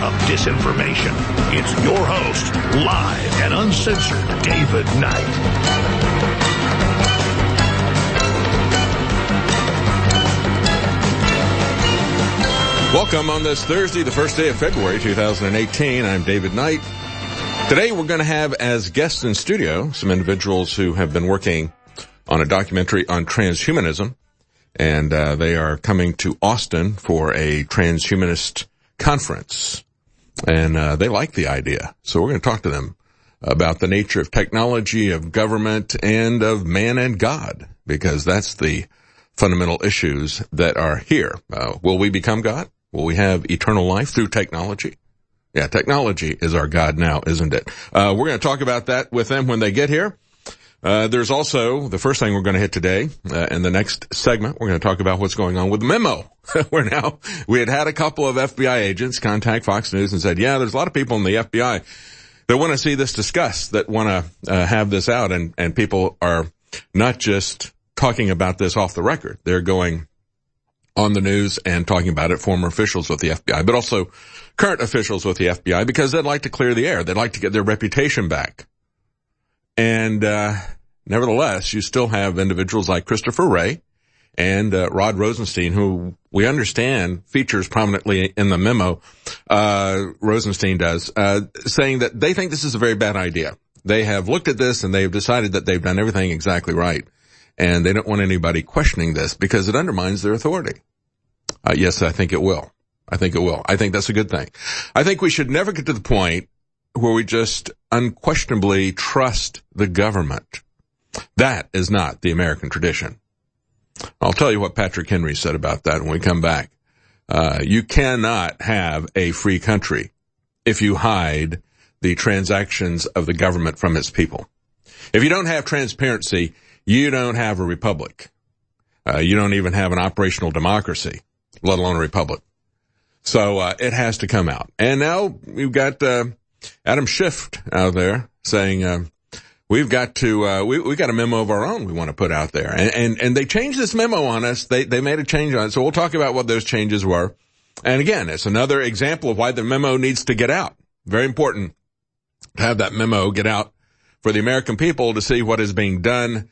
of disinformation. It's your host, live and uncensored, David Knight. Welcome on this Thursday, the first day of February 2018. I'm David Knight. Today we're going to have as guests in studio some individuals who have been working on a documentary on transhumanism, and they are coming to Austin for a transhumanist conference, and they like the idea. So we're going to talk to them about the nature of technology, of government, and of man and God, because that's the fundamental issues that are here. Will we become God? Will we have eternal life through technology? Yeah, technology is our God now, isn't it? We're going to talk about that with them when they get here. There's also the first thing we're going to hit today. In the next segment, we're going to talk about what's going on with Memo. We had a couple of FBI agents contact Fox News and said, yeah, there's a lot of people in the FBI that want to see this discussed, that want to have this out, and people are not just talking about this off the record. They're going on the news and talking about it, former officials with the FBI, but also current officials with the FBI, because they'd like to clear the air. They'd like to get their reputation back. And nevertheless, you still have individuals like Christopher Wray and Rod Rosenstein, who we understand features prominently in the memo, Rosenstein does, saying that they think this is a very bad idea. They have looked at this and they've decided that they've done everything exactly right. And they don't want anybody questioning this because it undermines their authority. Yes, I think it will. I think that's a good thing. I think we should never get to the point where we just unquestionably trust the government. That is not the American tradition. I'll tell you what Patrick Henry said about that when we come back. You cannot have a free country if you hide the transactions of the government from its people. If you don't have transparency, you don't have a republic. You don't even have an operational democracy, let alone a republic. So it has to come out. And now we've got Adam Schiff out there saying we've got a memo of our own we want to put out there. And they changed this memo on us. They made a change on it. So we'll talk about what those changes were. And again, it's another example of why the memo needs to get out. Very important to have that memo get out for the American people to see what is being done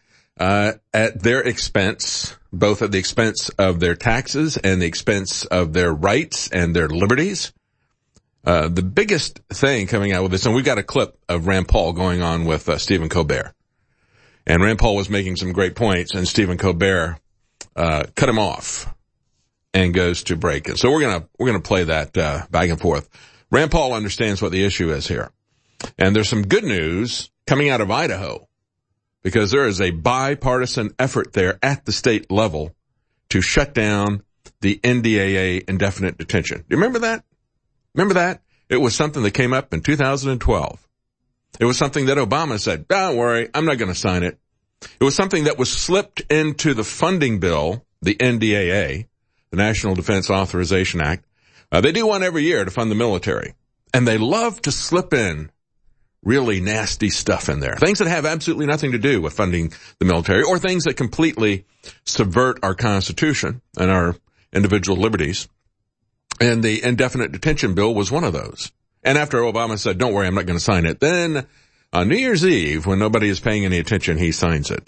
at their expense, both at the expense of their taxes and the expense of their rights and their liberties. The biggest thing coming out with this, and we've got a clip of Rand Paul going on with Stephen Colbert. And Rand Paul was making some great points, and Stephen Colbert cut him off and goes to break. And so we're gonna play that back and forth. Rand Paul understands what the issue is here. And there's some good news coming out of Idaho, because there is a bipartisan effort there at the state level to shut down the NDAA indefinite detention. Do you remember that? Remember that? It was something that came up in 2012. It was something that Obama said, don't worry, I'm not going to sign it. It was something that was slipped into the funding bill, the NDAA, the National Defense Authorization Act. They do one every year to fund the military. And they love to slip in really nasty stuff in there. Things that have absolutely nothing to do with funding the military, or things that completely subvert our Constitution and our individual liberties. And the indefinite detention bill was one of those. And after Obama said, don't worry, I'm not going to sign it, then on New Year's Eve, when nobody is paying any attention, he signs it.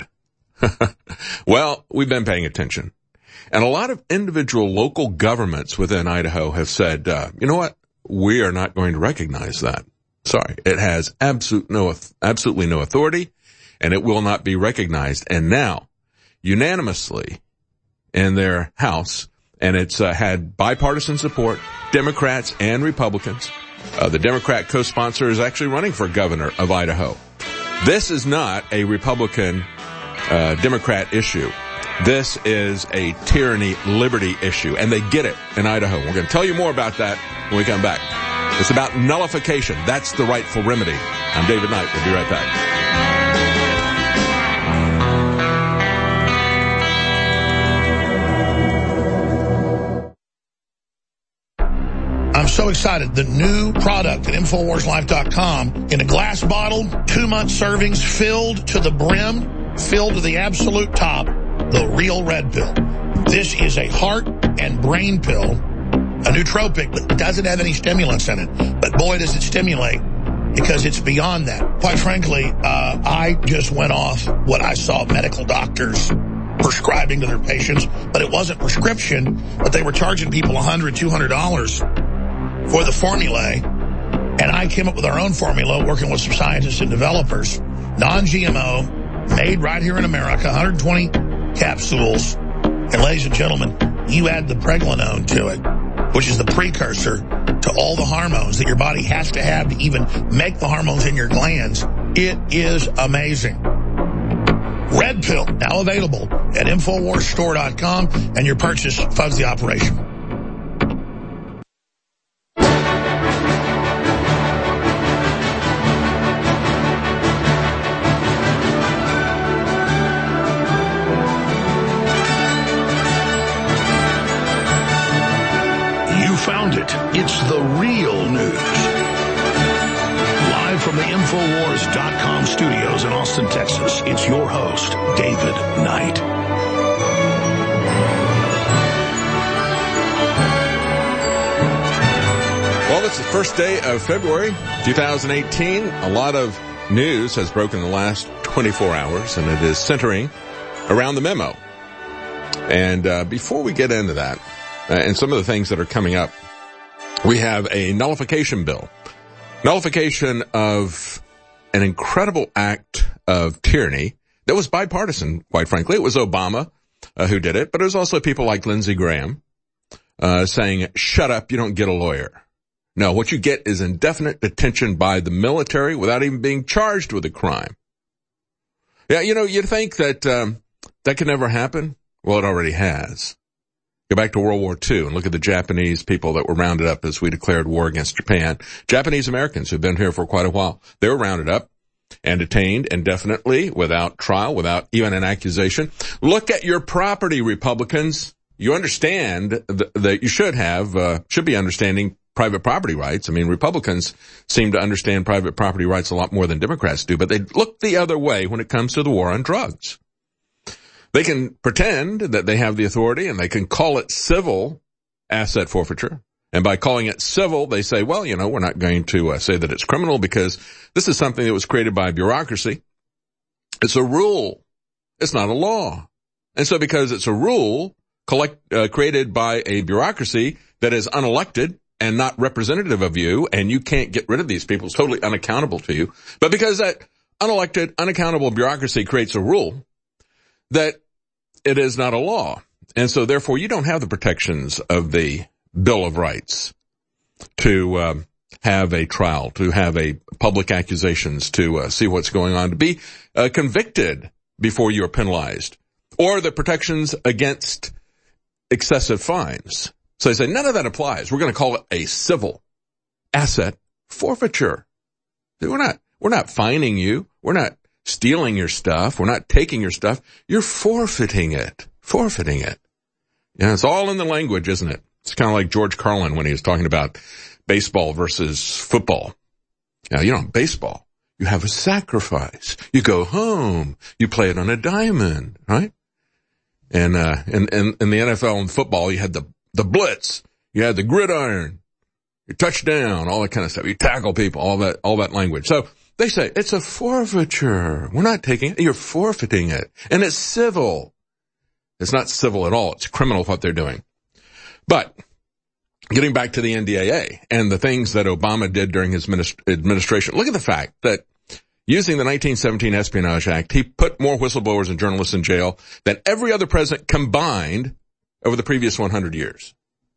Well, we've been paying attention. And a lot of individual local governments within Idaho have said, you know what? We are not going to recognize that. Sorry, it has absolutely no authority, and it will not be recognized. And now, unanimously in their House, and it's had bipartisan support, Democrats and Republicans. The Democrat co-sponsor is actually running for governor of Idaho. This is not a Republican Democrat issue. This is a tyranny liberty issue, and they get it in Idaho. We're going to tell you more about that when we come back. It's about nullification. That's the rightful remedy. I'm David Knight. We'll be right back. I'm so excited. The new product at InfoWarsLife.com in a glass bottle, 2-month servings, filled to the brim, filled to the absolute top, the real red pill. This is a heart and brain pill a nootropic that doesn't have any stimulants in it. But boy, does it stimulate, because it's beyond that. Quite frankly, I just went off what I saw medical doctors prescribing to their patients, but it wasn't prescription, but they were charging people $100, $200 for the formulae. And I came up with our own formula, working with some scientists and developers, non-GMO, made right here in America, 120 capsules. And ladies and gentlemen, you add the pregnenolone to it, which is the precursor to all the hormones that your body has to have to even make the hormones in your glands. It is amazing. Red Pill, now available at InfoWarsStore.com, and your purchase funds the operation. You found it. It's the real news. Live from the InfoWars.com studios in Austin, Texas, it's your host, David Knight. Well, it's the first day of February 2018. A lot of news has broken in the last 24 hours, and it is centering around the memo. And before we get into that, and some of the things that are coming up, we have a nullification bill. Nullification of an incredible act of tyranny that was bipartisan, quite frankly. It was Obama who did it, but it was also people like Lindsey Graham saying, shut up, you don't get a lawyer. No, what you get is indefinite detention by the military without even being charged with a crime. Yeah, you know, you'd think that that could never happen. Well, it already has. Go back to World War II and look at the Japanese people that were rounded up as we declared war against Japan. Japanese Americans who've been here for quite a while. They were rounded up and detained indefinitely without trial, without even an accusation. Look at your property, Republicans. You understand that you should be understanding private property rights. I mean, Republicans seem to understand private property rights a lot more than Democrats do, but they look the other way when it comes to the war on drugs. They can pretend that they have the authority, and they can call it civil asset forfeiture. And by calling it civil, they say, well, you know, we're not going to say that it's criminal because this is something that was created by bureaucracy. It's a rule. It's not a law. And so because it's a rule created by a bureaucracy that is unelected and not representative of you, and you can't get rid of these people, it's totally unaccountable to you. But because that unelected, unaccountable bureaucracy creates a rule, that it is not a law. And so therefore you don't have the protections of the Bill of Rights to have a trial, to have a public accusations, to see what's going on, to be convicted before you're penalized, or the protections against excessive fines. So they say none of that applies. We're going to call it a civil asset forfeiture. We're not fining you. We're not stealing your stuff. We're not taking your stuff. You're forfeiting it. Forfeiting it. Yeah, it's all in the language, isn't it? It's kind of like George Carlin when he was talking about baseball versus football. Now, you know, baseball, you have a sacrifice. You go home. You play it on a diamond, right? And in the NFL and football, you had the blitz. You had the gridiron. Your touchdown, all that kind of stuff. You tackle people, all that language. So they say it's a forfeiture. We're not taking it. You're forfeiting it. And it's civil. It's not civil at all. It's criminal what they're doing. But getting back to the NDAA and the things that Obama did during his administration, look at the fact that using the 1917 Espionage Act, he put more whistleblowers and journalists in jail than every other president combined over the previous 100 years.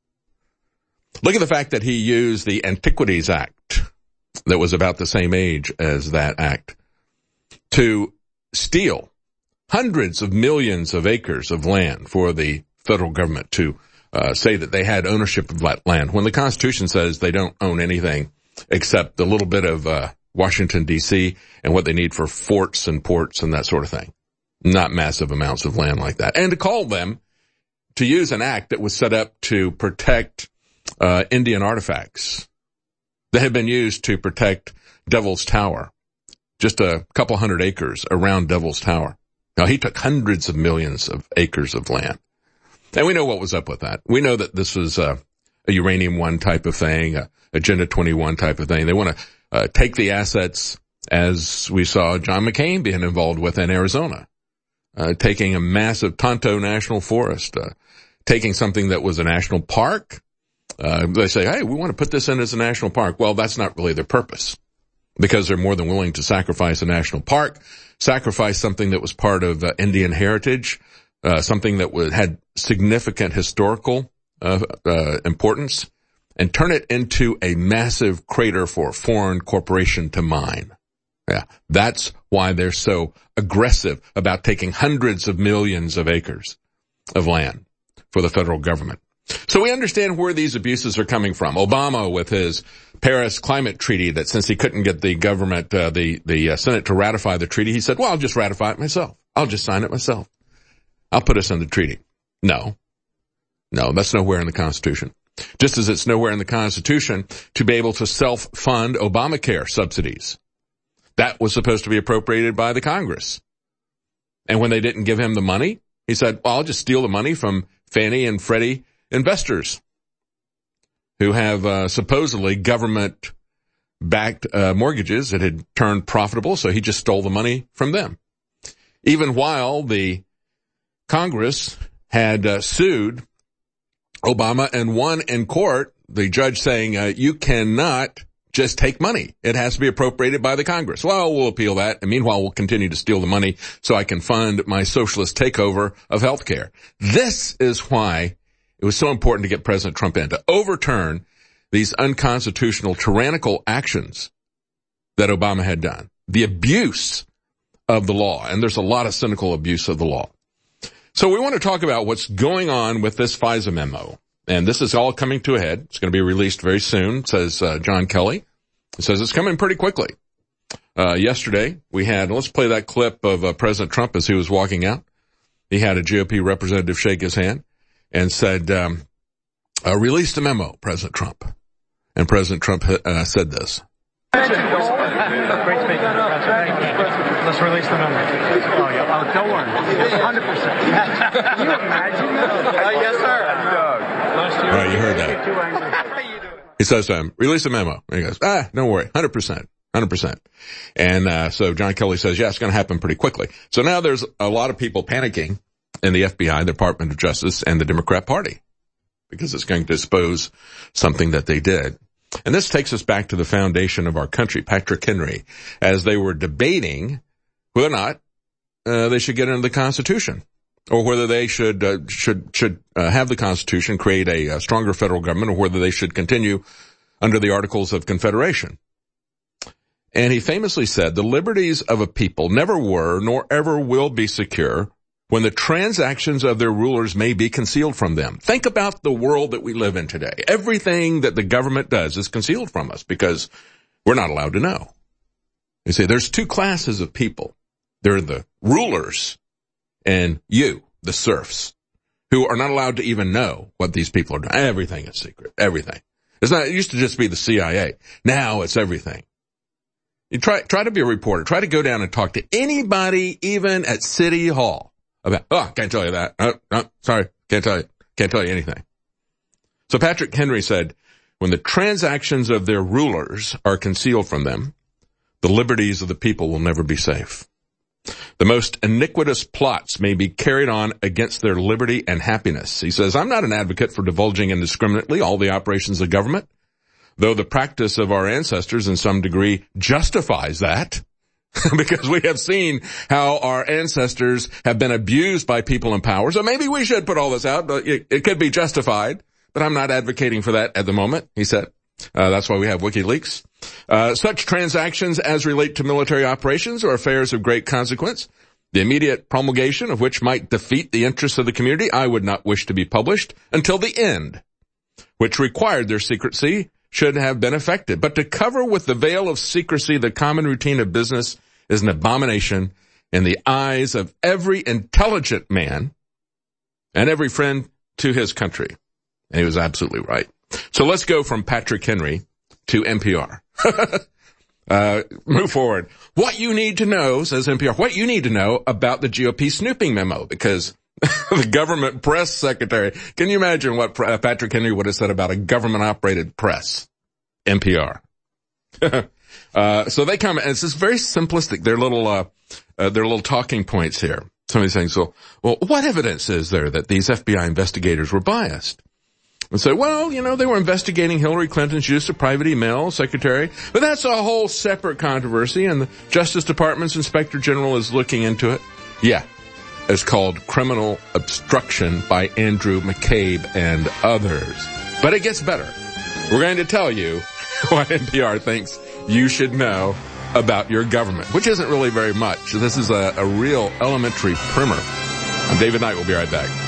Look at the fact that he used the Antiquities Act that was about the same age as that act to steal hundreds of millions of acres of land for the federal government to say that they had ownership of that land, when the Constitution says they don't own anything except a little bit of Washington, D.C. and what they need for forts and ports and that sort of thing. Not massive amounts of land like that. And to call them to use an act that was set up to protect Indian artifacts that had been used to protect Devil's Tower, just a couple hundred acres around Devil's Tower. Now, he took hundreds of millions of acres of land. And we know what was up with that. We know that this was a a Uranium One type of thing, Agenda 21 type of thing. They want to take the assets, as we saw John McCain being involved with in Arizona, taking a massive Tonto National Forest, taking something that was a national park. They say, hey, we want to put this in as a national park. Well, that's not really their purpose, because they're more than willing to sacrifice a national park, sacrifice something that was part of Indian heritage, something that had significant historical importance, and turn it into a massive crater for a foreign corporation to mine. Yeah, that's why they're so aggressive about taking hundreds of millions of acres of land for the federal government. So we understand where these abuses are coming from. Obama with his Paris climate treaty, that since he couldn't get the government, the Senate to ratify the treaty, he said, well, I'll just ratify it myself. I'll just sign it myself. I'll put us in the treaty. No, that's nowhere in the Constitution. Just as it's nowhere in the Constitution to be able to self-fund Obamacare subsidies. That was supposed to be appropriated by the Congress. And when they didn't give him the money, he said, well, I'll just steal the money from Fannie and Freddie investors who have supposedly government-backed mortgages that had turned profitable, so he just stole the money from them. Even while the Congress had sued Obama and won in court, the judge saying, you cannot just take money. It has to be appropriated by the Congress. Well, we'll appeal that, and meanwhile, we'll continue to steal the money so I can fund my socialist takeover of health care. This is why it was so important to get President Trump in, to overturn these unconstitutional, tyrannical actions that Obama had done. The abuse of the law, and there's a lot of cynical abuse of the law. So we want to talk about what's going on with this FISA memo. And this is all coming to a head. It's going to be released very soon, says John Kelly. It says it's coming pretty quickly. Yesterday, we had, let's play that clip of President Trump as he was walking out. He had a GOP representative shake his hand and said, release the memo, President Trump. And President Trump said this. Let's release the memo. Oh, yeah. Oh, don't worry. 100%. Can you imagine? Yes, sir. All right, you heard that. He says, release the memo. And he goes, don't worry, 100%. 100%. And so John Kelly says, yeah, it's going to happen pretty quickly. So now there's a lot of people panicking in the FBI, the Department of Justice, and the Democrat Party, because it's going to expose something that they did. And this takes us back to the foundation of our country, Patrick Henry, as they were debating whether or not they should get into the Constitution, or whether they should have the Constitution create a stronger federal government, or whether they should continue under the Articles of Confederation. And he famously said, the liberties of a people never were nor ever will be secure when the transactions of their rulers may be concealed from them. Think about the world that we live in today. Everything that the government does is concealed from us because we're not allowed to know. You see, there's two classes of people. There are the rulers and you, the serfs, who are not allowed to even know what these people are doing. Everything is secret. Everything. It used to just be the CIA. Now it's everything. You try to be a reporter. Try to go down and talk to anybody, even at City Hall, about, can't tell you that. Sorry, can't tell you anything. So Patrick Henry said, when the transactions of their rulers are concealed from them, the liberties of the people will never be safe. The most iniquitous plots may be carried on against their liberty and happiness. He says, I'm not an advocate for divulging indiscriminately all the operations of government, though the practice of our ancestors in some degree justifies that, because we have seen how our ancestors have been abused by people in power. So maybe we should put all this out, but it could be justified, but I'm not advocating for that at the moment, he said. That's why we have WikiLeaks. Such transactions as relate to military operations or affairs of great consequence, the immediate promulgation of which might defeat the interests of the community, I would not wish to be published until the end, which required their secrecy, should have been effected. But to cover with the veil of secrecy the common routine of business is an abomination in the eyes of every intelligent man and every friend to his country. And he was absolutely right. So let's go from Patrick Henry to NPR. Move forward. What you need to know, says NPR, what you need to know about the GOP snooping memo, because The government press secretary. Can you imagine what Patrick Henry would have said about a government-operated press? NPR. So they come, and it's just very simplistic. They're little talking points here. Somebody's saying, well, what evidence is there that these FBI investigators were biased? And say, well, they were investigating Hillary Clinton's use of private email, secretary, but that's a whole separate controversy, and the Justice Department's Inspector General is looking into it. Yeah, it's called criminal obstruction by Andrew McCabe and others. But it gets better. We're going to tell you what NPR thinks you should know about your government, which isn't really very much. This is a real elementary primer. I'm David Knight. We'll be right back.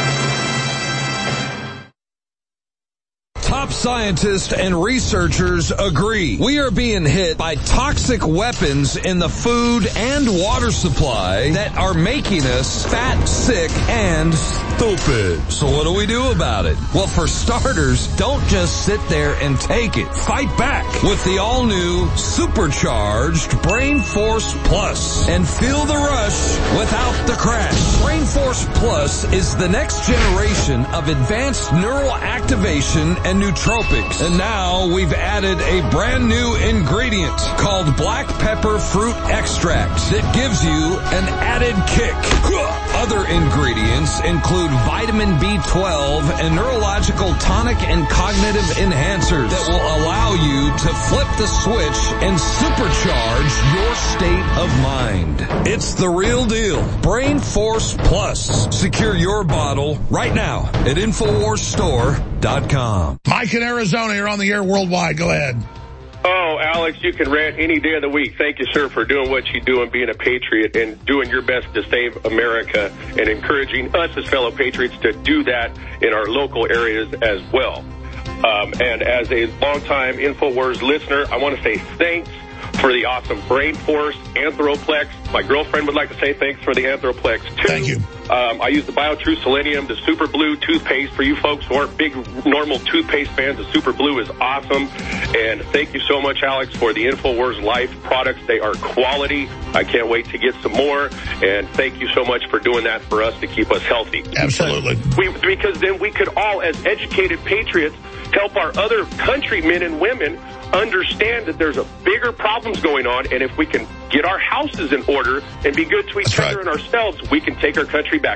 Top scientists and researchers agree. We are being hit by toxic weapons in the food and water supply that are making us fat, sick, and stupid. So what do we do about it? Well, for starters, don't just sit there and take it. Fight back with the all-new supercharged Brain Force Plus and feel the rush without the crash. Brain Force Plus is the next generation of advanced neural activation and nootropics. And now we've added a brand new ingredient called black pepper fruit extract that gives you an added kick. Other ingredients include vitamin B12 and neurological tonic and cognitive enhancers that will allow you to flip the switch and supercharge your state of mind. It's the real deal. Brain Force Plus. Secure your bottle right now at InfoWarsStore.com. Mike in Arizona, you're on the air worldwide. Go ahead. Oh, Alex, you can rant any day of the week. Thank you, sir, for doing what you do and being a patriot and doing your best to save America and encouraging us as fellow patriots to do that in our local areas as well. And as a longtime InfoWars listener, I want to say thanks for the awesome Brain Force, Anthroplex. My girlfriend would like to say thanks for the Anthroplex, too. Thank you. I use the BioTrue Selenium, the Super Blue toothpaste. For you folks who aren't big normal toothpaste fans, the Super Blue is awesome. And thank you so much, Alex, for the InfoWars Life products. They are quality. I can't wait to get some more. And thank you so much for doing that for us to keep us healthy. Absolutely. Because then we could all, as educated patriots, help our other countrymen and women understand that there's a bigger problems going on, and if we can get our houses in order and be good to each other and ourselves, we can take our country back.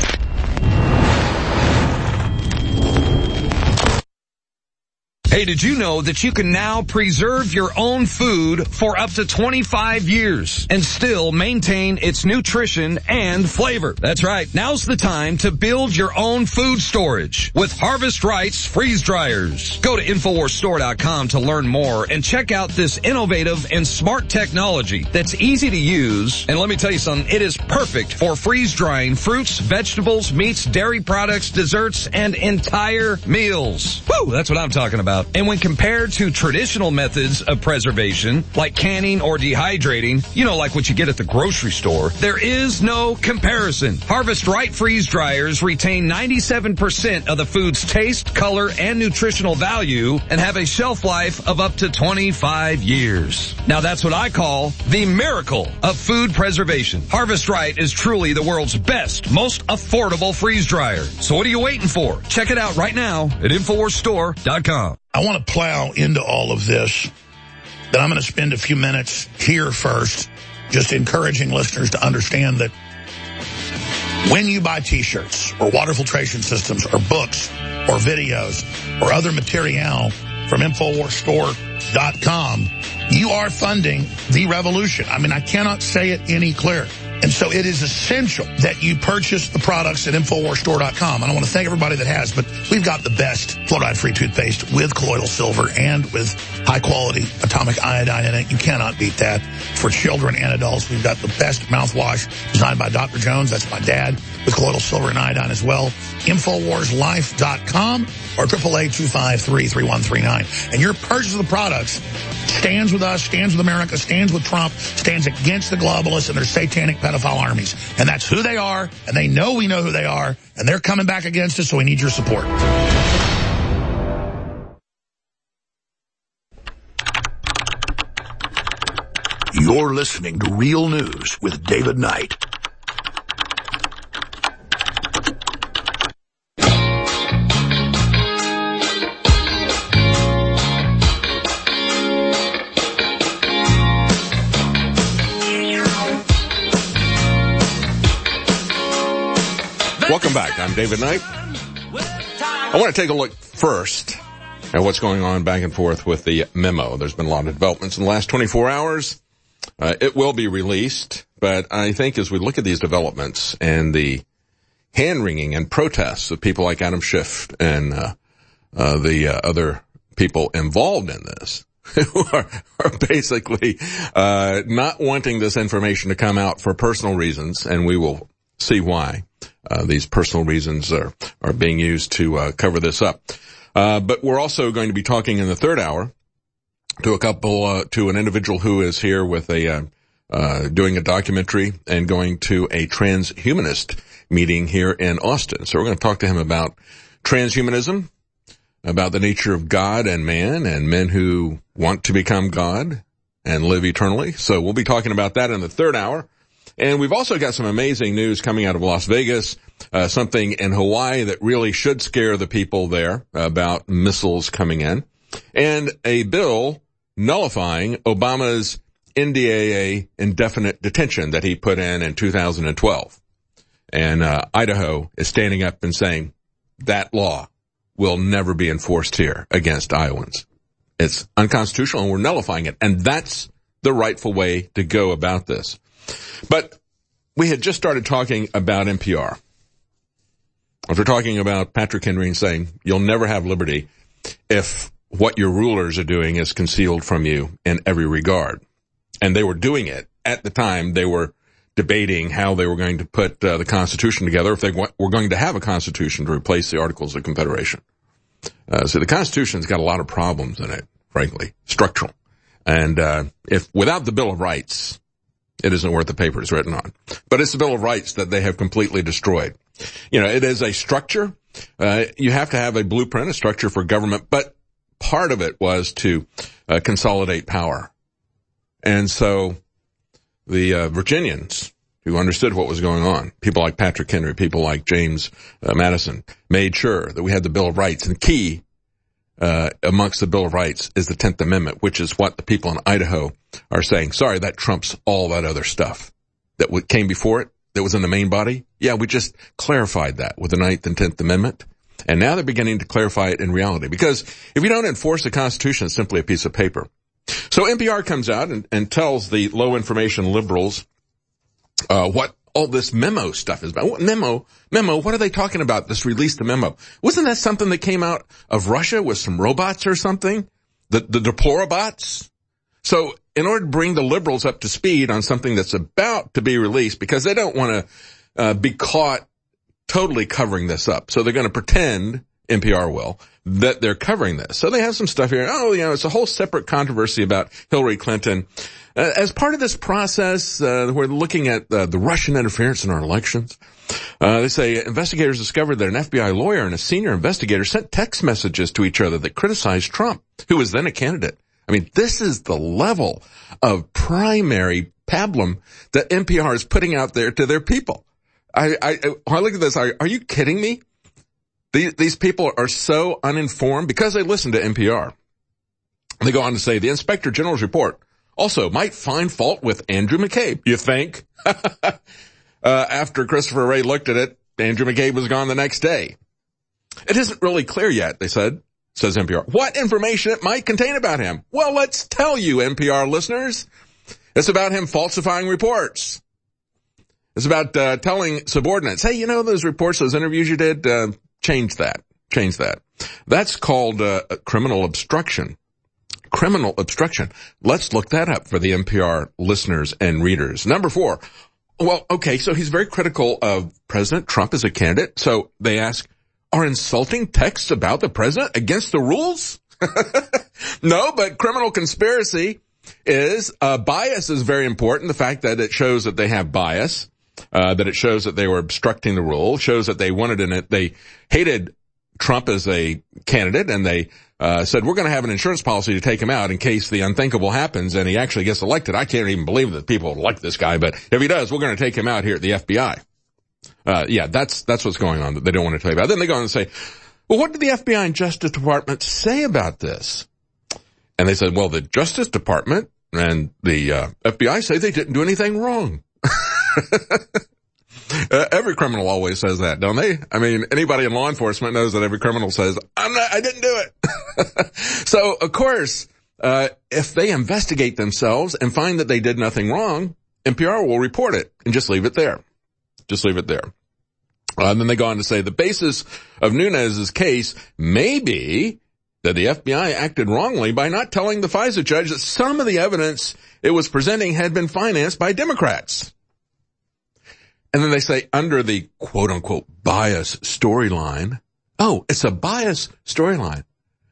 Hey, did you know that you can now preserve your own food for up to 25 years and still maintain its nutrition and flavor? That's right. Now's the time to build your own food storage with Harvest Right's freeze dryers. Go to InfoWarsStore.com to learn more and check out this innovative and smart technology that's easy to use. And let me tell you something, it is perfect for freeze drying fruits, vegetables, meats, dairy products, desserts, and entire meals. Woo, that's what I'm talking about. And when compared to traditional methods of preservation, like canning or dehydrating, like what you get at the grocery store, there is no comparison. Harvest Right freeze dryers retain 97% of the food's taste, color, and nutritional value and have a shelf life of up to 25 years. Now that's what I call the miracle of food preservation. Harvest Right is truly the world's best, most affordable freeze dryer. So what are you waiting for? Check it out right now at InfoWarsStore.com. I want to plow into all of this, but I'm going to spend a few minutes here first just encouraging listeners to understand that when you buy T-shirts or water filtration systems or books or videos or other material from InfoWarsStore.com, you are funding the revolution. I mean, I cannot say it any clearer. And so it is essential that you purchase the products at InfoWarsStore.com. And I want to thank everybody that has, but we've got the best fluoride-free toothpaste with colloidal silver and with high-quality atomic iodine in it. You cannot beat that. For children and adults, we've got the best mouthwash designed by Dr. Jones. That's my dad, with colloidal silver and iodine as well. InfoWarsLife.com or 888-253-3139. And your purchase of the products stands with us, stands with America, stands with Trump, stands against the globalists and their satanic pedophile armies. And that's who they are, and they know we know who they are, and they're coming back against us, so we need your support. You're listening to Real News with David Knight. Welcome back. I'm David Knight. I want to take a look first at what's going on back and forth with the memo. There's been a lot of developments in the last 24 hours. It will be released, but I think as we look at these developments and the hand-wringing and protests of people like Adam Schiff and the other people involved in this, who are basically not wanting this information to come out for personal reasons, and we will see why these personal reasons are being used to cover this up. But we're also going to be talking in the third hour to an individual who is here with doing a documentary and going to a transhumanist meeting here in Austin. So we're going to talk to him about transhumanism, about the nature of God and men who want to become God and live eternally. So we'll be talking about that in the third hour. And we've also got some amazing news coming out of Las Vegas, something in Hawaii that really should scare the people there about missiles coming in, and a bill nullifying Obama's NDAA indefinite detention that he put in 2012. And Idaho is standing up and saying that law will never be enforced here against Iowans. It's unconstitutional, and we're nullifying it. And that's the rightful way to go about this. But we had just started talking about NPR. After talking about Patrick Henry saying you'll never have liberty if what your rulers are doing is concealed from you in every regard. And they were doing it at the time they were debating how they were going to put the Constitution together, if they were going to have a Constitution to replace the Articles of Confederation. So the Constitution's got a lot of problems in it, frankly, structural. And if without the Bill of Rights, it isn't worth the paper it's written on. But it's the Bill of Rights that they have completely destroyed. You know, it is a structure. You have to have a blueprint, a structure for government, but part of it was to consolidate power. And so the Virginians, who understood what was going on, people like Patrick Henry, people like James Madison, made sure that we had the Bill of Rights. And key amongst the Bill of Rights is the 10th Amendment, which is what the people in Idaho are saying. Sorry, that trumps all that other stuff that came before it, that was in the main body. Yeah, we just clarified that with the 9th and 10th Amendment. And now they're beginning to clarify it in reality. Because if you don't enforce the Constitution, it's simply a piece of paper. So NPR comes out and tells the low information liberals what all this memo stuff is about. What memo, what are they talking about? This released the memo. Wasn't that something that came out of Russia with some robots or something? The Deplorobots? So in order to bring the liberals up to speed on something that's about to be released, because they don't want to be caught totally covering this up. So they're going to pretend, NPR will, that they're covering this. So they have some stuff here. Oh, you know, it's a whole separate controversy about Hillary Clinton. As part of this process, we're looking at the Russian interference in our elections. They say investigators discovered that an FBI lawyer and a senior investigator sent text messages to each other that criticized Trump, who was then a candidate. I mean, this is the level of primary pablum that NPR is putting out there to their people. I look at this. Are you kidding me? These people are so uninformed because they listen to NPR. They go on to say the Inspector General's report also might find fault with Andrew McCabe. You think? After Christopher Wray looked at it, Andrew McCabe was gone the next day. It isn't really clear yet, they said, says NPR, what information it might contain about him. Well, let's tell you, NPR listeners. It's about him falsifying reports. It's about telling subordinates, hey, you know those reports, those interviews you did, change that. That's called criminal obstruction. Criminal obstruction. Let's look that up for the NPR listeners and readers. Number 4. Well, okay, so he's very critical of President Trump as a candidate. So they ask, are insulting texts about the president against the rules? No, but criminal conspiracy is, bias is very important. The fact that it shows that they have bias. That it shows that they were obstructing the rule, shows that they hated Trump as a candidate, and they said, we're going to have an insurance policy to take him out in case the unthinkable happens and he actually gets elected. I can't even believe that people like this guy, but if he does, we're going to take him out here at the FBI. Yeah, that's what's going on that they don't want to tell you about. Then they go on and say, well, what did the FBI and Justice Department say about this? And they said, well, the Justice Department and the FBI say they didn't do anything wrong. Every criminal always says that, don't they? I mean, anybody in law enforcement knows that every criminal says, I didn't do it. So, of course, if they investigate themselves and find that they did nothing wrong, NPR will report it and just leave it there. Just leave it there. And then they go on to say the basis of Nunes's case may be that the FBI acted wrongly by not telling the FISA judge that some of the evidence it was presenting had been financed by Democrats. And then they say under the quote-unquote bias storyline. Oh, it's a bias storyline.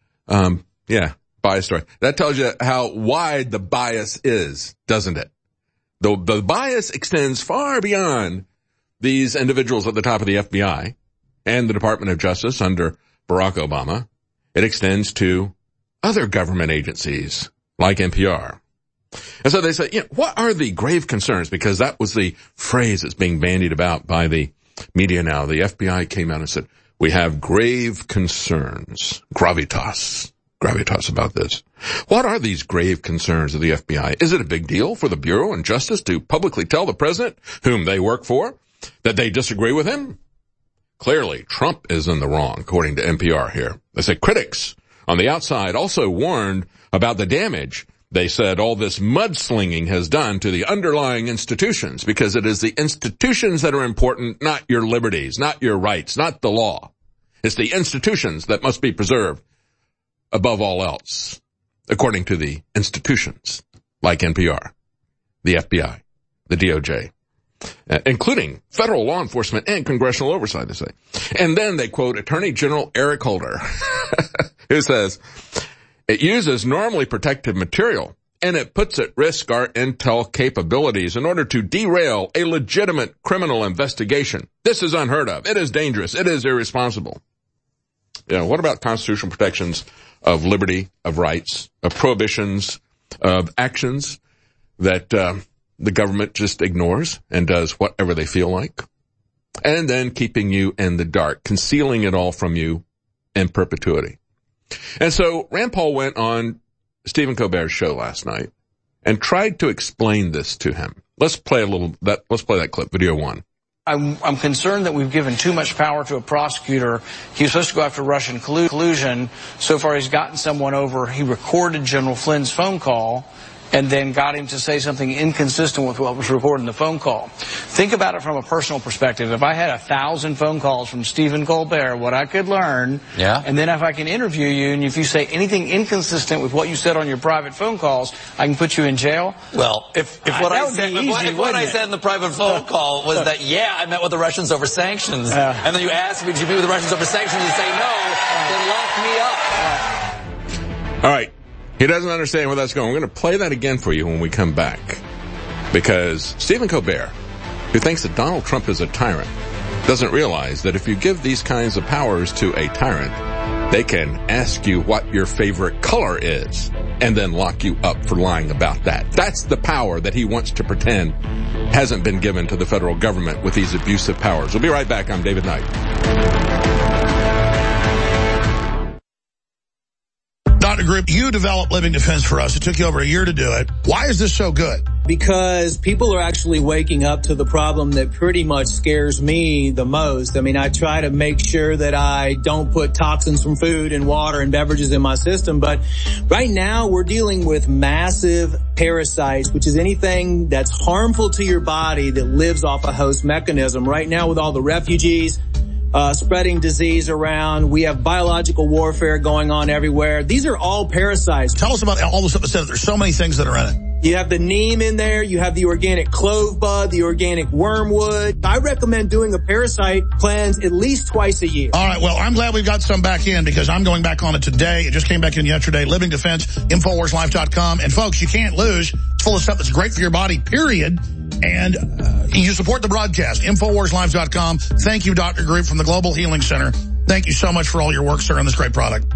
Bias story. That tells you how wide the bias is, doesn't it? The bias extends far beyond these individuals at the top of the FBI and the Department of Justice under Barack Obama. It extends to other government agencies like NPR. And so they say, what are the grave concerns? Because that was the phrase that's being bandied about by the media now. The FBI came out and said, we have grave concerns, gravitas about this. What are these grave concerns of the FBI? Is it a big deal for the Bureau and Justice to publicly tell the president, whom they work for, that they disagree with him? Clearly, Trump is in the wrong, according to NPR here. They say critics on the outside also warned about the damage they said all this mudslinging has done to the underlying institutions, because it is the institutions that are important, not your liberties, not your rights, not the law. It's the institutions that must be preserved above all else, according to the institutions like NPR, the FBI, the DOJ. Including federal law enforcement and congressional oversight, they say. And then they quote Attorney General Eric Holder, who says, it uses normally protected material, and it puts at risk our intel capabilities in order to derail a legitimate criminal investigation. This is unheard of. It is dangerous. It is irresponsible. What about constitutional protections of liberty, of rights, of prohibitions, of actions that the government just ignores and does whatever they feel like, and then keeping you in the dark, concealing it all from you in perpetuity? And so Rand Paul went on Stephen Colbert's show last night and tried to explain this to him. Let's play that clip, video one. I'm concerned that we've given too much power to a prosecutor. He was supposed to go after Russian collusion. So far, he's gotten someone over. He recorded General Flynn's phone call and then got him to say something inconsistent with what was recorded in the phone call. Think about it from a personal perspective. If I had 1,000 phone calls from Stephen Colbert, what I could learn, and then if I can interview you, and if you say anything inconsistent with what you said on your private phone calls, I can put you in jail. Well, if what I said in the private phone call was that, I met with the Russians over sanctions, and then you asked me, did you meet with the Russians over sanctions, and say no, then lock me up. All right. He doesn't understand where that's going. We're going to play that again for you when we come back. Because Stephen Colbert, who thinks that Donald Trump is a tyrant, doesn't realize that if you give these kinds of powers to a tyrant, they can ask you what your favorite color is and then lock you up for lying about that. That's the power that he wants to pretend hasn't been given to the federal government with these abusive powers. We'll be right back. I'm David Knight. Dr. Group, you developed Living Defense for us. It took you over a year to do it. Why is this so good? Because people are actually waking up to the problem that pretty much scares me the most. I mean, I try to make sure that I don't put toxins from food and water and beverages in my system. But right now we're dealing with massive parasites, which is anything that's harmful to your body that lives off a host mechanism. Right now with all the refugees spreading disease around, we have biological warfare going on everywhere. These are all parasites. Tell us about all the stuff that says there's so many things that are in it. You have the neem in there. You have the organic clove bud, the organic wormwood. I recommend doing a parasite cleanse at least twice a year. All right. Well, I'm glad we've got some back in because I'm going back on it today. It just came back in yesterday. Living Defense, InfoWarsLife.com. And folks, you can't lose. It's full of stuff that's great for your body, period. And you support the broadcast, InfoWarsLife.com. Thank you, Dr. Group from the Global Healing Center. Thank you so much for all your work, sir, on this great product.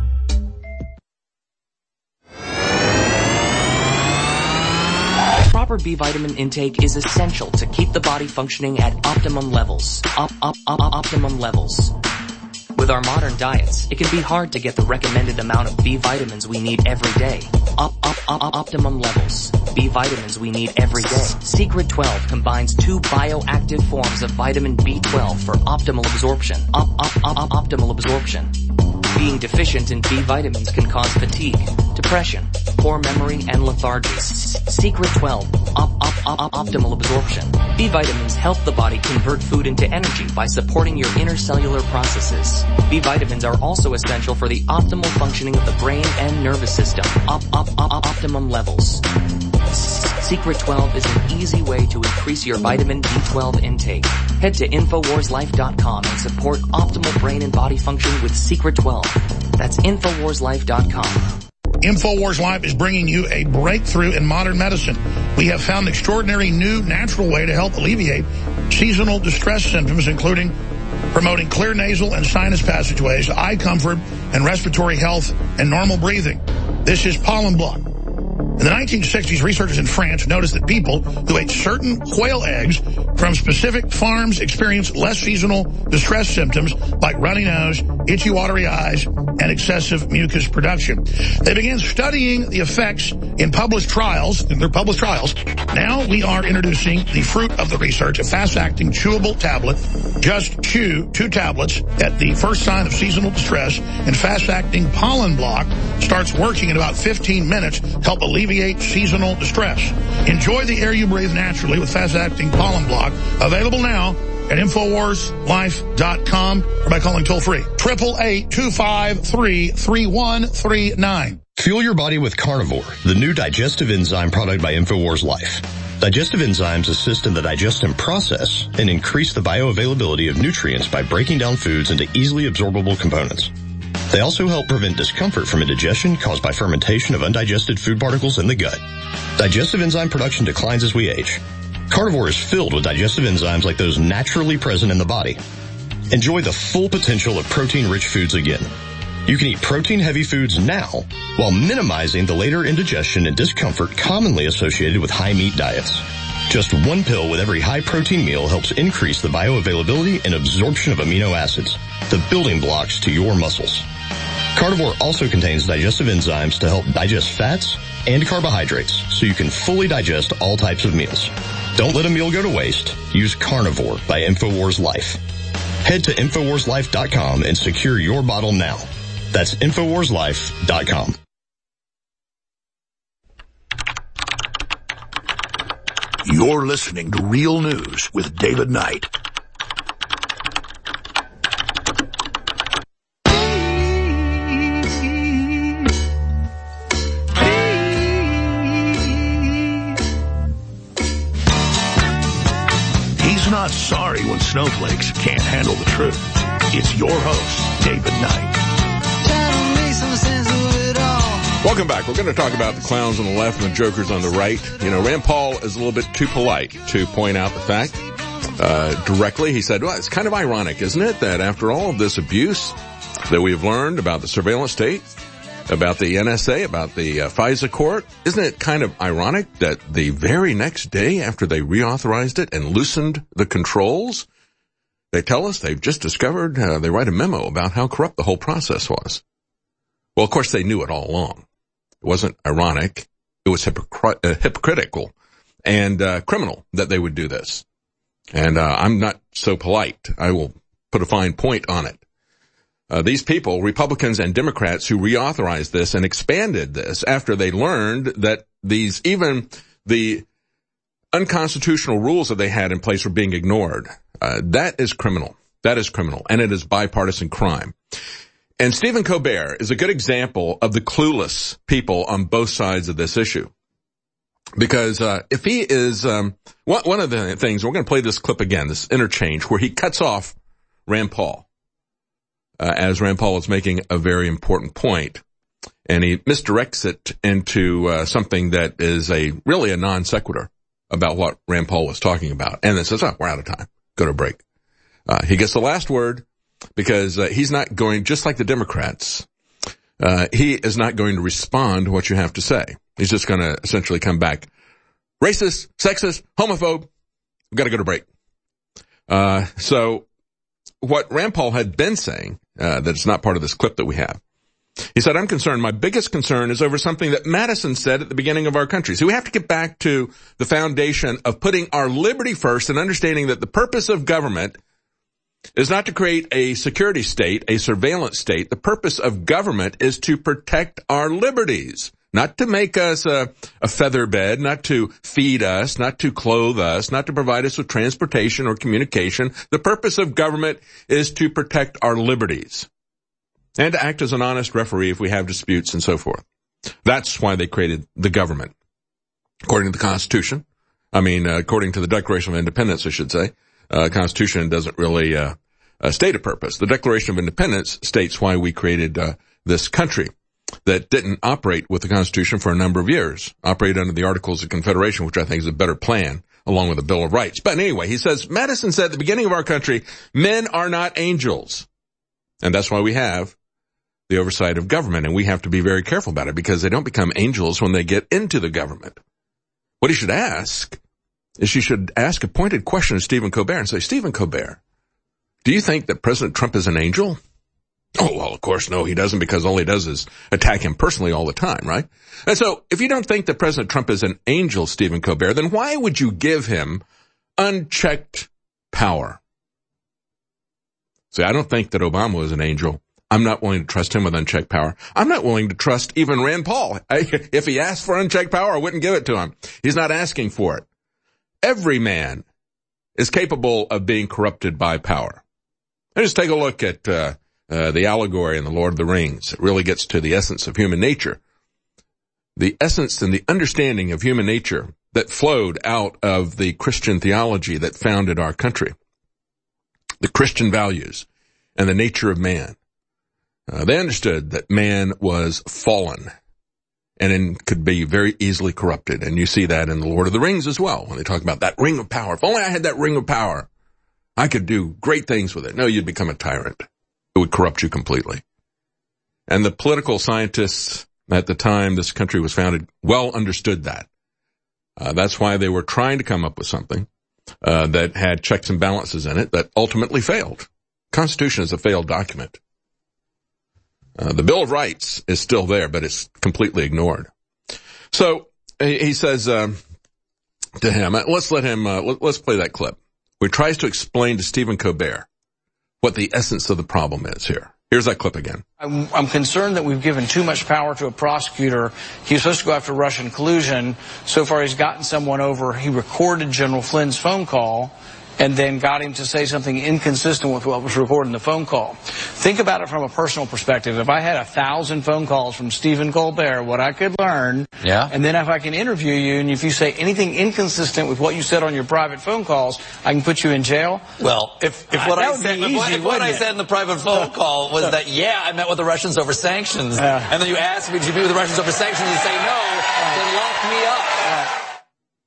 Proper B vitamin intake is essential to keep the body functioning at optimum levels. Optimum levels. With our modern diets, it can be hard to get the recommended amount of B vitamins we need every day. optimum levels. B vitamins we need every day. Secret 12 combines 2 bioactive forms of vitamin B12 for optimal absorption. Optimal absorption. Being deficient in B vitamins can cause fatigue, depression, poor memory, and lethargy. Secret 12. Optimal absorption. B vitamins help the body convert food into energy by supporting your intercellular processes. B vitamins are also essential for the optimal functioning of the brain and nervous system. Optimum levels. Secret 12 is an easy way to increase your vitamin B12 intake. Head to InfoWarsLife.com and support optimal brain and body function with Secret 12. That's InfoWarsLife.com. InfoWars Life is bringing you a breakthrough in modern medicine. We have found an extraordinary new natural way to help alleviate seasonal distress symptoms, including promoting clear nasal and sinus passageways, eye comfort, and respiratory health and normal breathing. This is Pollen Block. In the 1960s, researchers in France noticed that people who ate certain quail eggs from specific farms experienced less seasonal distress symptoms like runny nose, itchy, watery eyes, and excessive mucus production. They began studying the effects in published trials. Now we are introducing the fruit of the research, a fast-acting chewable tablet. Just chew 2 tablets at the first sign of seasonal distress, and fast-acting Pollen Block starts working in about 15 minutes to help alleviate seasonal distress. Enjoy the air you breathe naturally with fast-acting Pollen Block. Available now at InfoWarsLife.com or by calling toll-free 888-253-3139. Fuel your body with Carnivore, the new digestive enzyme product by InfoWars Life. Digestive enzymes assist in the digestion process and increase the bioavailability of nutrients by breaking down foods into easily absorbable components. They also help prevent discomfort from indigestion caused by fermentation of undigested food particles in the gut. Digestive enzyme production declines as we age. Carnivore is filled with digestive enzymes like those naturally present in the body. Enjoy the full potential of protein-rich foods again. You can eat protein-heavy foods now while minimizing the later indigestion and discomfort commonly associated with high-meat diets. Just 1 pill with every high-protein meal helps increase the bioavailability and absorption of amino acids, the building blocks to your muscles. Carnivore also contains digestive enzymes to help digest fats and carbohydrates so you can fully digest all types of meals. Don't let a meal go to waste. Use Carnivore by InfoWars Life. Head to InfoWarsLife.com and secure your bottle now. That's InfoWarsLife.com. You're listening to Real News with David Knight. He's not sorry when snowflakes can't handle the truth. It's your host, David Knight. Welcome back. We're going to talk about the clowns on the left and the jokers on the right. You know, Rand Paul is a little bit too polite to point out the fact directly. He said, well, it's kind of ironic, isn't it, that after all of this abuse that we've learned about the surveillance state, about the NSA, about the FISA court, isn't it kind of ironic that the very next day after they reauthorized it and loosened the controls, they tell us they've just discovered, they write a memo about how corrupt the whole process was. Well, of course, they knew it all along. It wasn't ironic. It was hypocritical and criminal that they would do this. And I'm not so polite. I will put a fine point on it. These people, Republicans and Democrats, who reauthorized this and expanded this after they learned that even the unconstitutional rules that they had in place were being ignored. That is criminal. That is criminal. And it is bipartisan crime. And Stephen Colbert is a good example of the clueless people on both sides of this issue. Because if he is one of the things, we're going to play this clip again, this interchange where he cuts off Rand Paul as Rand Paul is making a very important point, and he misdirects it into something that is really a non sequitur about what Rand Paul was talking about, and then says, "Oh, we're out of time. Go to break." He gets the last word because he's not going, just like the Democrats. He is not going to respond to what you have to say. He's just going to essentially come back. Racist, sexist, homophobe. We've got to go to break. So what Rand Paul had been saying, that's not part of this clip that we have, He said, I'm concerned. My biggest concern is over something that Madison said at the beginning of our country. So we have to get back to the foundation of putting our liberty first and understanding that the purpose of government is not to create a security state, a surveillance state. The purpose of government is to protect our liberties, not to make us a feather bed, not to feed us, not to clothe us, not to provide us with transportation or communication. The purpose of government is to protect our liberties and to act as an honest referee if we have disputes and so forth. That's why they created the government. According to the Constitution, according to the Declaration of Independence, I should say, Constitution doesn't really state a purpose. The Declaration of Independence states why we created this country that didn't operate with the Constitution for a number of years, operated under the Articles of Confederation, which I think is a better plan, along with the Bill of Rights. But anyway, he says, Madison said at the beginning of our country, men are not angels. And that's why we have the oversight of government, and we have to be very careful about it because they don't become angels when they get into the government. What he should ask is she should ask a pointed question to Stephen Colbert and say, Stephen Colbert, do you think that President Trump is an angel? Oh, well, of course, no, he doesn't, because all he does is attack him personally all the time, right? And so if you don't think that President Trump is an angel, Stephen Colbert, then why would you give him unchecked power? See, I don't think that Obama is an angel. I'm not willing to trust him with unchecked power. I'm not willing to trust even Rand Paul. If he asked for unchecked power, I wouldn't give it to him. He's not asking for it. Every man is capable of being corrupted by power. And just take a look at the allegory in The Lord of the Rings. It really gets to the essence of human nature. The essence and the understanding of human nature that flowed out of the Christian theology that founded our country. The Christian values and the nature of man. They understood that man was fallen and could be very easily corrupted. And you see that in The Lord of the Rings as well, when they talk about that ring of power. If only I had that ring of power, I could do great things with it. No, you'd become a tyrant. It would corrupt you completely. And the political scientists at the time this country was founded well understood that. That's why they were trying to come up with something that had checks and balances in it that ultimately failed. Constitution is a failed document. The Bill of Rights is still there, but it's completely ignored. So he says to him, let's play that clip, where he tries to explain to Stephen Colbert what the essence of the problem is here. Here's that clip again. I'm concerned that we've given too much power to a prosecutor. He was supposed to go after Russian collusion. So far, he's gotten someone over. He recorded General Flynn's phone call and then got him to say something inconsistent with what was recorded in the phone call. Think about it from a personal perspective. If I had 1,000 phone calls from Stephen Colbert, what I could learn, and then if I can interview you, and if you say anything inconsistent with what you said on your private phone calls, I can put you in jail. Well, if what I said in the private phone call was that, I met with the Russians over sanctions, and then you asked me, did you meet with the Russians over sanctions, and say no, then lock me up.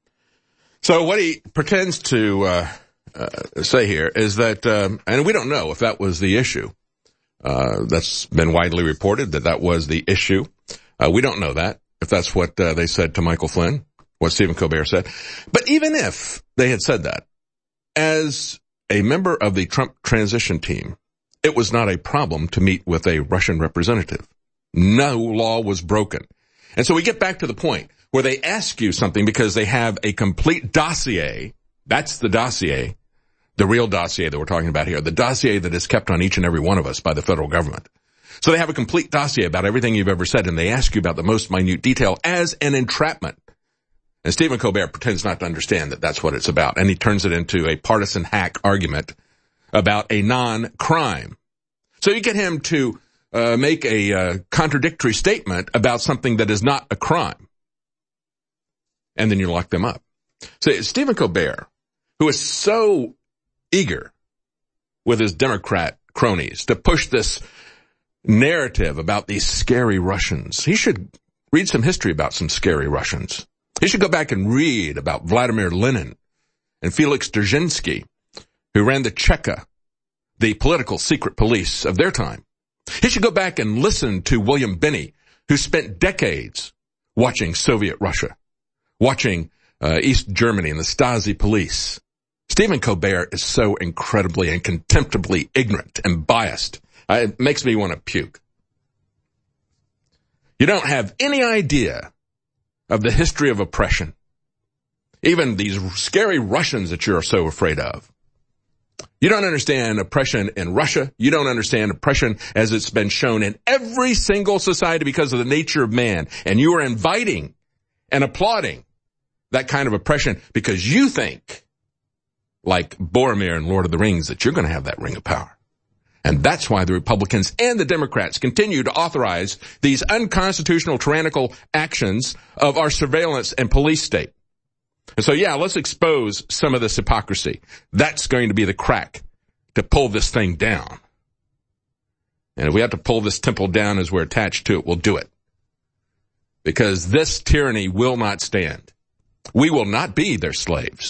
So what he pretends to say here is that, and we don't know if that was the issue. That's been widely reported that was the issue. We don't know that, if that's what they said to Michael Flynn, what Stephen Colbert said. But even if they had said that, as a member of the Trump transition team, it was not a problem to meet with a Russian representative. No law was broken. And so we get back to the point where they ask you something because they have a complete dossier. That's the dossier. The real dossier that we're talking about here, the dossier that is kept on each and every one of us by the federal government. So they have a complete dossier about everything you've ever said, and they ask you about the most minute detail as an entrapment. And Stephen Colbert pretends not to understand that that's what it's about, and he turns it into a partisan hack argument about a non-crime. So you get him to make a contradictory statement about something that is not a crime, and then you lock them up. So Stephen Colbert, who is so eager with his Democrat cronies to push this narrative about these scary Russians. He should read some history about some scary Russians. He should go back and read about Vladimir Lenin and Felix Dzerzhinsky, who ran the Cheka, the political secret police of their time. He should go back and listen to William Binney, who spent decades watching Soviet Russia, watching East Germany and the Stasi police. Stephen Colbert is so incredibly and contemptibly ignorant and biased. It makes me want to puke. You don't have any idea of the history of oppression. Even these scary Russians that you're so afraid of. You don't understand oppression in Russia. You don't understand oppression as it's been shown in every single society because of the nature of man. And you are inviting and applauding that kind of oppression because you think, like Boromir in Lord of the Rings, that you're going to have that ring of power. And that's why the Republicans and the Democrats continue to authorize these unconstitutional, tyrannical actions of our surveillance and police state. And so, yeah, let's expose some of this hypocrisy. That's going to be the crack to pull this thing down. And if we have to pull this temple down as we're attached to it, we'll do it. Because this tyranny will not stand. We will not be their slaves.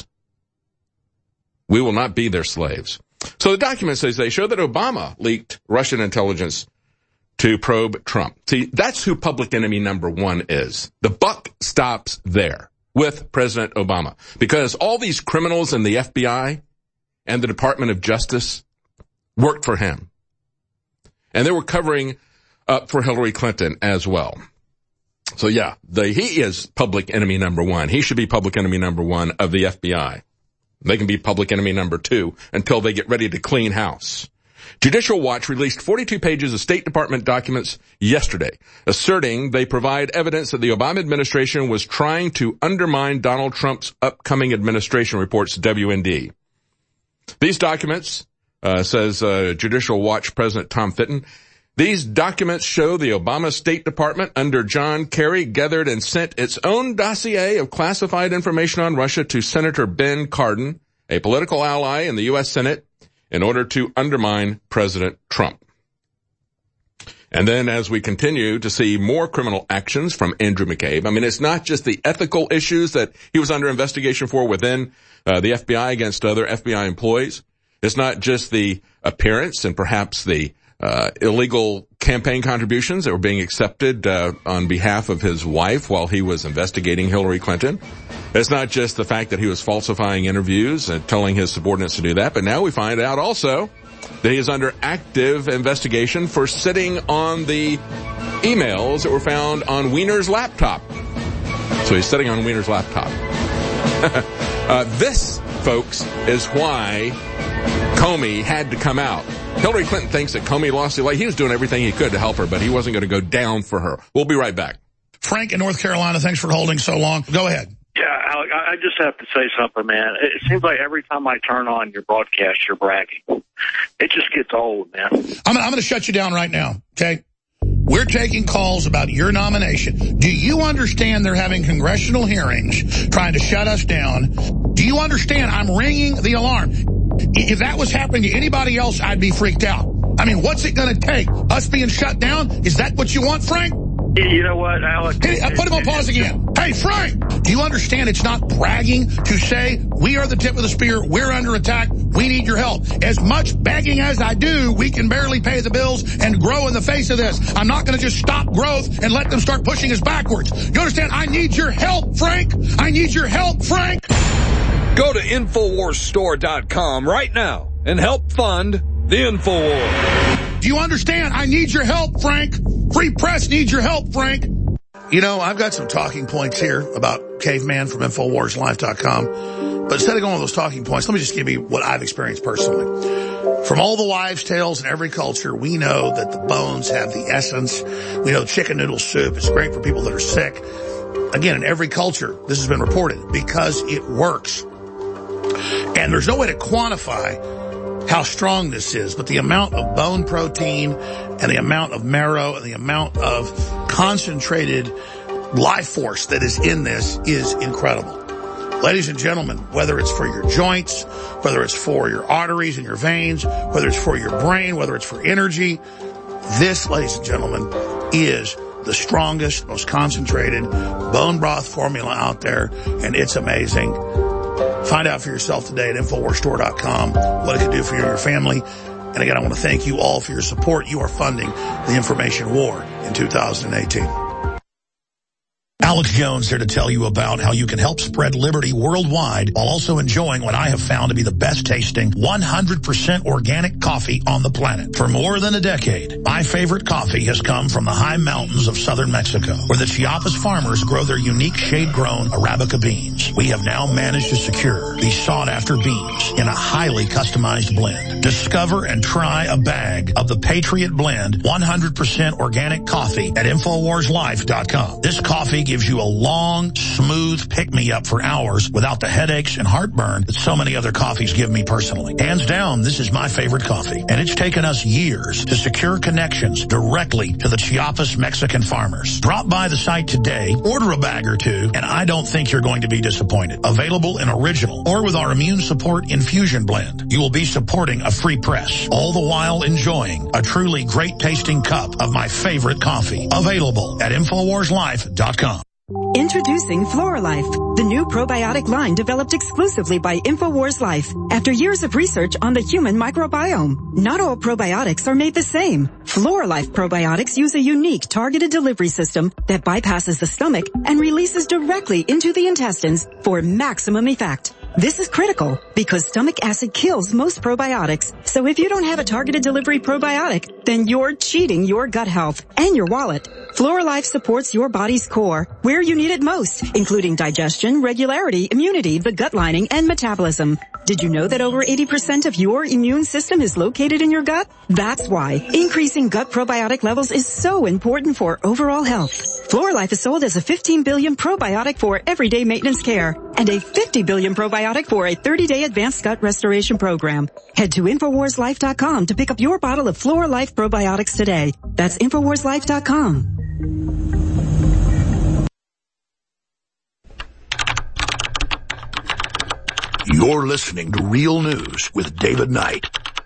We will not be their slaves. So the document says they show that Obama leaked Russian intelligence to probe Trump. See, that's who public enemy number one is. The buck stops there with President Obama. Because all these criminals in the FBI and the Department of Justice worked for him. And they were covering up for Hillary Clinton as well. So yeah, he is public enemy number one. He should be public enemy number one of the FBI. They can be public enemy number two until they get ready to clean house. Judicial Watch released 42 pages of State Department documents yesterday, asserting they provide evidence that the Obama administration was trying to undermine Donald Trump's upcoming administration, reports WND. These documents, says Judicial Watch President Tom Fitton, these documents show the Obama State Department under John Kerry gathered and sent its own dossier of classified information on Russia to Senator Ben Cardin, a political ally in the U.S. Senate, in order to undermine President Trump. And then as we continue to see more criminal actions from Andrew McCabe, I mean, it's not just the ethical issues that he was under investigation for within the FBI against other FBI employees. It's not just the appearance and perhaps the illegal campaign contributions that were being accepted on behalf of his wife while he was investigating Hillary Clinton. It's not just the fact that he was falsifying interviews and telling his subordinates to do that, but now we find out also that he is under active investigation for sitting on the emails that were found on Weiner's laptop. So he's sitting on Weiner's laptop. This, folks, is why Comey had to come out. Hillary Clinton thinks that Comey lost the election. He was doing everything he could to help her, but he wasn't going to go down for her. We'll be right back. Frank in North Carolina, thanks for holding so long. Go ahead. Yeah, Alec, I just have to say something, man. It seems like every time I turn on your broadcast, you're bragging. It just gets old, man. I'm going to shut you down right now, okay? We're taking calls about your nomination. Do you understand they're having congressional hearings trying to shut us down? Do you understand I'm ringing the alarm? If that was happening to anybody else, I'd be freaked out. I mean, what's it going to take? Us being shut down? Is that what you want, Frank? You know what, Alex? Put him on pause again. Hey, Frank, do you understand it's not bragging to say we are the tip of the spear, we're under attack, we need your help? As much begging as I do, we can barely pay the bills and grow in the face of this. I'm not going to just stop growth and let them start pushing us backwards. You understand? I need your help, Frank. I need your help, Frank. Go to InfoWarsStore.com right now and help fund the InfoWars. Do you understand? I need your help, Frank. Free press needs your help, Frank. You know, I've got some talking points here about Caveman from InfoWarsLife.com. But instead of going with those talking points, let me just give you what I've experienced personally. From all the wives' tales in every culture, we know that the bones have the essence. We know chicken noodle soup is great for people that are sick. Again, in every culture, this has been reported because it works. And there's no way to quantify how strong this is, but the amount of bone protein and the amount of marrow and the amount of concentrated life force that is in this is incredible. Ladies and gentlemen, whether it's for your joints, whether it's for your arteries and your veins, whether it's for your brain, whether it's for energy, this, ladies and gentlemen, is the strongest, most concentrated bone broth formula out there, and it's amazing. Find out for yourself today at InfoWarsStore.com what it can do for you and your family. And again, I want to thank you all for your support. You are funding the information war in 2018. Alex Alex Jones here to tell you about how you can help spread liberty worldwide while also enjoying what I have found to be the best tasting 100% organic coffee on the planet. For more than a decade, my favorite coffee has come from the high mountains of southern Mexico, where the Chiapas farmers grow their unique shade-grown Arabica beans. We have now managed to secure these sought-after beans in a highly customized blend. Discover and try a bag of the Patriot Blend 100% organic coffee at InfoWarsLife.com. This coffee gives you a long, smooth pick-me-up for hours without the headaches and heartburn that so many other coffees give me personally. Hands down, this is my favorite coffee, and it's taken us years to secure connections directly to the Chiapas Mexican farmers. Drop by the site today, order a bag or two, and I don't think you're going to be disappointed. Available in original or with our immune support infusion blend. You will be supporting a free press, all the while enjoying a truly great tasting cup of my favorite coffee. Available at InfoWarsLife.com. Introducing FloraLife, the new probiotic line developed exclusively by InfoWars Life after years of research on the human microbiome. Not all probiotics are made the same. FloraLife probiotics use a unique targeted delivery system that bypasses the stomach and releases directly into the intestines for maximum effect. This is critical because stomach acid kills most probiotics. So if you don't have a targeted delivery probiotic, then you're cheating your gut health and your wallet. FloraLife supports your body's core where you need it most, including digestion, regularity, immunity, the gut lining, and metabolism. Did you know that over 80% of your immune system is located in your gut? That's why increasing gut probiotic levels is so important for overall health. FloraLife is sold as a 15 billion probiotic for everyday maintenance care and a 50 billion probiotic for a 30-day advanced gut restoration program. Head to InfoWarsLife.com to pick up your bottle of FloraLife probiotics today. That's InfoWarsLife.com. You're listening to Real News with David Knight.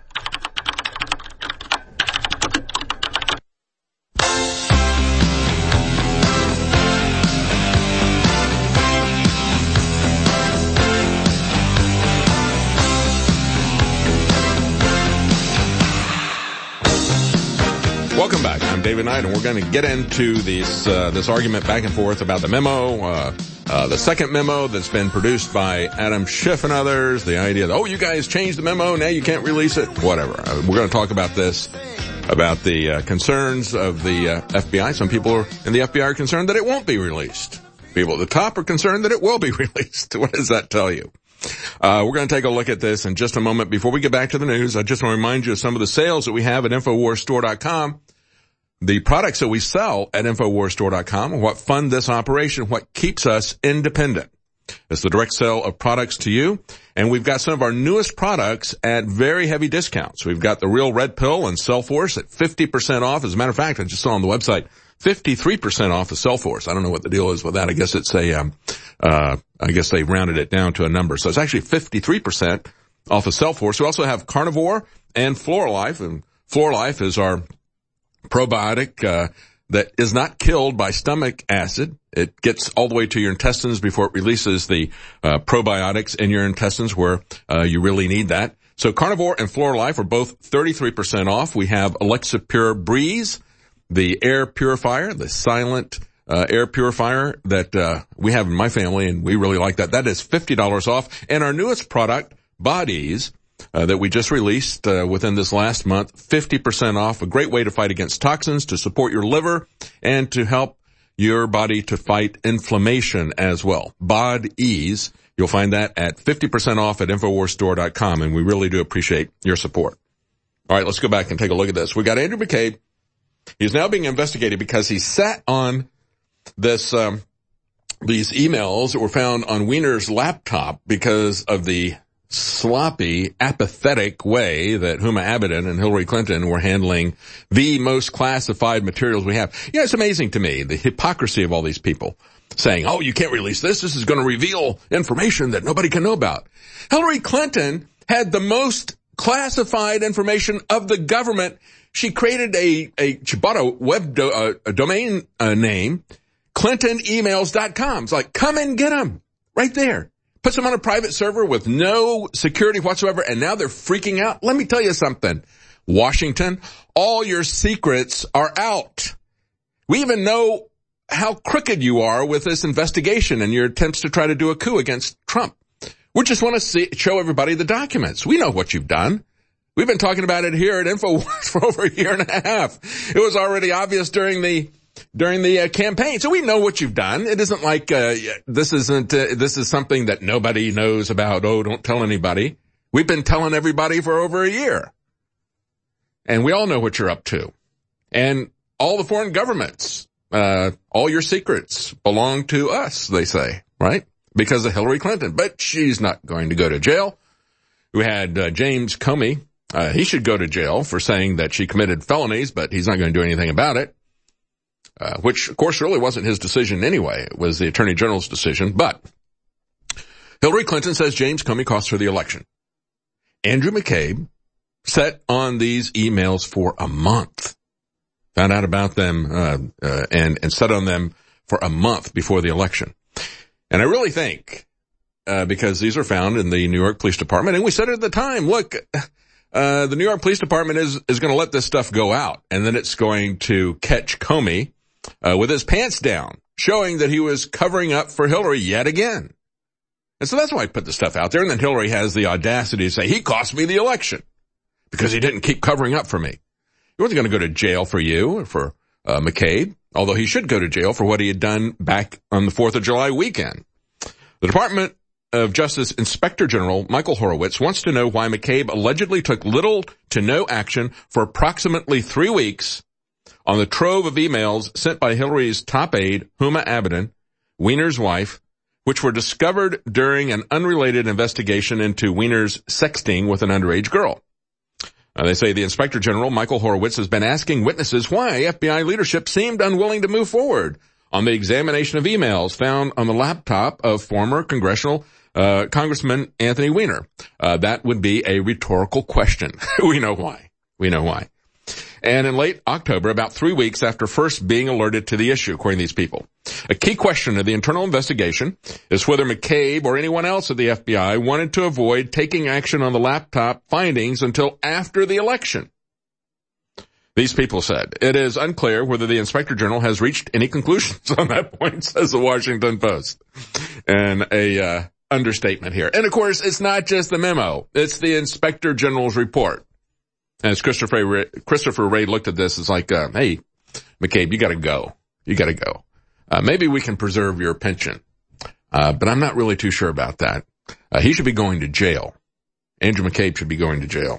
Welcome back. I'm David Knight, and we're going to get into this argument back and forth about the memo, the second memo that's been produced by Adam Schiff and others, the idea that, you guys changed the memo, now you can't release it, whatever. We're going to talk about this, about the concerns of the FBI. Some people in the FBI are concerned that it won't be released. People at the top are concerned that it will be released. What does that tell you? We're going to take a look at this in just a moment. Before we get back to the news, I just want to remind you of some of the sales that we have at InfoWarsStore.com. The products that we sell at InfoWarsStore.com are what fund this operation, what keeps us independent. It's the direct sale of products to you. And we've got some of our newest products at very heavy discounts. We've got the Real Red Pill and Cellforce at 50% off. As a matter of fact, I just saw on the website, 53% off of Cellforce. I don't know what the deal is with that. I guess it's I guess they rounded it down to a number. So it's actually 53% off of Cellforce. We also have Carnivore and FloraLife. And FloraLife is our probiotic that is not killed by stomach acid. It gets all the way to your intestines before it releases the probiotics in your intestines where you really need that. So Carnivore and FloraLife are both 33% off. We have Alexa Pure Breeze, the air purifier, the silent air purifier that we have in my family, and we really like that. That is $50 off. And our newest product, Bodies, that we just released within this last month, 50% off. A great way to fight against toxins, to support your liver, and to help your body to fight inflammation as well. Bodies, you'll find that at 50% off at InfoWarsStore.com, and we really do appreciate your support. All right, let's go back and take a look at this. We got Andrew McCabe. He's now being investigated because he sat on this these emails that were found on Weiner's laptop because of the sloppy, apathetic way that Huma Abedin and Hillary Clinton were handling the most classified materials we have. You know, it's amazing to me, the hypocrisy of all these people saying, you can't release this. This is going to reveal information that nobody can know about. Hillary Clinton had the most classified information of the government. She created she bought a web domain name, ClintonEmails.com. It's like, come and get them right there. Puts them on a private server with no security whatsoever, and now they're freaking out. Let me tell you something. Washington, all your secrets are out. We even know how crooked you are with this investigation and your attempts to try to do a coup against Trump. We just want to show everybody the documents. We know what you've done. We've been talking about it here at InfoWars for over a year and a half. It was already obvious during the campaign. So we know what you've done. It isn't like, this is something that nobody knows about. Oh, don't tell anybody. We've been telling everybody for over a year. And we all know what you're up to. And all the foreign governments, all your secrets belong to us, they say, right? Because of Hillary Clinton. But she's not going to go to jail. We had James Comey. He should go to jail for saying that she committed felonies, but he's not going to do anything about it. Which, of course, really wasn't his decision anyway. It was the Attorney General's decision. But Hillary Clinton says James Comey cost her the election. Andrew McCabe sat on these emails for a month. Found out about them and sat on them for a month before the election. And I really think, because these are found in the New York Police Department, and we said it at the time, look, the New York Police Department is going to let this stuff go out, and then it's going to catch Comey with his pants down, showing that he was covering up for Hillary yet again. And so that's why I put the stuff out there, and then Hillary has the audacity to say, he cost me the election because he didn't keep covering up for me. He wasn't going to go to jail for you or for McCabe, although he should go to jail for what he had done back on the 4th of July weekend. The Department of Justice Inspector General Michael Horowitz wants to know why McCabe allegedly took little to no action for approximately 3 weeks on the trove of emails sent by Hillary's top aide, Huma Abedin, Weiner's wife, which were discovered during an unrelated investigation into Weiner's sexting with an underage girl. They say the Inspector General, Michael Horowitz, has been asking witnesses why FBI leadership seemed unwilling to move forward on the examination of emails found on the laptop of former congressional Congressman Anthony Weiner. That would be a rhetorical question. We know why. And in late October, about 3 weeks after first being alerted to the issue, according to these people, a key question of the internal investigation is whether McCabe or anyone else at the FBI wanted to avoid taking action on the laptop findings until after the election. These people said, it is unclear whether the Inspector General has reached any conclusions on that point, says the Washington Post. And a understatement here. And of course, it's not just the memo. It's the Inspector General's report. And as Christopher Wray looked at this, it's like, hey, McCabe, you gotta go. Maybe we can preserve your pension. But I'm not really too sure about that. He should be going to jail. Andrew McCabe should be going to jail.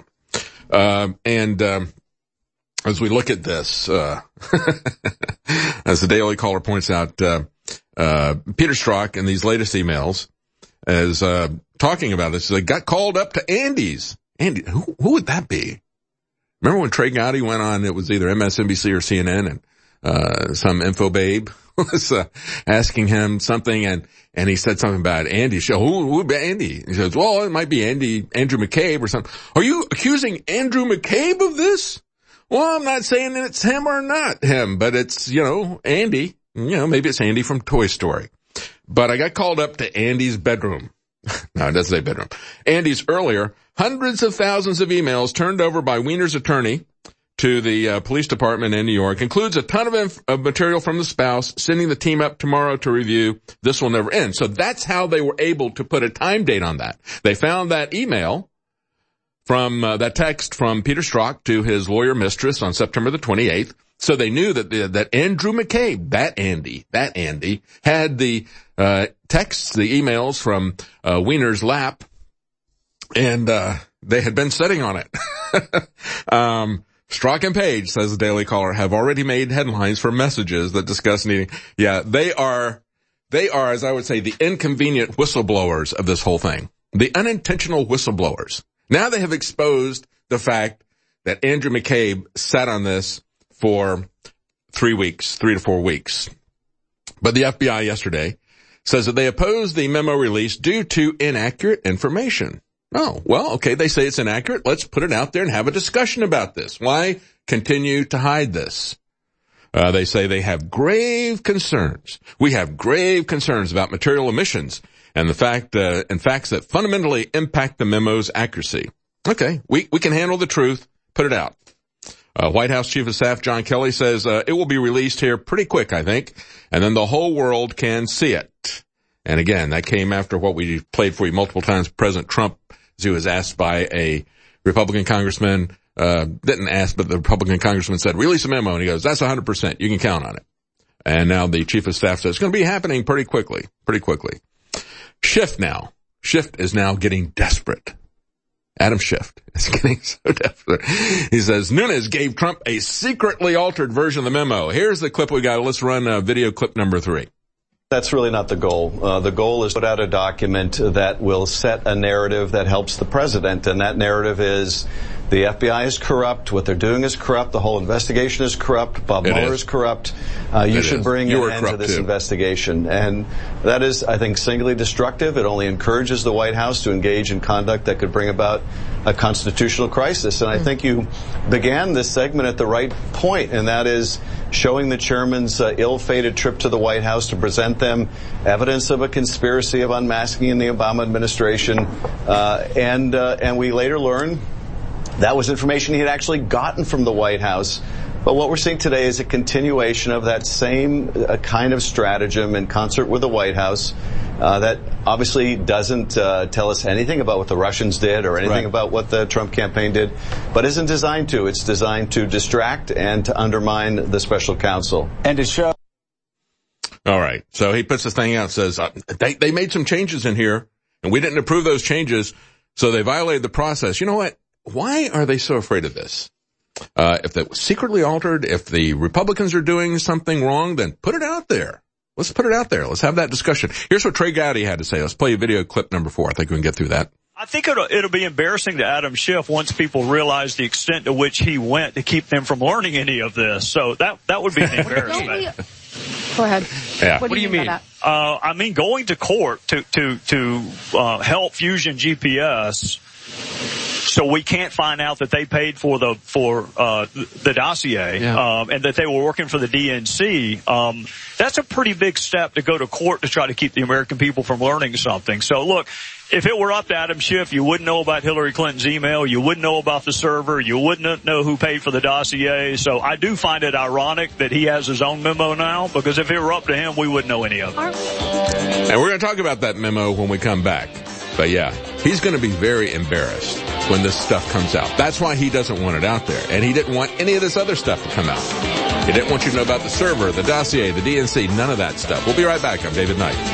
As we look at this, as the Daily Caller points out, Peter Strzok in these latest emails is talking about this. They got called up to Andy's. Andy, who would that be? Remember when Trey Gotti went on, it was either MSNBC or CNN, and some info babe was asking him something, and he said something about Andy. She said, who would be Andy? He says, well, it might be Andrew McCabe or something. Are you accusing Andrew McCabe of this? Well, I'm not saying it's him or not him, but it's, Andy. Maybe it's Andy from Toy Story. But I got called up to Andy's bedroom. No, it doesn't say bedroom. Andy's earlier, hundreds of thousands of emails turned over by Weiner's attorney to the police department in New York includes a ton of material from the spouse, sending the team up tomorrow to review. This will never end. So that's how they were able to put a time date on that. They found that email from that text from Peter Strzok to his lawyer mistress on September the 28th. So they knew that Andrew McCabe, that Andy, had the texts, the emails from Weiner's lap, and they had been sitting on it. Strzok and Page, says the Daily Caller, have already made headlines for messages that discuss needing. Yeah, they are, as I would say, the inconvenient whistleblowers of this whole thing. The unintentional whistleblowers. Now they have exposed the fact that Andrew McCabe sat on this for 3 to 4 weeks. But the FBI yesterday says that they opposed the memo release due to inaccurate information. Oh, well, okay, they say it's inaccurate. Let's put it out there and have a discussion about this. Why continue to hide this? They say they have grave concerns. We have grave concerns about material omissions and the fact, and facts that fundamentally impact the memo's accuracy. Okay, we can handle the truth. Put it out. White House Chief of Staff John Kelly says it will be released here pretty quick, I think, and then the whole world can see it. And again, that came after what we played for you multiple times. President Trump, as he was asked by a Republican congressman, didn't ask, but the Republican congressman said, release a memo, and he goes, that's 100%. You can count on it. And now the Chief of Staff says it's going to be happening pretty quickly. Schiff is now getting desperate. Adam Schiff is getting so desperate. He says, Nunes gave Trump a secretly altered version of the memo. Here's the clip we got. Let's run video clip number 3. That's really not the goal. The goal is to put out a document that will set a narrative that helps the president, and that narrative is the FBI is corrupt, what they're doing is corrupt, the whole investigation is corrupt, Bob Mueller is corrupt. You should bring an end to this investigation. And that is, I think, singularly destructive. It only encourages the White House to engage in conduct that could bring about a constitutional crisis. And I think you began this segment at the right point, and that is showing the chairman's ill-fated trip to the White House to present them evidence of a conspiracy of unmasking in the Obama administration. And we later learned that was information he had actually gotten from the White House. But what we're seeing today is a continuation of that same kind of stratagem in concert with the White House that obviously doesn't tell us anything about what the Russians did or anything about what the Trump campaign did, but isn't designed to. It's designed to distract and to undermine the special counsel. And to show. All right. So he puts this thing out, says, they made some changes in here, and we didn't approve those changes, so they violated the process. You know what? Why are they so afraid of this? If it was secretly altered, if the Republicans are doing something wrong, then put it out there. Let's put it out there. Let's have that discussion. Here's what Trey Gowdy had to say. Let's play video clip number 4. I think we can get through that. I think it'll be embarrassing to Adam Schiff once people realize the extent to which he went to keep them from learning any of this. So that would be an embarrassment. Go ahead. Yeah. What do you mean? I mean, going to court to help Fusion GPS, so we can't find out that they paid for the dossier, and that they were working for the DNC. That's a pretty big step to go to court to try to keep the American people from learning something. So look, if it were up to Adam Schiff, you wouldn't know about Hillary Clinton's email, you wouldn't know about the server, you wouldn't know who paid for the dossier. So I do find it ironic that he has his own memo now, because if it were up to him, we wouldn't know any of it. And we're going to talk about that memo when we come back. But yeah, he's going to be very embarrassed when this stuff comes out. That's why he doesn't want it out there. And he didn't want any of this other stuff to come out. He didn't want you to know about the server, the dossier, the DNC, none of that stuff. We'll be right back. I'm David Knight.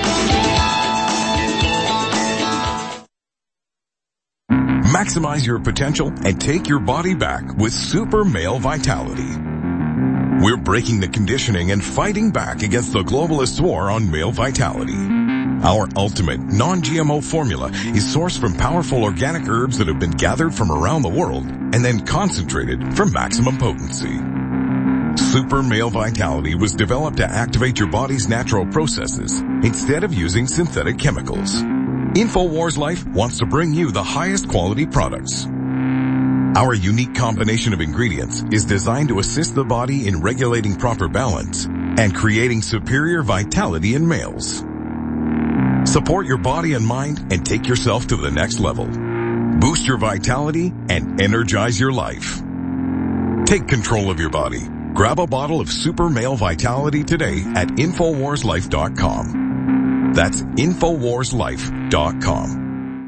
Maximize your potential and take your body back with Super Male Vitality. We're breaking the conditioning and fighting back against the globalist war on male vitality. Our ultimate non-GMO formula is sourced from powerful organic herbs that have been gathered from around the world and then concentrated for maximum potency. Super Male Vitality was developed to activate your body's natural processes instead of using synthetic chemicals. InfoWars Life wants to bring you the highest quality products. Our unique combination of ingredients is designed to assist the body in regulating proper balance and creating superior vitality in males. Support your body and mind and take yourself to the next level. Boost your vitality and energize your life. Take control of your body. Grab a bottle of Super Male Vitality today at InfoWarsLife.com. That's InfoWarsLife.com.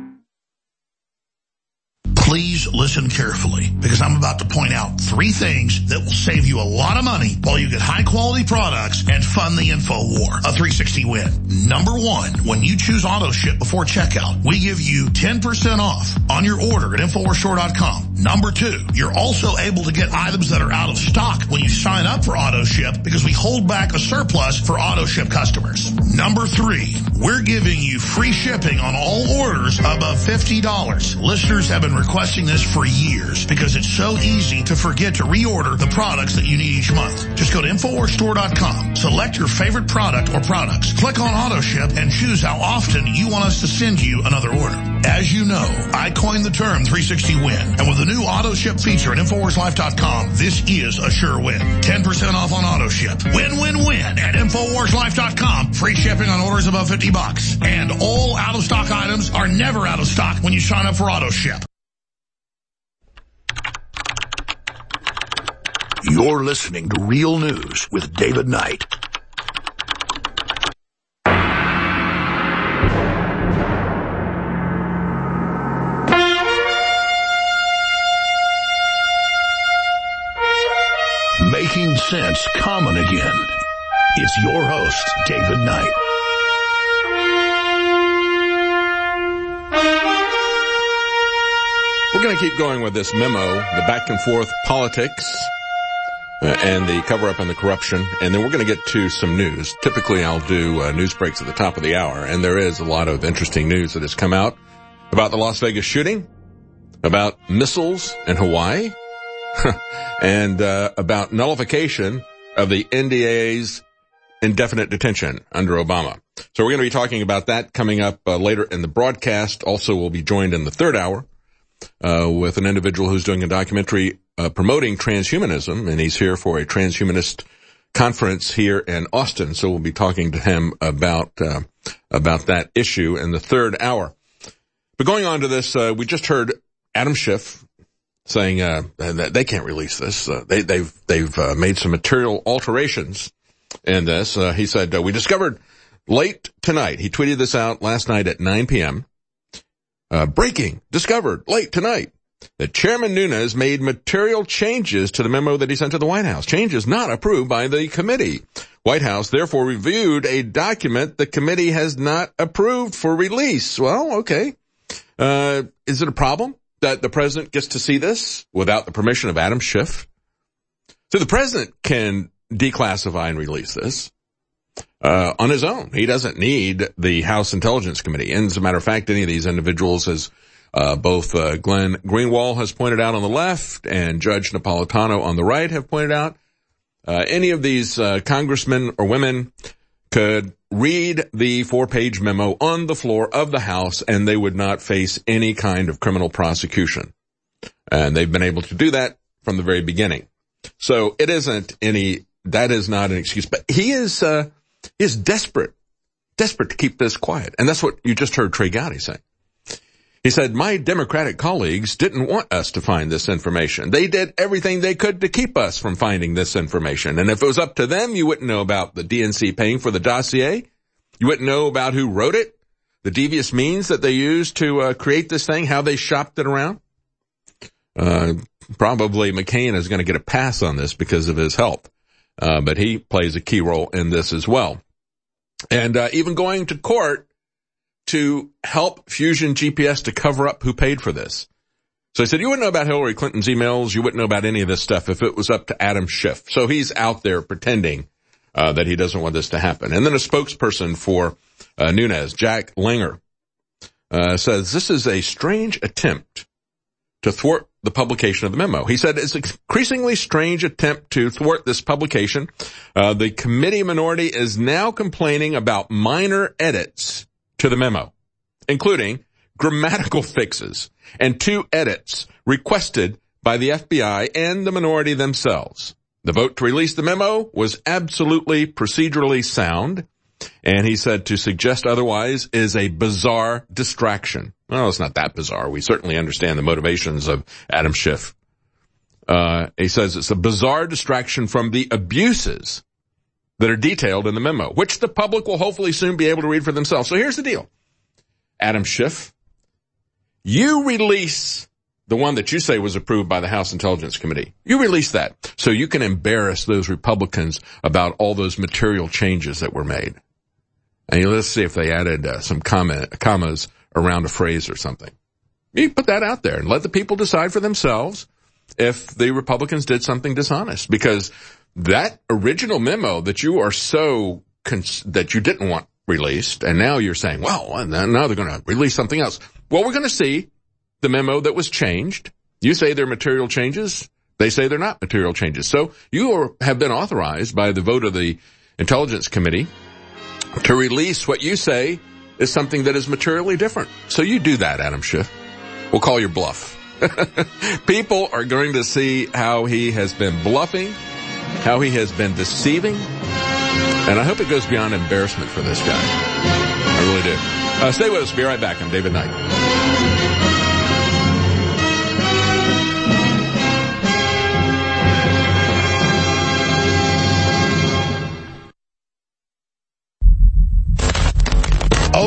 Please listen carefully, because I'm about to point out 3 things that will save you a lot of money while you get high-quality products and fund the InfoWar. A 360 win. Number 1, when you choose AutoShip before checkout, we give you 10% off on your order at InfoWarsStore.com. Number 2, you're also able to get items that are out of stock when you sign up for AutoShip, because we hold back a surplus for AutoShip customers. Number 3, we're giving you free shipping on all orders above $50. Listeners have been requesting this for years because it's so easy to forget to reorder the products that you need each month. Just go to InfoWarsStore.com, select your favorite product or products, click on AutoShip, and choose how often you want us to send you another order. As you know, I coined the term 360 win, and with the new AutoShip feature at InfoWarsLife.com, this is a sure win. 10% off on AutoShip. Win, win, win at InfoWarsLife.com. Free shipping on orders above $50. And all out-of-stock items are never out of stock when you sign up for AutoShip. You're listening to Real News with David Knight. Making sense common again. It's your host, David Knight. We're going to keep going with this memo, the back and forth politics, and the cover-up and the corruption, and then we're going to get to some news. Typically, I'll do news breaks at the top of the hour, and there is a lot of interesting news that has come out about the Las Vegas shooting, about missiles in Hawaii, and about nullification of the NDA's indefinite detention under Obama. So we're going to be talking about that coming up later in the broadcast. Also, we'll be joined in the third hour with an individual who's doing a documentary promoting transhumanism, and he's here for a transhumanist conference here in Austin. So we'll be talking to him about that issue in the third hour. But going on to this, we just heard Adam Schiff saying that they can't release this. They've made some material alterations in this. He said, we discovered late tonight. He tweeted this out last night at 9 p.m. Breaking, discovered late tonight that Chairman Nunes made material changes to the memo that he sent to the White House. Changes not approved by the committee. White House therefore reviewed a document the committee has not approved for release. Well, okay. Is it a problem that the president gets to see this without the permission of Adam Schiff? So the president can declassify and release this on his own. He doesn't need the House Intelligence Committee. And as a matter of fact, any of these individuals, as both Glenn Greenwald has pointed out on the left and Judge Napolitano on the right have pointed out, any of these congressmen or women could read the 4-page memo on the floor of the House and they would not face any kind of criminal prosecution. And they've been able to do that from the very beginning. So it isn't that is not an excuse, but he is desperate to keep this quiet. And that's what you just heard Trey Gowdy say. He said, my Democratic colleagues didn't want us to find this information. They did everything they could to keep us from finding this information. And if it was up to them, you wouldn't know about the DNC paying for the dossier. You wouldn't know about who wrote it, the devious means that they used to create this thing, how they shopped it around. Probably McCain is going to get a pass on this because of his help. But he plays a key role in this as well. And even going to court to help Fusion GPS to cover up who paid for this. So he said, you wouldn't know about Hillary Clinton's emails. You wouldn't know about any of this stuff if it was up to Adam Schiff. So he's out there pretending that he doesn't want this to happen. And then a spokesperson for Nunes, Jack Langer, says this is a strange attempt to thwart the publication of the memo. He said it's an increasingly strange attempt to thwart this publication. The committee minority is now complaining about minor edits to the memo, including grammatical fixes and 2 edits requested by the FBI and the minority themselves. The vote to release the memo was absolutely procedurally sound, and he said to suggest otherwise is a bizarre distraction. Well, it's not that bizarre. We certainly understand the motivations of Adam Schiff. He says it's a bizarre distraction from the abuses that are detailed in the memo, which the public will hopefully soon be able to read for themselves. So here's the deal. Adam Schiff, you release the one that you say was approved by the House Intelligence Committee. You release that so you can embarrass those Republicans about all those material changes that were made. And let's see if they added some commas around a phrase or something. You put that out there and let the people decide for themselves if the Republicans did something dishonest, because that original memo that you are that you didn't want released, and now you're saying, well, now they're going to release something else. Well, we're going to see the memo that was changed. You say they're material changes. They say they're not material changes. So you have been authorized by the vote of the Intelligence Committee to release what you say is something that is materially different. So you do that, Adam Schiff. We'll call your bluff. People are going to see how he has been bluffing, how he has been deceiving, and I hope it goes beyond embarrassment for this guy. I really do. Stay with us. Be right back. I'm David Knight.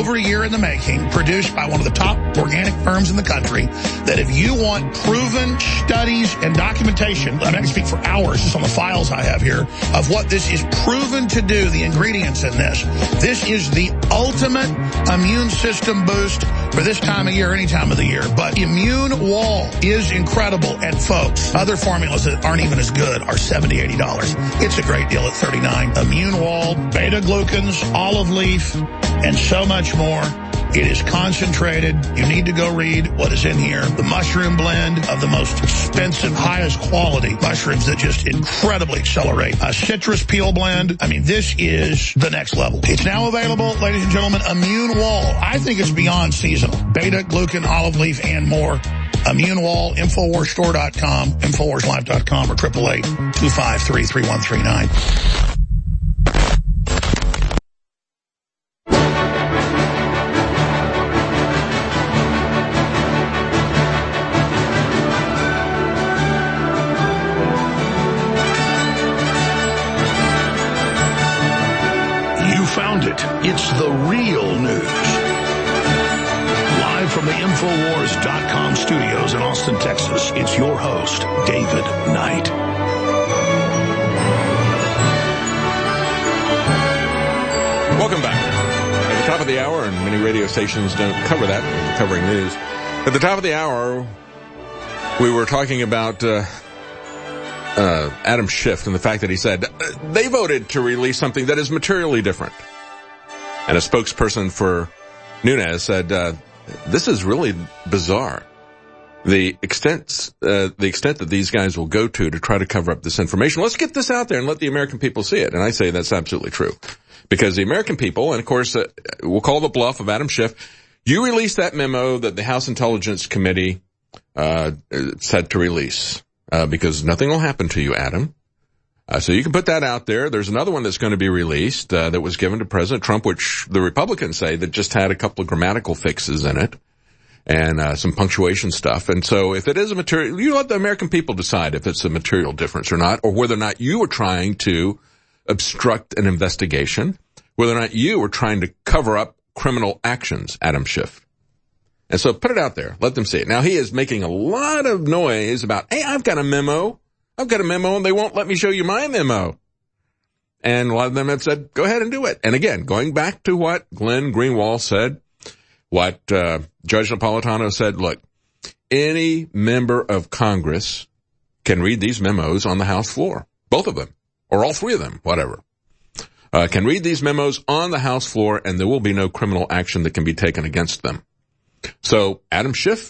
over a year in the making, produced by one of the top organic firms in the country, that if you want proven studies and documentation, I can speak for hours just on the files I have here, of what this is proven to do, the ingredients in this. This is the ultimate immune system boost for this time of year, any time of the year. But Immune Wall is incredible. And folks, other formulas that aren't even as good are $70, $80. It's a great deal at $39. Immune Wall, beta-glucans, olive leaf, and so much more. It is concentrated. You need to go read what is in here. The mushroom blend of the most expensive, highest quality mushrooms that just incredibly accelerate. A citrus peel blend. I mean, this is the next level. It's now available, ladies and gentlemen, Immune Wall. I think it's beyond seasonal. Beta-glucan, olive leaf, and more. Immune Wall, InfoWarsStore.com, InfoWarsLife.com, or 888-253-3139. It's the real news. Live from the Infowars.com studios in Austin, Texas, it's your host, David Knight. Welcome back. At the top of the hour, and many radio stations don't cover that, covering news. At the top of the hour, we were talking about Adam Schiff and the fact that he said they voted to release something that is materially different. And a spokesperson for Nunes said, this is really bizarre. The extent that these guys will go to try to cover up this information. Let's get this out there and let the American people see it. And I say that's absolutely true. Because the American people, and of course, we'll call the bluff of Adam Schiff, you released that memo that the House Intelligence Committee said to release. Because nothing will happen to you, Adam. So you can put that out there. There's another one that's going to be released that was given to President Trump, which the Republicans say that just had a couple of grammatical fixes in it and some punctuation stuff. And so if it is a material, you let the American people decide if it's a material difference or not, or whether or not you were trying to obstruct an investigation, whether or not you were trying to cover up criminal actions, Adam Schiff. And so put it out there. Let them see it. Now, he is making a lot of noise about, hey, I've got a memo, and they won't let me show you my memo. And a lot of them have said, go ahead and do it. And again, going back to what Glenn Greenwald said, what Judge Napolitano said, look, any member of Congress can read these memos on the House floor. Both of them, or all three of them, whatever. Can read these memos on the House floor, and there will be no criminal action that can be taken against them. So Adam Schiff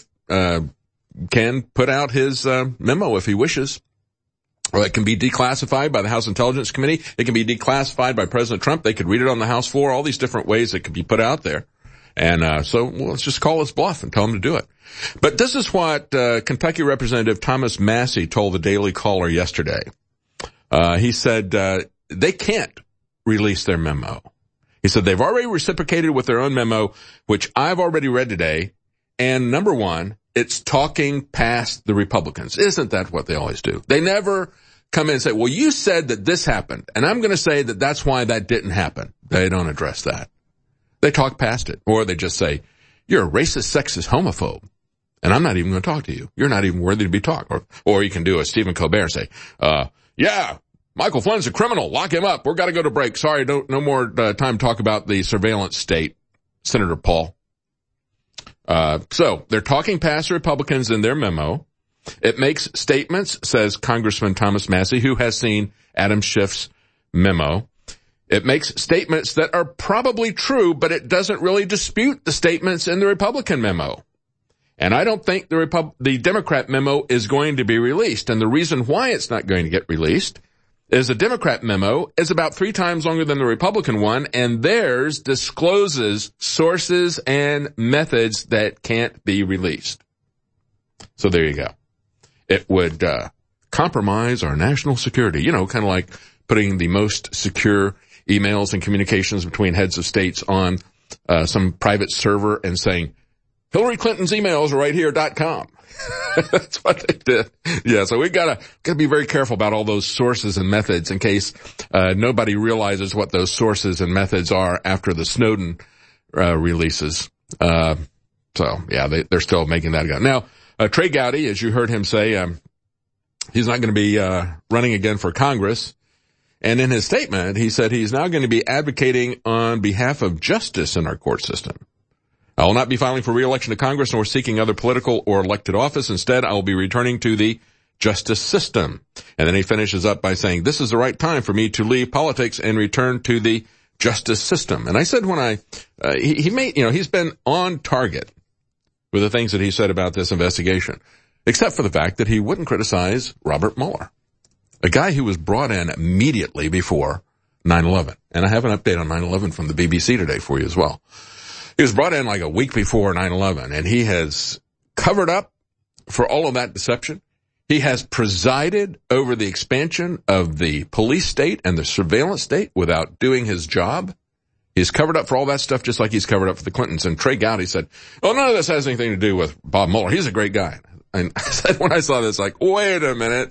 can put out his memo if he wishes. Or it can be declassified by the House Intelligence Committee. It can be declassified by President Trump. They could read it on the House floor. All these different ways it could be put out there. And so let's just call his bluff and tell him to do it. But this is what Kentucky Representative Thomas Massie told the Daily Caller yesterday. He said they can't release their memo. He said they've already reciprocated with their own memo, which I've already read today. And number one, it's talking past the Republicans. Isn't that what they always do? They never come in and say, well, you said that this happened, and I'm going to say that that's why that didn't happen. They don't address that. They talk past it. Or they just say, you're a racist, sexist, homophobe, and I'm not even going to talk to you. You're not even worthy to be talked. Or you can do a Stephen Colbert and say, yeah, Michael Flynn's a criminal. Lock him up. We're got to go to break. Sorry, no more time to talk about the surveillance state, Senator Paul. So they're talking past the Republicans in their memo. It makes statements, says Congressman Thomas Massie, who has seen Adam Schiff's memo. It makes statements that are probably true, but it doesn't really dispute the statements in the Republican memo. And I don't think the Democrat memo is going to be released. And the reason why it's not going to get released is the Democrat memo is about 3 times longer than the Republican one, and theirs discloses sources and methods that can't be released. So there you go. It would compromise our national security, kind of like putting the most secure emails and communications between heads of states on some private server and saying, Hillary Clinton's emails are right here.com. That's what they did. Yeah, so we gotta be very careful about all those sources and methods in case nobody realizes what those sources and methods are after the Snowden releases. So, yeah, they're still making that go. Now, Trey Gowdy, as you heard him say, he's not going to be running again for Congress. And in his statement, he said he's now going to be advocating on behalf of justice in our court system. I will not be filing for re-election to Congress nor seeking other political or elected office. Instead, I will be returning to the justice system. And then he finishes up by saying, this is the right time for me to leave politics and return to the justice system. And I said when he's been on target with the things that he said about this investigation, except for the fact that he wouldn't criticize Robert Mueller, a guy who was brought in immediately before 9/11. And I have an update on 9/11 from the BBC today for you as well. He was brought in like a week before 9/11, and he has covered up for all of that deception. He has presided over the expansion of the police state and the surveillance state without doing his job. He's covered up for all that stuff just like he's covered up for the Clintons. And Trey Gowdy said, well, none of this has anything to do with Bob Mueller. He's a great guy. And I said when I saw this, like, wait a minute.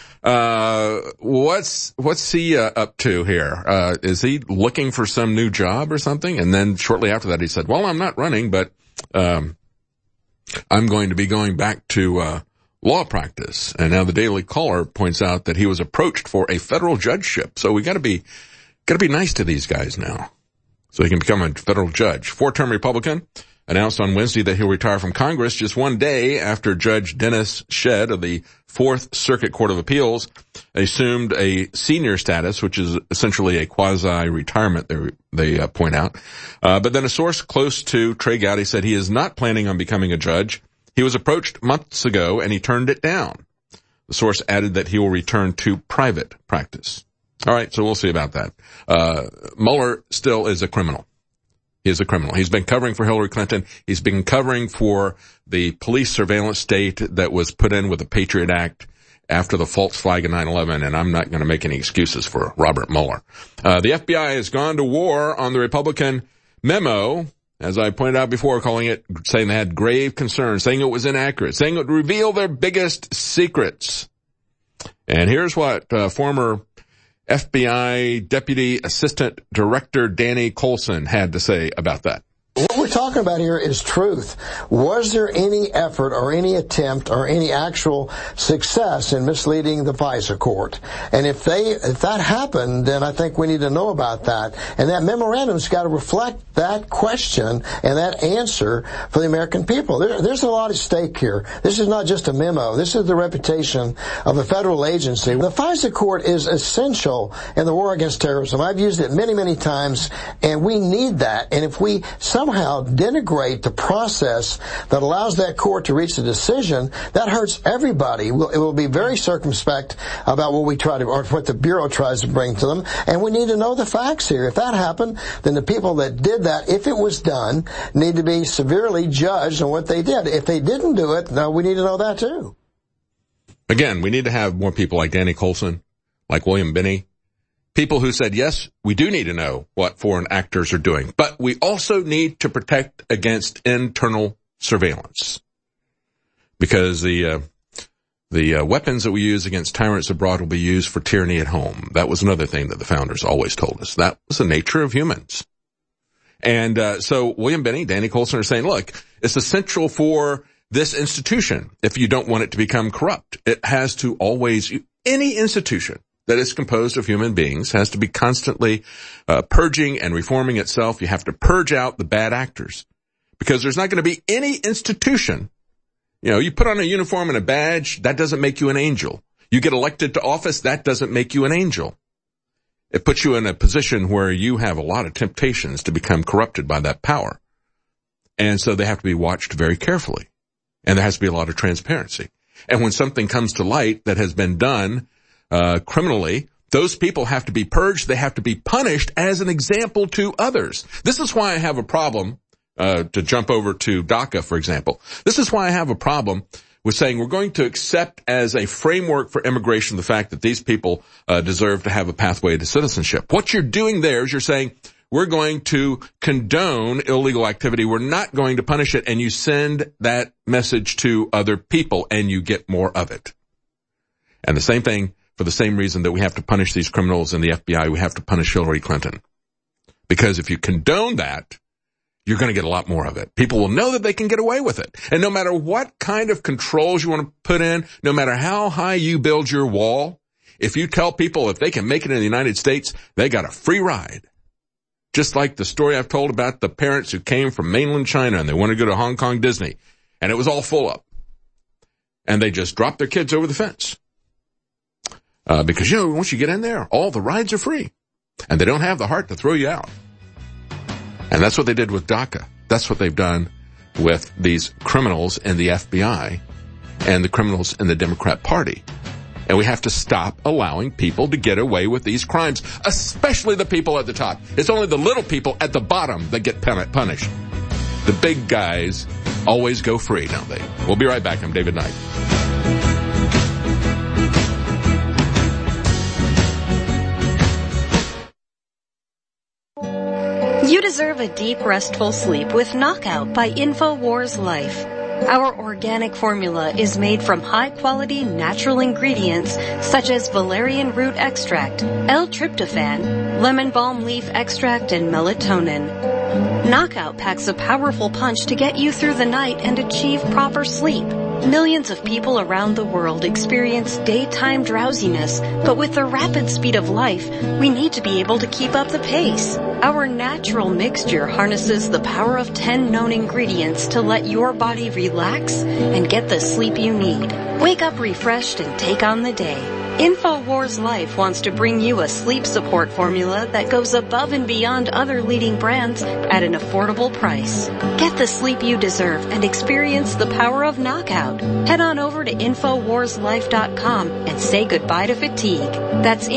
What's he up to here? Is he looking for some new job or something? And then shortly after that, he said, well, I'm not running, but I'm going to be going back to law practice. And now the Daily Caller points out that he was approached for a federal judgeship. So we gotta be nice to these guys now, so he can become a federal judge. 4-term Republican announced on Wednesday that he'll retire from Congress just one day after Judge Dennis Shedd of the Fourth Circuit Court of Appeals assumed a senior status, which is essentially a quasi-retirement, they point out. But then a source close to Trey Gowdy said he is not planning on becoming a judge. He was approached months ago and he turned it down. The source added that he will return to private practice. All right, so we'll see about that. Mueller still is a criminal. He is a criminal. He's been covering for Hillary Clinton. He's been covering for the police surveillance state that was put in with the Patriot Act after the false flag in 9/11, and I'm not going to make any excuses for Robert Mueller. The FBI has gone to war on the Republican memo, as I pointed out before, saying they had grave concerns, saying it was inaccurate, saying it would reveal their biggest secrets. And here's what former FBI Deputy Assistant Director Danny Coulson had to say about that. What we're talking about here is truth. Was there any effort or any attempt or any actual success in misleading the FISA court? And if that happened, then I think we need to know about that. And that memorandum's got to reflect that question and that answer for the American people. There's a lot at stake here. This is not just a memo. This is the reputation of a federal agency. The FISA court is essential in the war against terrorism. I've used it many, many times, and we need that. And if we somehow denigrate the process that allows that court to reach a decision, that hurts everybody. It will be very circumspect about what we try to, or what the Bureau tries to bring to them. And we need to know the facts here. If that happened, then the people that did that, if it was done, need to be severely judged on what they did. If they didn't do it, now we need to know that too. Again, we need to have more people like Danny Coulson, like William Binney. People who said, yes, we do need to know what foreign actors are doing, but we also need to protect against internal surveillance. Because the weapons that we use against tyrants abroad will be used for tyranny at home. That was another thing that the founders always told us. That was the nature of humans. And so William Binney, Danny Coulson are saying, look, it's essential for this institution, if you don't want it to become corrupt. It has to always, any institution that is composed of human beings has to be constantly purging and reforming itself. You have to purge out the bad actors, because there's not going to be any institution. You know, you put on a uniform and a badge, that doesn't make you an angel. You get elected to office, that doesn't make you an angel. It puts you in a position where you have a lot of temptations to become corrupted by that power. And so they have to be watched very carefully. And there has to be a lot of transparency. And when something comes to light that has been done criminally, those people have to be purged. They have to be punished as an example to others. This is why I have a problem, to jump over to DACA, for example. This is why I have a problem with saying we're going to accept as a framework for immigration the fact that these people deserve to have a pathway to citizenship. What you're doing there is you're saying we're going to condone illegal activity. We're not going to punish it. And you send that message to other people and you get more of it. And the same thing, for the same reason that we have to punish these criminals in the FBI, we have to punish Hillary Clinton. Because if you condone that, you're going to get a lot more of it. People will know that they can get away with it. And no matter what kind of controls you want to put in, no matter how high you build your wall, if you tell people if they can make it in the United States, they got a free ride. Just like the story I've told about the parents who came from mainland China and they wanted to go to Hong Kong Disney, and it was all full up. And they just dropped their kids over the fence. Because, once you get in there, all the rides are free. And they don't have the heart to throw you out. And that's what they did with DACA. That's what they've done with these criminals in the FBI and the criminals in the Democrat Party. And we have to stop allowing people to get away with these crimes, especially the people at the top. It's only the little people at the bottom that get punished. The big guys always go free, don't they? We'll be right back. I'm David Knight. You deserve a deep, restful sleep with Knockout by InfoWars Life. Our organic formula is made from high-quality natural ingredients such as valerian root extract, L-tryptophan, lemon balm leaf extract, and melatonin. Knockout packs a powerful punch to get you through the night and achieve proper sleep. Millions of people around the world experience daytime drowsiness, but with the rapid speed of life, we need to be able to keep up the pace. Our natural mixture harnesses the power of 10 known ingredients to let your body relax and get the sleep you need. Wake up refreshed and take on the day. InfoWars Life wants to bring you a sleep support formula that goes above and beyond other leading brands at an affordable price. Get the sleep you deserve and experience the power of Knockout. Head on over to InfoWarsLife.com and say goodbye to fatigue. That's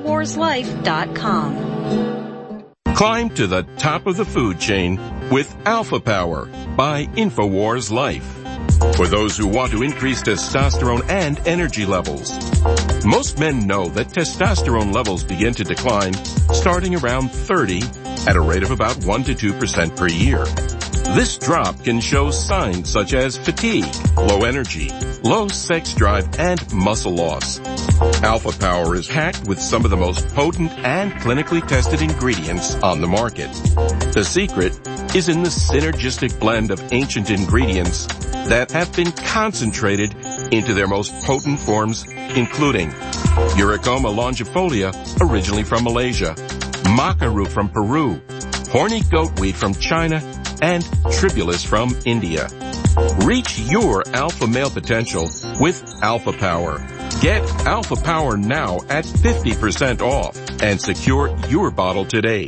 InfoWarsLife.com. Climb to the top of the food chain with Alpha Power by InfoWars Life. For those who want to increase testosterone and energy levels. Most men know that testosterone levels begin to decline starting around 30 at a rate of about 1 to 2% per year. This drop can show signs such as fatigue, low energy, low sex drive, and muscle loss. Alpha Power is packed with some of the most potent and clinically tested ingredients on the market. The secret is in the synergistic blend of ancient ingredients that have been concentrated into their most potent forms, including Eurycoma longifolia, originally from Malaysia, maca root from Peru, horny goatweed from China, and tribulus from India. Reach your alpha male potential with Alpha Power. Get Alpha Power now at 50% off and secure your bottle today.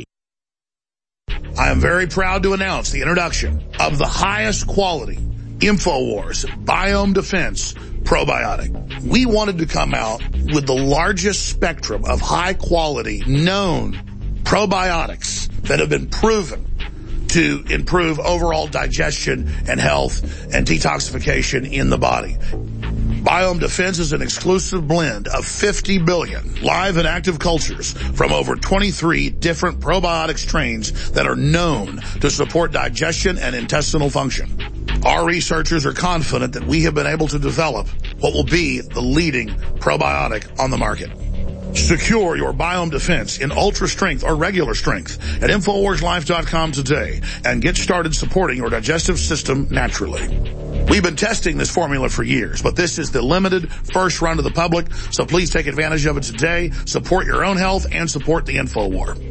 I am very proud to announce the introduction of the highest quality InfoWars Biome Defense Probiotic. We wanted to come out with the largest spectrum of high-quality, known probiotics that have been proven to improve overall digestion and health and detoxification in the body. Biome Defense is an exclusive blend of 50 billion live and active cultures from over 23 different probiotic strains that are known to support digestion and intestinal function. Our researchers are confident that we have been able to develop what will be the leading probiotic on the market. Secure your Biome Defense in ultra strength or regular strength at InfoWarsLife.com today and get started supporting your digestive system naturally. We've been testing this formula for years, but this is the limited first run to the public, so please take advantage of it today. Support your own health and support the InfoWar.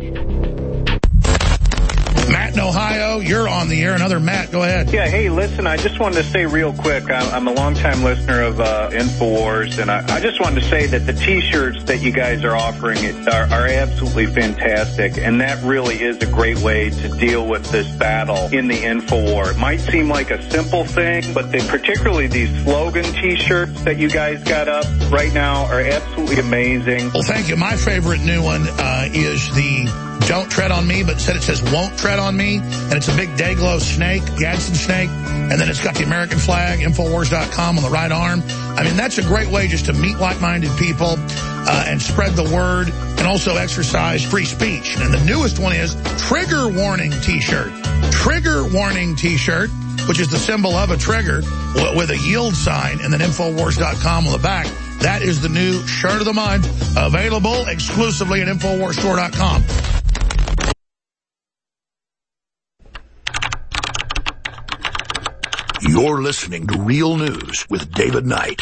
Matt in Ohio, you're on the air. Another Matt, go ahead. Yeah, hey, listen, I just wanted to say real quick, I'm a longtime listener of InfoWars, and I just wanted to say that the T-shirts that you guys are offering are absolutely fantastic, and that really is a great way to deal with this battle in the InfoWar. It might seem like a simple thing, but particularly these slogan T-shirts that you guys got up right now are absolutely amazing. Well, thank you. My favorite new one is the Don't Tread on Me, but instead it says Won't Tread on Me, and it's a big Dayglow snake, Gadsden snake, and then it's got the American flag, Infowars.com on the right arm. I mean, that's a great way just to meet like-minded people and spread the word and also exercise free speech. And the newest one is Trigger Warning T-shirt. Trigger Warning T-shirt, which is the symbol of a trigger with a yield sign and then Infowars.com on the back. That is the new shirt of the month, available exclusively at InfoWarsStore.com. You're listening to Real News with David Knight.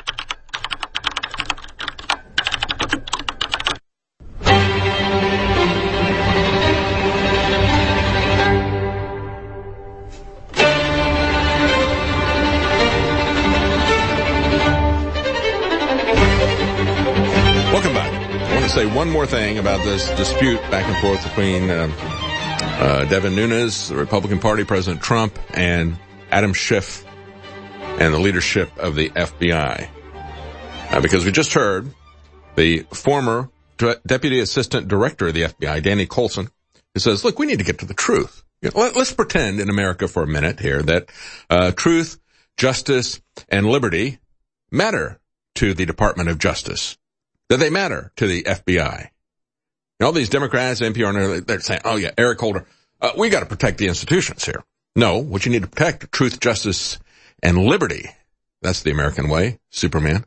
Welcome back. I want to say one more thing about this dispute back and forth between Devin Nunes, the Republican Party, President Trump, and Adam Schiff and the leadership of the FBI. Because we just heard the former Deputy Assistant Director of the FBI, Danny Coulson, who says, look, we need to get to the truth. Let's pretend in America for a minute here that truth, justice, and liberty matter to the Department of Justice, that they matter to the FBI. And all these Democrats, NPR, they're saying, oh yeah, Eric Holder, we got to protect the institutions here. No, what you need to protect are truth, justice, and liberty. That's the American way, Superman.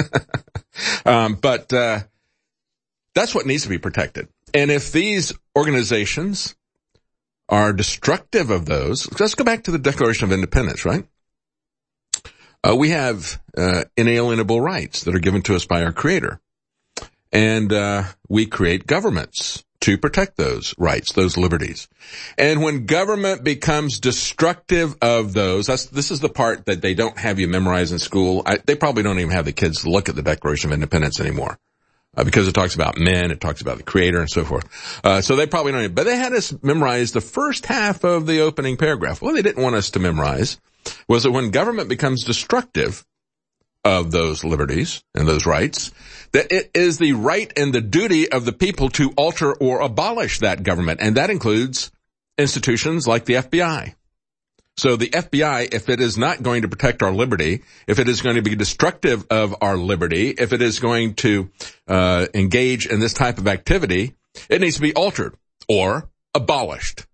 But that's what needs to be protected. And if these organizations are destructive of those, let's go back to the Declaration of Independence, right? We have inalienable rights that are given to us by our Creator. And we create governments to protect those rights, those liberties. And when government becomes destructive of those, this is the part that they don't have you memorize in school. They probably don't even have the kids look at the Declaration of Independence anymore. Because it talks about men, it talks about the Creator, and so forth. So they probably don't even, but they had us memorize the first half of the opening paragraph. What they didn't want us to memorize was that when government becomes destructive of those liberties and those rights, that it is the right and the duty of the people to alter or abolish that government. And that includes institutions like the FBI. So the FBI, if it is not going to protect our liberty, if it is going to be destructive of our liberty, if it is going to engage in this type of activity, it needs to be altered or abolished.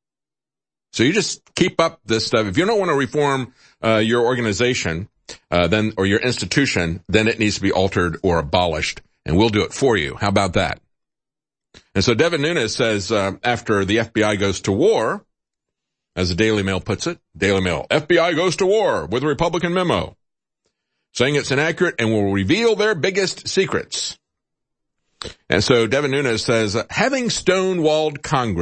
So you just keep up this stuff. If you don't want to reform your organization, or your institution, then it needs to be altered or abolished, and we'll do it for you. How about that? And so Devin Nunes says, after the FBI goes to war, as the Daily Mail puts it, Daily Mail, FBI goes to war with a Republican memo, saying it's inaccurate and will reveal their biggest secrets. And so Devin Nunes says, having stonewalled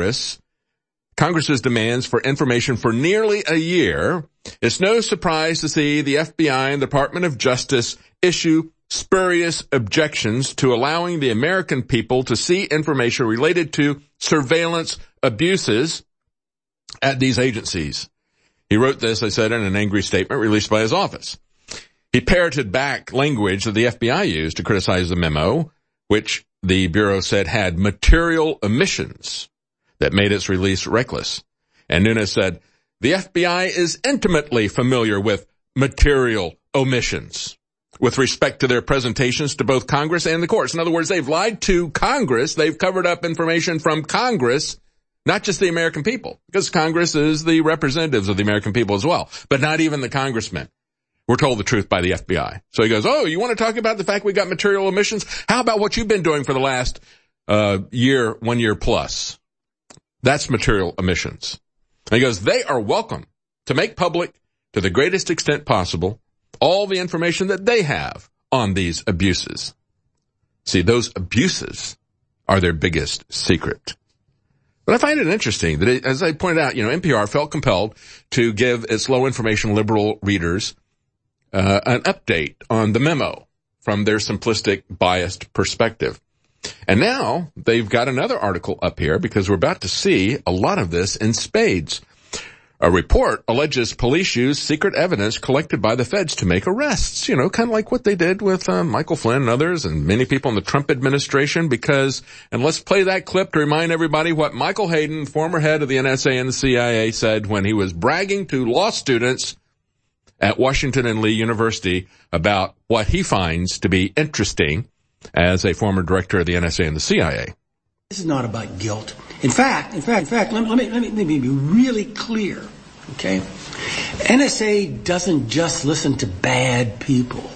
Congress's demands for information for nearly a year, it's no surprise to see the FBI and the Department of Justice issue spurious objections to allowing the American people to see information related to surveillance abuses at these agencies. He wrote this, I said, in an angry statement released by his office. He parroted back language that the FBI used to criticize the memo, which the Bureau said had material omissions that made its release reckless. And Nunes said, the FBI is intimately familiar with material omissions with respect to their presentations to both Congress and the courts. In other words, they've lied to Congress. They've covered up information from Congress, not just the American people, because Congress is the representatives of the American people as well, but not even the congressmen. We're told the truth by the FBI. So he goes, oh, you want to talk about the fact we got material omissions? How about what you've been doing for the last 1 year plus? That's material omissions. And he goes, they are welcome to make public, to the greatest extent possible, all the information that they have on these abuses. See, those abuses are their biggest secret. But I find it interesting that, as I pointed out, NPR felt compelled to give its low information liberal readers an update on the memo from their simplistic, biased perspective. And now they've got another article up here because we're about to see a lot of this in spades. A report alleges police used secret evidence collected by the feds to make arrests, kind of like what they did with Michael Flynn and others and many people in the Trump administration and let's play that clip to remind everybody what Michael Hayden, former head of the NSA and the CIA, said when he was bragging to law students at Washington and Lee University about what he finds to be interesting as a former director of the NSA and the CIA. This is not about guilt. In fact, let me be really clear, okay? NSA doesn't just listen to bad people.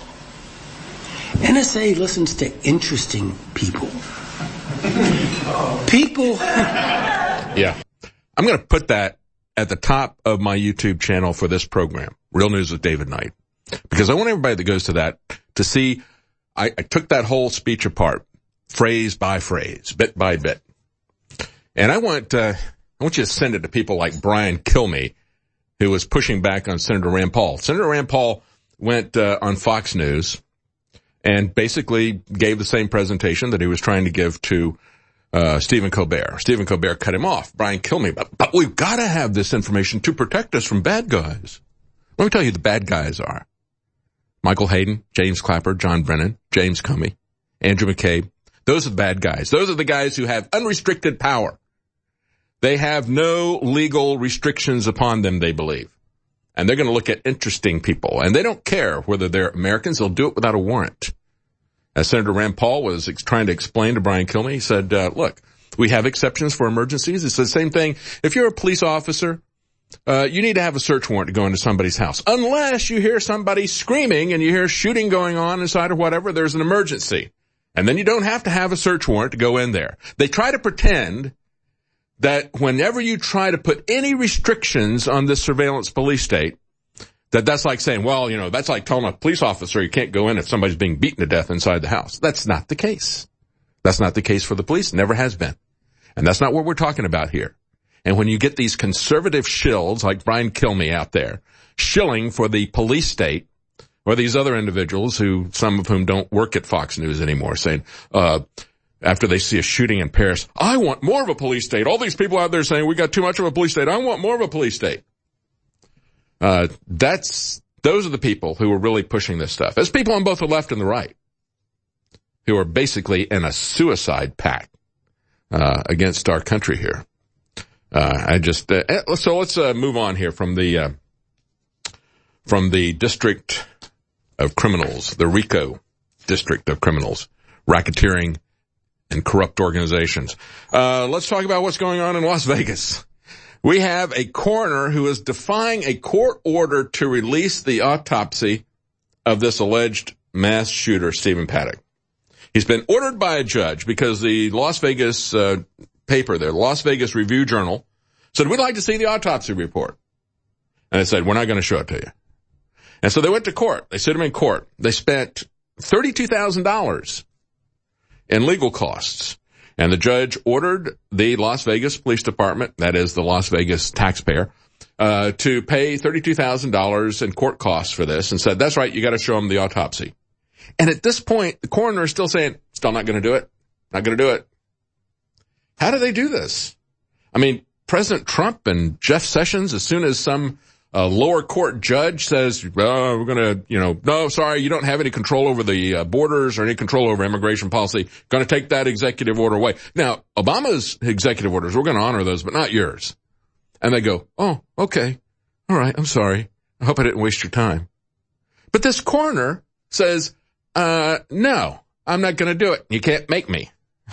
NSA listens to interesting people. Yeah. I'm going to put that at the top of my YouTube channel for this program, Real News with David Knight, because I want everybody that goes to that to see, I took that whole speech apart, phrase by phrase, bit by bit. And I want you to send it to people like Brian Kilmeade, who was pushing back on Senator Rand Paul. Senator Rand Paul went on Fox News and basically gave the same presentation that he was trying to give to Stephen Colbert. Stephen Colbert cut him off. Brian Kilmeade, but we've got to have this information to protect us from bad guys. Let me tell you who the bad guys are. Michael Hayden, James Clapper, John Brennan, James Comey, Andrew McCabe. Those are the bad guys. Those are the guys who have unrestricted power. They have no legal restrictions upon them, they believe. And they're going to look at interesting people. And they don't care whether they're Americans. They'll do it without a warrant. As Senator Rand Paul was trying to explain to Brian Kilmeade, he said, look, we have exceptions for emergencies. It's the same thing. If you're a police officer, you need to have a search warrant to go into somebody's house. Unless you hear somebody screaming and you hear shooting going on inside or whatever, there's an emergency. And then you don't have to have a search warrant to go in there. They try to pretend that whenever you try to put any restrictions on this surveillance police state, that's like saying, well, that's like telling a police officer you can't go in if somebody's being beaten to death inside the house. That's not the case. That's not the case for the police. Never has been. And that's not what we're talking about here. And when you get these conservative shills like Brian Kilmeade out there shilling for the police state, or these other individuals who, some of whom don't work at Fox News anymore, saying, after they see a shooting in Paris, I want more of a police state. All these people out there saying we got too much of a police state. I want more of a police state. Those are the people who are really pushing this stuff. There's people on both the left and the right who are basically in a suicide pact, against our country here. So let's move on here from the District of Criminals, the RICO District of Criminals, racketeering and corrupt organizations. Let's talk about what's going on in Las Vegas. We have a coroner who is defying a court order to release the autopsy of this alleged mass shooter, Stephen Paddock. He's been ordered by a judge because the Las Vegas paper there, the Las Vegas Review-Journal, said, we'd like to see the autopsy report. And they said, we're not going to show it to you. And so they went to court. They set him in court. They spent $32,000 in legal costs. And the judge ordered the Las Vegas Police Department, that is the Las Vegas taxpayer, to pay $32,000 in court costs for this and said, that's right, you got to show him the autopsy. And at this point, the coroner is still saying, still not going to do it. Not going to do it. How do they do this? I mean, President Trump and Jeff Sessions, as soon as some lower court judge says, we're going to, no, sorry, you don't have any control over the borders or any control over immigration policy. Going to take that executive order away. Now, Obama's executive orders, we're going to honor those, but not yours. And they go, oh, okay. All right. I'm sorry. I hope I didn't waste your time. But this coroner says, no, I'm not going to do it. You can't make me.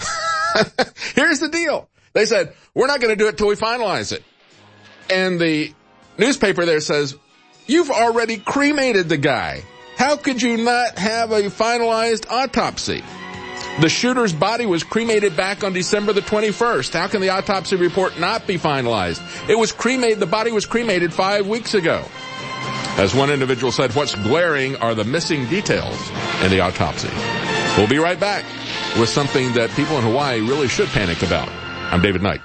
Here's the deal. They said, we're not going to do it till we finalize it. And the newspaper there says, you've already cremated the guy. How could you not have a finalized autopsy? The shooter's body was cremated back on December the 21st. How can the autopsy report not be finalized? It was cremated, the body was cremated 5 weeks ago. As one individual said, what's glaring are the missing details in the autopsy. We'll be right back with something that people in Hawaii really should panic about. I'm David Knight.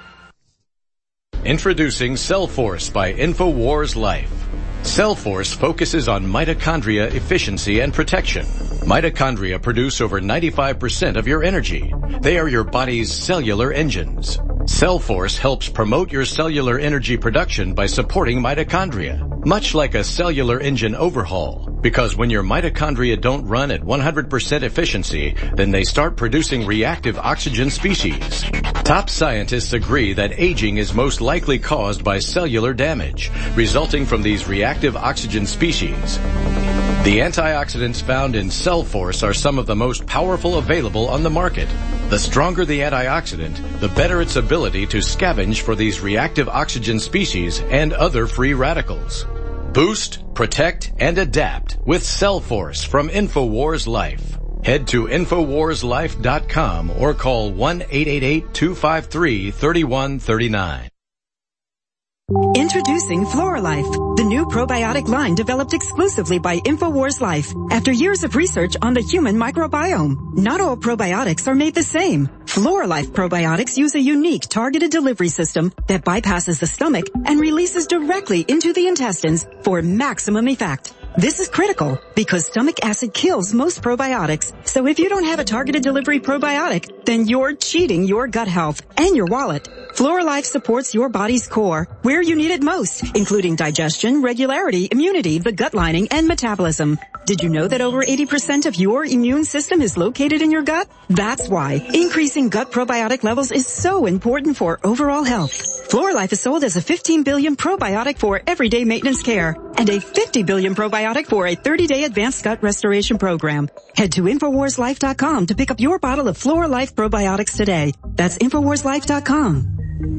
Introducing Cellforce by InfoWars Life. Cellforce focuses on mitochondria efficiency and protection. Mitochondria produce over 95% of your energy. They are your body's cellular engines. Cellforce helps promote your cellular energy production by supporting mitochondria, much like a cellular engine overhaul. Because when your mitochondria don't run at 100% efficiency, then they start producing reactive oxygen species. Top scientists agree that aging is most likely caused by cellular damage, resulting from these reactive oxygen species. The antioxidants found in Cellforce are some of the most powerful available on the market. The stronger the antioxidant, the better its ability to scavenge for these reactive oxygen species and other free radicals. Boost, protect, and adapt with Cellforce from InfoWars Life. Head to InfoWarsLife.com or call 1-888-253-3139. Introducing FloraLife, the new probiotic line developed exclusively by InfoWars Life after years of research on the human microbiome. Not all probiotics are made the same. FloraLife probiotics use a unique targeted delivery system that bypasses the stomach and releases directly into the intestines for maximum effect. This is critical because stomach acid kills most probiotics. So if you don't have a targeted delivery probiotic, then you're cheating your gut health and your wallet. FloraLife supports your body's core where you need it most, including digestion, regularity, immunity, the gut lining, and metabolism. Did you know that over 80% of your immune system is located in your gut? That's why increasing gut probiotic levels is so important for overall health. FloraLife is sold as a 15 billion probiotic for everyday maintenance care and a 50 billion probiotic for a 30-day advanced gut restoration program. Head to InfoWarsLife.com to pick up your bottle of FloraLife probiotics today. That's InfoWarsLife.com.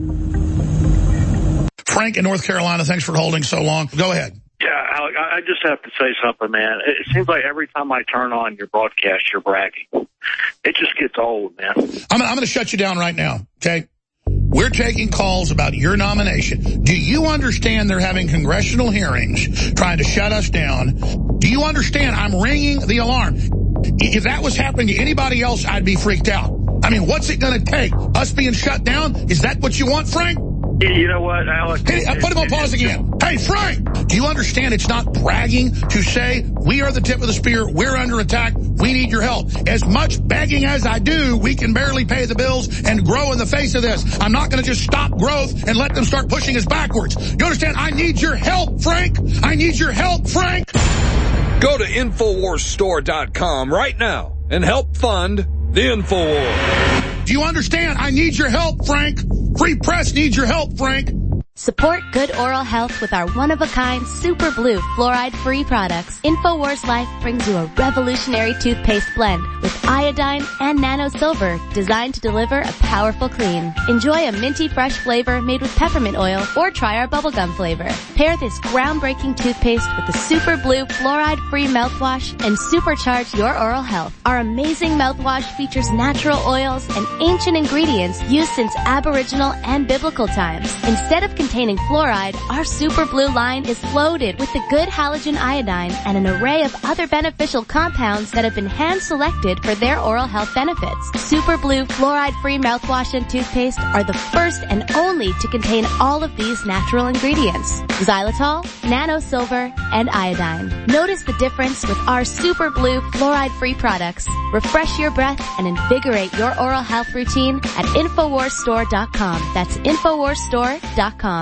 Frank in North Carolina, thanks for holding so long. Go ahead. Yeah, Alec, I just have to say something, man. It seems like every time I turn on your broadcast, you're bragging. It just gets old, man. I'm going to shut you down right now, okay? We're taking calls about your nomination. Do you understand they're having congressional hearings trying to shut us down? Do you understand I'm ringing the alarm? If that was happening to anybody else, I'd be freaked out. I mean, what's it going to take? Us being shut down? Is that what you want, Frank? You know what, Alex? Hey, put him on pause again. Hey, Frank, do you understand it's not bragging to say we are the tip of the spear, we're under attack, we need your help? As much begging as I do, we can barely pay the bills and grow in the face of this. I'm not going to just stop growth and let them start pushing us backwards. You understand? I need your help, Frank. I need your help, Frank. Go to InfoWarsStore.com right now and help fund the InfoWars. Do you understand? I need your help, Frank. Free Press needs your help, Frank. Support good oral health with our one-of-a-kind Super Blue fluoride-free products. InfoWars Life brings you a revolutionary toothpaste blend with iodine and nano silver designed to deliver a powerful clean. Enjoy a minty fresh flavor made with peppermint oil or try our bubblegum flavor. Pair this groundbreaking toothpaste with the Super Blue fluoride-free mouthwash and supercharge your oral health. Our amazing mouthwash features natural oils and ancient ingredients used since Aboriginal and biblical times. Instead of containing fluoride, our Super Blue line is loaded with the good halogen iodine and an array of other beneficial compounds that have been hand-selected for their oral health benefits. Super Blue fluoride-free mouthwash and toothpaste are the first and only to contain all of these natural ingredients: xylitol, nano silver, and iodine. Notice the difference with our Super Blue fluoride-free products. Refresh your breath and invigorate your oral health routine at InfoWarsStore.com. That's InfoWarsStore.com.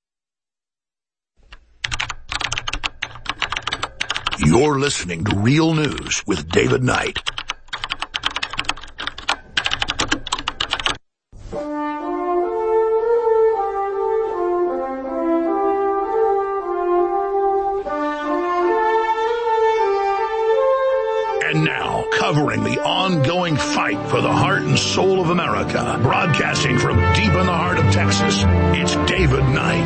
You're listening to Real News with David Knight. And now, covering the ongoing fight for the heart and soul of America, broadcasting from deep in the heart of Texas, it's David Knight.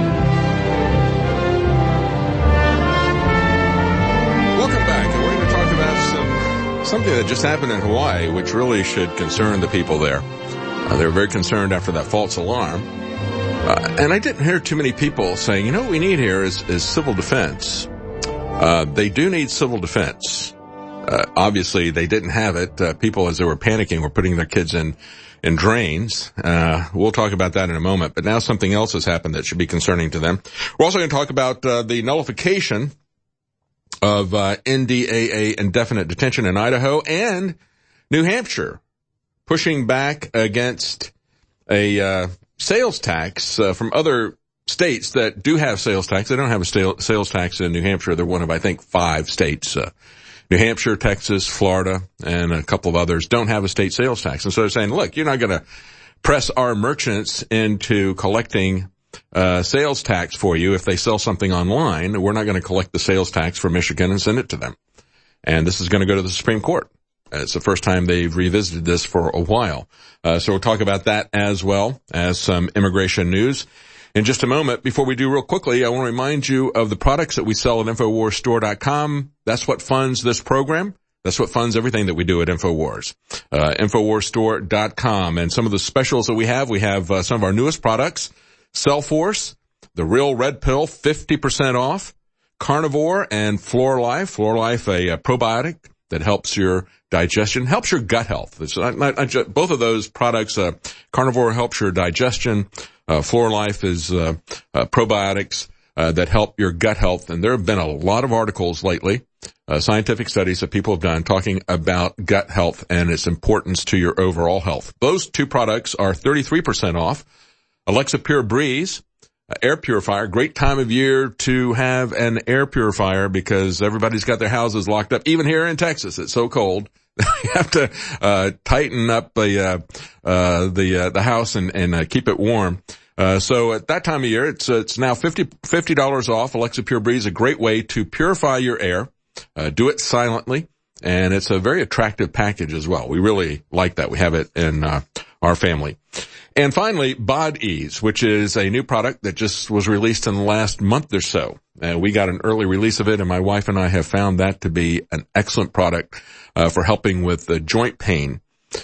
Welcome back, and we're going to talk about something that just happened in Hawaii, which really should concern the people there. They were very concerned after that false alarm. And I didn't hear too many people saying, you know what we need here is civil defense. They do need civil defense. Obviously, they didn't have it. People, as they were panicking, were putting their kids in drains. We'll talk about that in a moment. But now something else has happened that should be concerning to them. We're also going to talk about the nullification of NDAA indefinite detention in Idaho and New Hampshire pushing back against a sales tax from other states that do have sales tax. They don't have a sales tax in New Hampshire. They're one of, I think, 5 states. New Hampshire, Texas, Florida, and a couple of others don't have a state sales tax. And so they're saying, look, you're not going to press our merchants into collecting sales tax for you if they sell something online. We're not going to collect the sales tax for Michigan and send it to them. And this is going to go to the Supreme Court. It's the first time they've revisited this for a while. So we'll talk about that as well as some immigration news in just a moment. Before we do, real quickly, I want to remind you of the products that we sell at InfoWarsStore.com. That's what funds this program. That's what funds everything that we do at InfoWars. InfoWarsStore.com. And some of the specials that we have some of our newest products, Cellforce, the Real Red Pill, 50% off. Carnivore and Flora Life. Flora Life, a probiotic that helps your digestion, helps your gut health. It's not both of those products. Carnivore helps your digestion. Flora Life is probiotics that help your gut health. And there have been a lot of articles lately, scientific studies that people have done talking about gut health and its importance to your overall health. Those two products are 33% off. Alexa Pure Breeze, air purifier, great time of year to have an air purifier because everybody's got their houses locked up. Even here in Texas, it's so cold. You have to tighten up the house and keep it warm. So at that time of year, it's now $50 off. Alexa Pure Breeze, a great way to purify your air. Do it silently, and it's a very attractive package as well. We really like that. We have it in our family. And finally, Bod Ease, which is a new product that just was released in the last month or so. And we got an early release of it, and my wife and I have found that to be an excellent product for helping with the joint pain,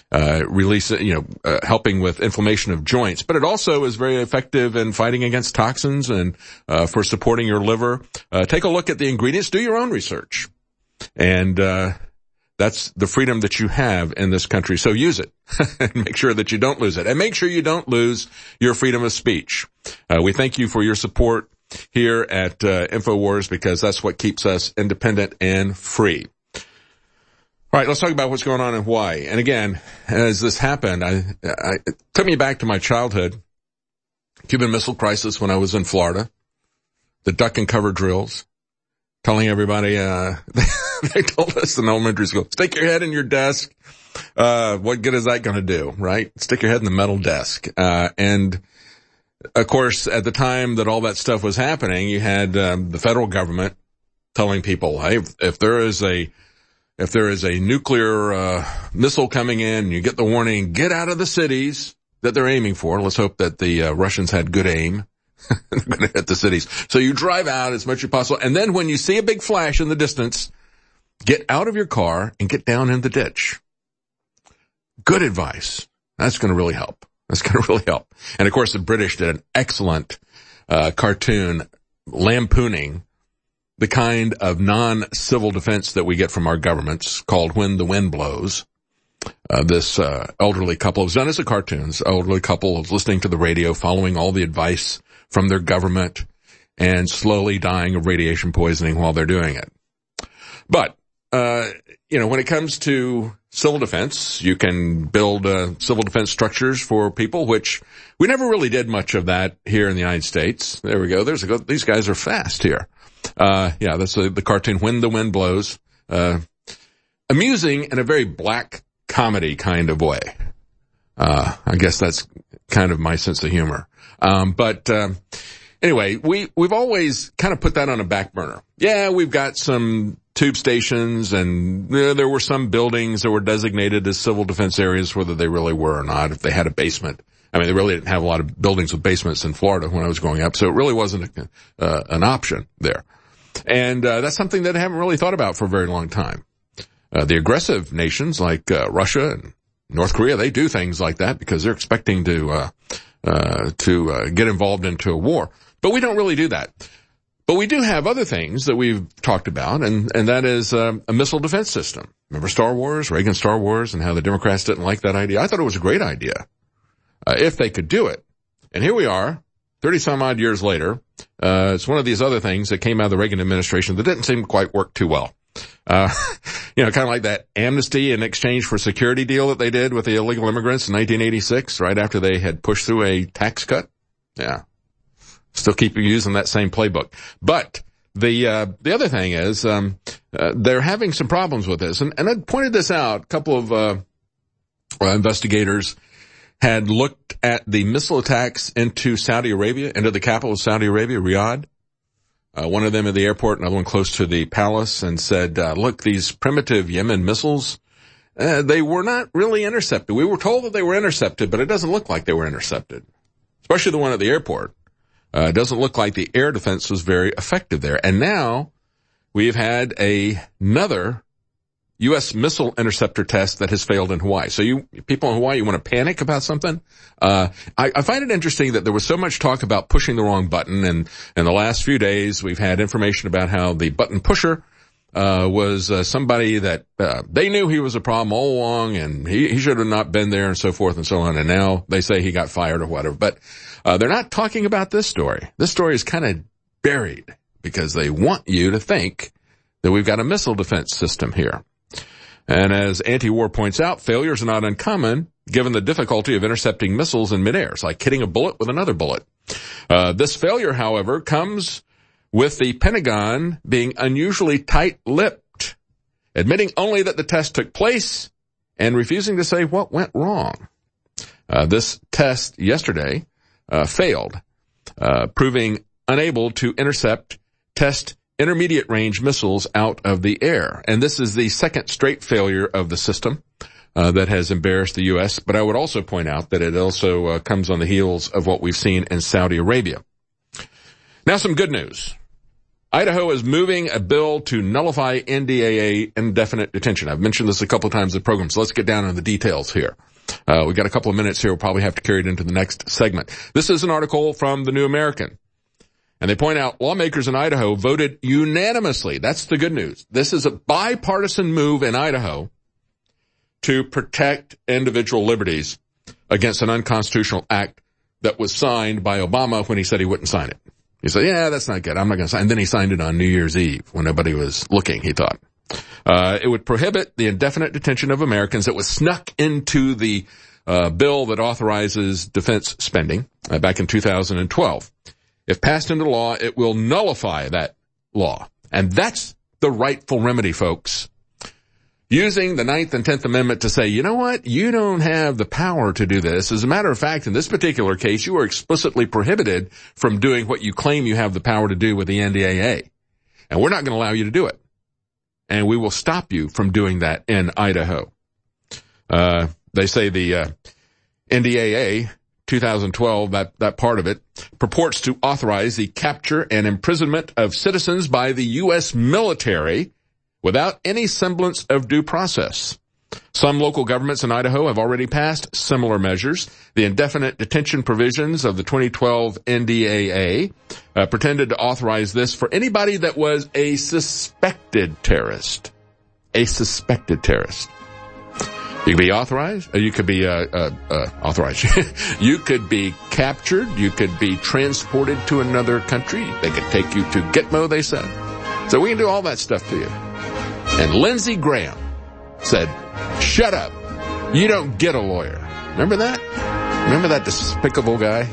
helping with inflammation of joints. But it also is very effective in fighting against toxins and for supporting your liver. Take a look at the ingredients. Do your own research. And that's the freedom that you have in this country. So use it and make sure that you don't lose it. And make sure you don't lose your freedom of speech. We thank you for your support here at InfoWars because that's what keeps us independent and free. All right, let's talk about what's going on in Hawaii. And again, as this happened, it took me back to my childhood, Cuban Missile Crisis when I was in Florida, the duck and cover drills, telling everybody, they told us in elementary school, stick your head in your desk. What good is that going to do, right? Stick your head in the metal desk. And of course, at the time that all that stuff was happening, you had the federal government telling people, hey, if there is a nuclear missile coming in, and you get the warning, get out of the cities that they're aiming for. Let's hope that the Russians had good aim. They're going to hit the cities. So you drive out as much as possible. And then when you see a big flash in the distance, get out of your car and get down in the ditch. Good advice. That's going to really help. And of course, the British did an excellent cartoon lampooning the kind of non-civil defense that we get from our governments called When the Wind Blows. This elderly couple, it was done as a cartoon. This elderly couple was listening to the radio, following all the advice from their government, and slowly dying of radiation poisoning while they're doing it. But, when it comes to civil defense, you can build civil defense structures for people, which we never really did much of that here in the United States. There we go. These guys are fast here. That's the cartoon When the Wind Blows. Amusing in a very black comedy kind of way. I guess that's kind of my sense of humor. Anyway, we've always kind of put that on a back burner. Yeah, we've got some tube stations, and there were some buildings that were designated as civil defense areas, whether they really were or not, if they had a basement. I mean, they really didn't have a lot of buildings with basements in Florida when I was growing up, so it really wasn't an option there. And that's something that I haven't really thought about for a very long time. The aggressive nations like Russia and North Korea, they do things like that because they're expecting to get involved into a war. But we don't really do that. But we do have other things that we've talked about, and that is a missile defense system. Remember Star Wars, Reagan Star Wars, and how the Democrats didn't like that idea? I thought it was a great idea, if they could do it. And here we are, 30-some-odd years later. It's one of these other things that came out of the Reagan administration that didn't seem to quite work too well. Kind of like that amnesty in exchange for security deal that they did with the illegal immigrants in 1986, right after they had pushed through a tax cut. Yeah. Still keep using that same playbook. But the other thing is, they're having some problems with this. And I pointed this out. A couple of, investigators had looked at the missile attacks into Saudi Arabia, into the capital of Saudi Arabia, Riyadh. One of them at the airport, another one close to the palace, and said, look, these primitive Yemen missiles, they were not really intercepted. We were told that they were intercepted, but it doesn't look like they were intercepted. Especially the one at the airport. It doesn't look like the air defense was very effective there. And now we've had another U.S. missile interceptor test that has failed in Hawaii. So you people in Hawaii, you want to panic about something? I find it interesting that there was so much talk about pushing the wrong button, and in the last few days we've had information about how the button pusher was somebody that they knew he was a problem all along, and he should have not been there, and so forth and so on. And now they say he got fired or whatever. But they're not talking about this story. This story is kind of buried because they want you to think that we've got a missile defense system here. And as Anti-War points out, failures are not uncommon given the difficulty of intercepting missiles in midair. It's like hitting a bullet with another bullet. This failure, however, comes with the Pentagon being unusually tight-lipped, admitting only that the test took place and refusing to say what went wrong. This test yesterday failed, proving unable to intercept test intermediate-range missiles out of the air. And this is the second straight failure of the system that has embarrassed the U.S., but I would also point out that it also comes on the heels of what we've seen in Saudi Arabia. Now some good news. Idaho is moving a bill to nullify NDAA indefinite detention. I've mentioned this a couple of times in the program, so let's get down into the details here. We've got a couple of minutes here. We'll probably have to carry it into the next segment. This is an article from the New American. And they point out lawmakers in Idaho voted unanimously. That's the good news. This is a bipartisan move in Idaho to protect individual liberties against an unconstitutional act that was signed by Obama when he said he wouldn't sign it. He said, yeah, that's not good. I'm not going to sign it. And then he signed it on New Year's Eve when nobody was looking, he thought. It would prohibit the indefinite detention of Americans that was snuck into the bill that authorizes defense spending back in 2012. If passed into law, it will nullify that law. And that's the rightful remedy, folks. Using the 9th and 10th Amendment to say, you know what, you don't have the power to do this. As a matter of fact, in this particular case, you are explicitly prohibited from doing what you claim you have the power to do with the NDAA. And we're not going to allow you to do it. And we will stop you from doing that in Idaho. They say the NDAA 2012, that part of it, purports to authorize the capture and imprisonment of citizens by the U.S. military without any semblance of due process. Some local governments in Idaho have already passed similar measures. The indefinite detention provisions of the 2012 NDAA pretended to authorize this for anybody that was a suspected terrorist. A suspected terrorist. You could be authorized, or you could be authorized. You could be captured. You could be transported to another country. They could take you to Gitmo, they said. So we can do all that stuff to you. And Lindsey Graham said, shut up. You don't get a lawyer. Remember that? Remember that despicable guy?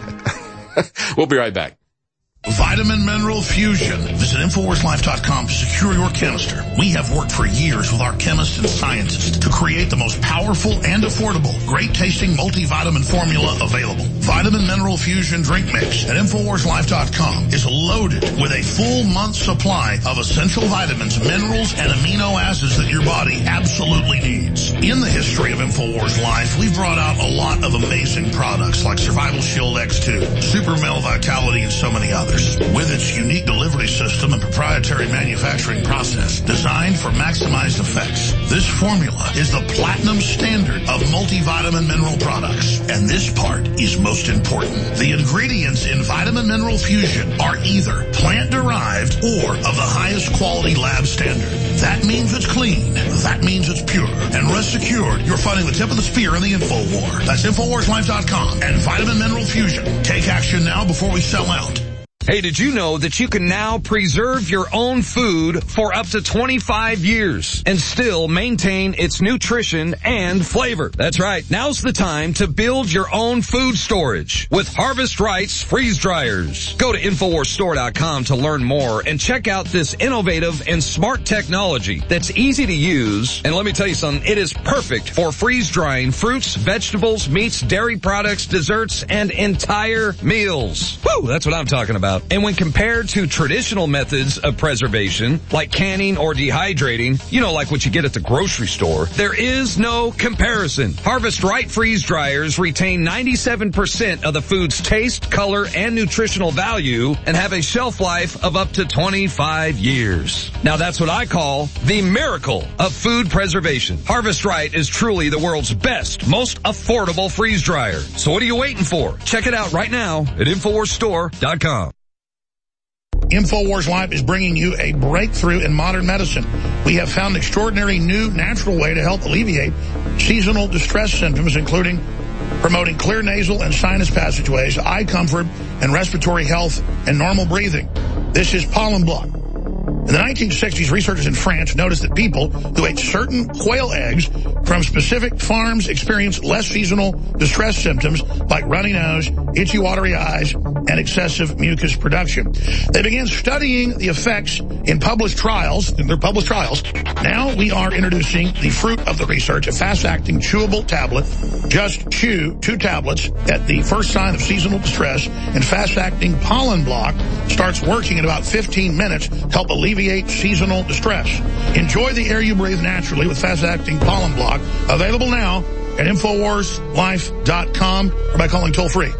We'll be right back. Vitamin Mineral Fusion. Visit InfoWarsLife.com to secure your canister. We have worked for years with our chemists and scientists to create the most powerful and affordable, great-tasting multivitamin formula available. Vitamin Mineral Fusion Drink Mix at InfoWarsLife.com is loaded with a full month's supply of essential vitamins, minerals, and amino acids that your body absolutely needs. In the history of InfoWars Life, we've brought out a lot of amazing products like Survival Shield X2, Super Male Vitality, and so many others. With its unique delivery system and proprietary manufacturing process designed for maximized effects, this formula is the platinum standard of multivitamin mineral products. And this part is most important. The ingredients in Vitamin Mineral Fusion are either plant-derived or of the highest quality lab standard. That means it's clean. That means it's pure. And rest assured, you're fighting the tip of the spear in the info war. That's InfoWarsLife.com and Vitamin Mineral Fusion. Take action now before we sell out. Hey, did you know that you can now preserve your own food for up to 25 years and still maintain its nutrition and flavor? That's right. Now's the time to build your own food storage with Harvest Rights freeze dryers. Go to InfoWarsStore.com to learn more and check out this innovative and smart technology that's easy to use. And let me tell you something, it is perfect for freeze drying fruits, vegetables, meats, dairy products, desserts, and entire meals. Woo, that's what I'm talking about. up. And when compared to traditional methods of preservation, like canning or dehydrating, like what you get at the grocery store, there is no comparison. Harvest Right freeze dryers retain 97% of the food's taste, color, and nutritional value and have a shelf life of up to 25 years. Now that's what I call the miracle of food preservation. Harvest Right is truly the world's best, most affordable freeze dryer. So what are you waiting for? Check it out right now at InfoWarsStore.com. InfoWars Life is bringing you a breakthrough in modern medicine. We have found an extraordinary new natural way to help alleviate seasonal distress symptoms, including promoting clear nasal and sinus passageways, eye comfort, and respiratory health and normal breathing. This is Pollen Block. In the 1960s, researchers in France noticed that people who ate certain quail eggs from specific farms experienced less seasonal distress symptoms like runny nose, itchy watery eyes, and excessive mucus production. They began studying the effects in published trials. Now we are introducing the fruit of the research, a fast-acting chewable tablet. Just chew 2 tablets at the first sign of seasonal distress, and fast-acting Pollen Block starts working in about 15 minutes to help alleviate seasonal distress. Enjoy the air you breathe naturally with fast-acting Pollen Block. Available now at InfoWarsLife.com or by calling toll-free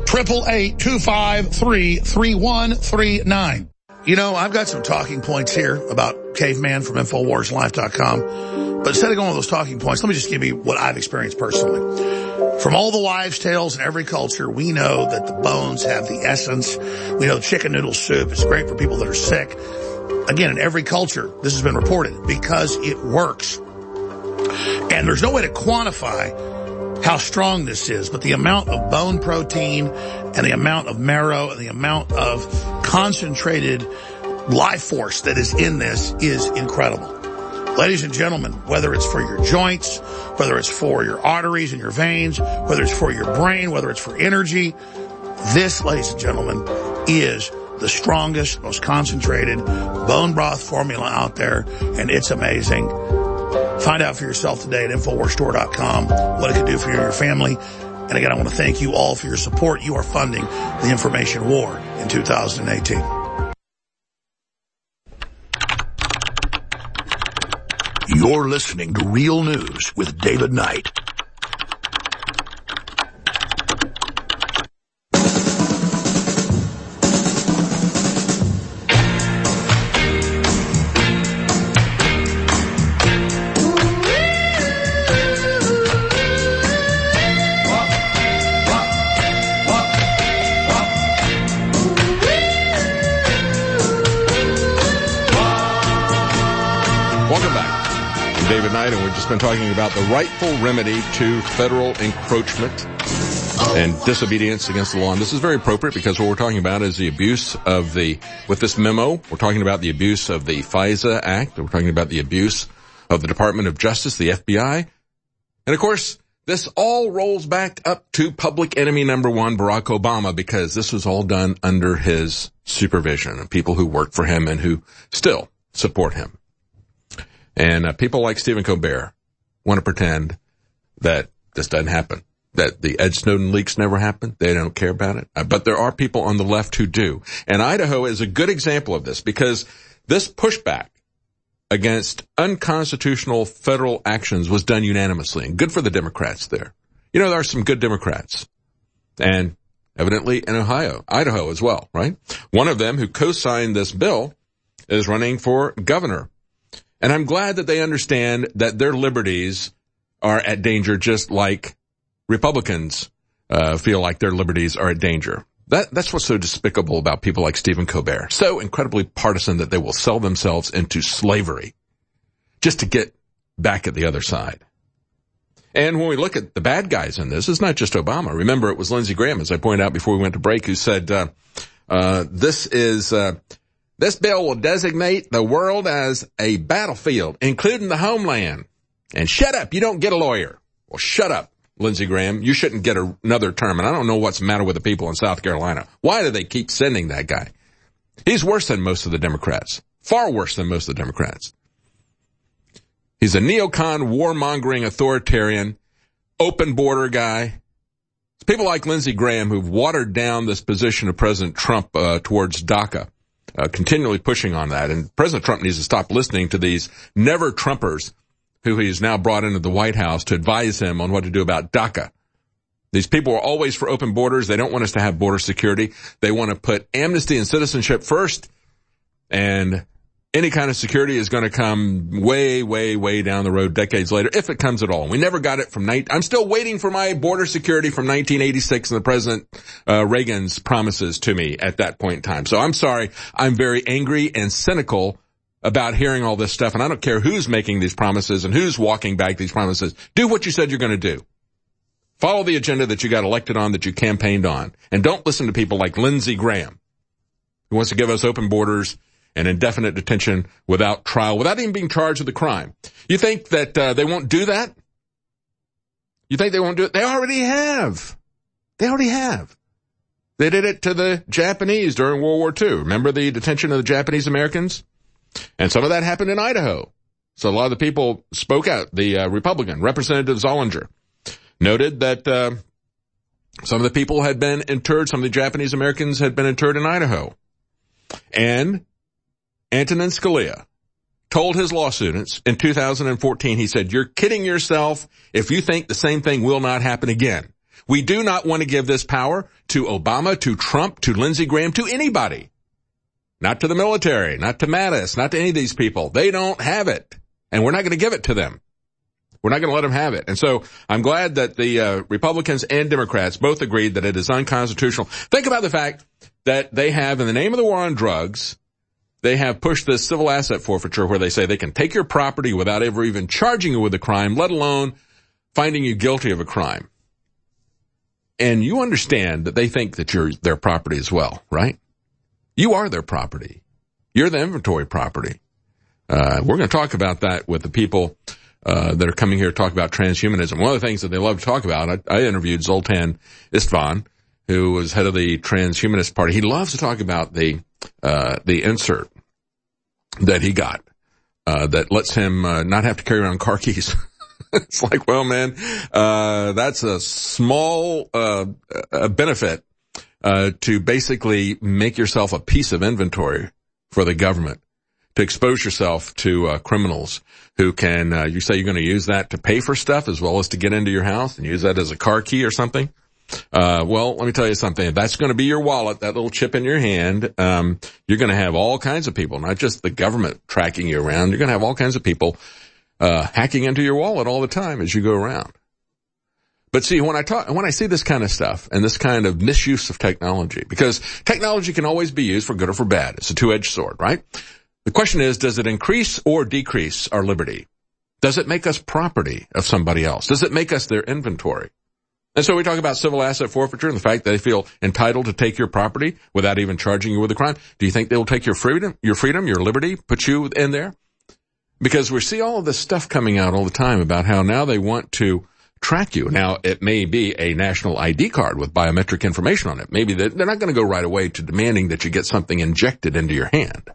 888-253-3139. I've got some talking points here about Caveman from InfoWarsLife.com. But instead of going with those talking points, let me just give you what I've experienced personally. From all the wives' tales in every culture, we know that the bones have the essence. We know chicken noodle soup is great for people that are sick. Again, in every culture, this has been reported because it works. And there's no way to quantify how strong this is, but the amount of bone protein and the amount of marrow and the amount of concentrated life force that is in this is incredible. Ladies and gentlemen, whether it's for your joints, whether it's for your arteries and your veins, whether it's for your brain, whether it's for energy, this, ladies and gentlemen, is the strongest, most concentrated bone broth formula out there, and it's amazing. Find out for yourself today at InfoWarsStore.com what it can do for you and your family. And again, I want to thank you all for your support. You are funding the information war in 2018. You're listening to Real News with David Knight. David Knight, and we've just been talking about the rightful remedy to federal encroachment and disobedience against the law. And this is very appropriate because what we're talking about is the abuse of with this memo, we're talking about the abuse of the FISA Act. We're talking about the abuse of the Department of Justice, the FBI. And of course, this all rolls back up to public enemy number one, Barack Obama, because this was all done under his supervision and people who work for him and who still support him. And people like Stephen Colbert want to pretend that this doesn't happen, that the Ed Snowden leaks never happened. They don't care about it. But there are people on the left who do. And Idaho is a good example of this because this pushback against unconstitutional federal actions was done unanimously. And good for the Democrats there. There are some good Democrats. And evidently in Idaho as well, right? One of them who co-signed this bill is running for governor. And I'm glad that they understand that their liberties are at danger just like Republicans feel like their liberties are at danger. That's what's so despicable about people like Stephen Colbert. So incredibly partisan that they will sell themselves into slavery just to get back at the other side. And when we look at the bad guys in this, it's not just Obama. Remember, it was Lindsey Graham, as I pointed out before we went to break, who said, this bill will designate the world as a battlefield, including the homeland. And shut up, you don't get a lawyer. Well, shut up, Lindsey Graham. You shouldn't get another term. And I don't know what's the matter with the people in South Carolina. Why do they keep sending that guy? He's worse than most of the Democrats. Far worse than most of the Democrats. He's a neocon, warmongering, authoritarian, open border guy. People like Lindsey Graham who've watered down this position of President Trump towards DACA, continually pushing on that. And President Trump needs to stop listening to these never-Trumpers who he's now brought into the White House to advise him on what to do about DACA. These people are always for open borders. They don't want us to have border security. They want to put amnesty and citizenship first, and any kind of security is going to come way, way, way down the road decades later, if it comes at all. We never got it I'm still waiting for my border security from 1986 and the President Reagan's promises to me at that point in time. So I'm sorry. I'm very angry and cynical about hearing all this stuff, and I don't care who's making these promises and who's walking back these promises. Do what you said you're going to do. Follow the agenda that you got elected on, that you campaigned on, and don't listen to people like Lindsey Graham, who wants to give us open borders and indefinite detention without trial, without even being charged with a crime. You think that they won't do that? You think they won't do it? They already have. They already have. They did it to the Japanese during World War II. Remember the detention of the Japanese Americans? And some of that happened in Idaho. So a lot of the people spoke out. The Republican, Representative Zollinger, noted that some of the people had been interred, some of the Japanese Americans had been interred in Idaho. And Antonin Scalia told his law students in 2014, he said, "You're kidding yourself if you think the same thing will not happen again. We do not want to give this power to Obama, to Trump, to Lindsey Graham, to anybody. Not to the military, not to Mattis, not to any of these people. They don't have it, and we're not going to give it to them. We're not going to let them have it." And so I'm glad that the Republicans and Democrats both agreed that it is unconstitutional. Think about the fact that they have, in the name of the war on drugs, they have pushed this civil asset forfeiture where they say they can take your property without ever even charging you with a crime, let alone finding you guilty of a crime. And you understand that they think that you're their property as well, right? You are their property. You're the inventory property. We're going to talk about that with the people that are coming here to talk about transhumanism. One of the things that they love to talk about, I interviewed Zoltan Istvan, who was head of the Transhumanist Party. He loves to talk about the insert that he got, that lets him not have to carry around car keys. It's like, well, man, that's a small benefit to basically make yourself a piece of inventory for the government, to expose yourself to criminals who can, you say you're going to use that to pay for stuff as well as to get into your house and use that as a car key or something. Well, let me tell you something. If that's going to be your wallet, that little chip in your hand, you're going to have all kinds of people, not just the government tracking you around. You're going to have all kinds of people hacking into your wallet all the time as you go around. But see, when I see this kind of stuff and this kind of misuse of technology, because technology can always be used for good or for bad. It's a two-edged sword, right? The question is, does it increase or decrease our liberty? Does it make us property of somebody else? Does it make us their inventory? And so we talk about civil asset forfeiture and the fact that they feel entitled to take your property without even charging you with a crime. Do you think they'll take your freedom, your liberty, put you in there? Because we see all of this stuff coming out all the time about how now they want to track you. Now, it may be a national ID card with biometric information on it. Maybe they're not going to go right away to demanding that you get something injected into your hand.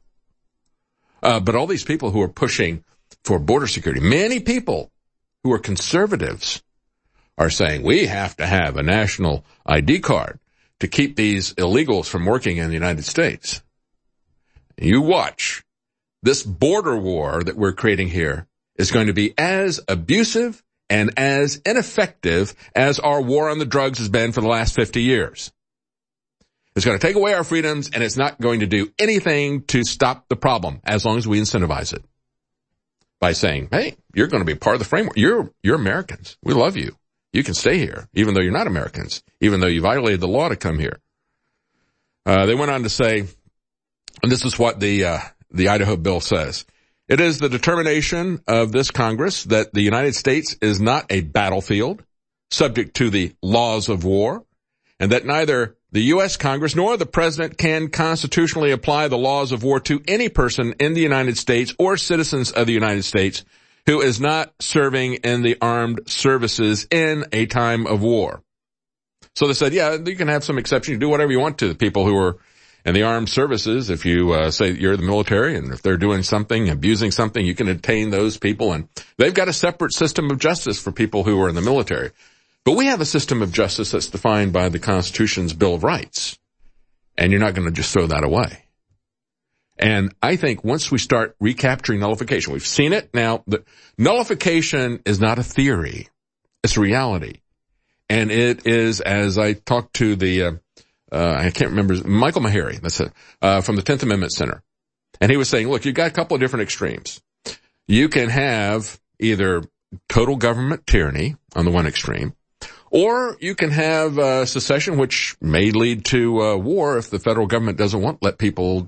But all these people who are pushing for border security, many people who are conservatives are saying we have to have a national ID card to keep these illegals from working in the United States. You watch. This border war that we're creating here is going to be as abusive and as ineffective as our war on the drugs has been for the last 50 years. It's going to take away our freedoms, and it's not going to do anything to stop the problem as long as we incentivize it by saying, hey, you're going to be part of the framework. You're Americans. We love you. You can stay here, even though you're not Americans, even though you violated the law to come here. They went on to say, and this is what the Idaho bill says, it is the determination of this Congress that the United States is not a battlefield subject to the laws of war, and that neither the U.S. Congress nor the President can constitutionally apply the laws of war to any person in the United States or citizens of the United States who is not serving in the armed services in a time of war. So they said, yeah, you can have some exceptions. You do whatever you want to the people who are in the armed services. If you say you're the military and if they're doing something, abusing something, you can detain those people. And they've got a separate system of justice for people who are in the military. But we have a system of justice that's defined by the Constitution's Bill of Rights. And you're not going to just throw that away. And I think once we start recapturing nullification, we've seen it now. The nullification is not a theory. It's a reality. And it is, as I talked to the, I can't remember, Michael Maharrey, that's it, from the 10th Amendment Center. And he was saying, look, you've got a couple of different extremes. You can have either total government tyranny on the one extreme, or you can have secession, which may lead to war if the federal government doesn't want let people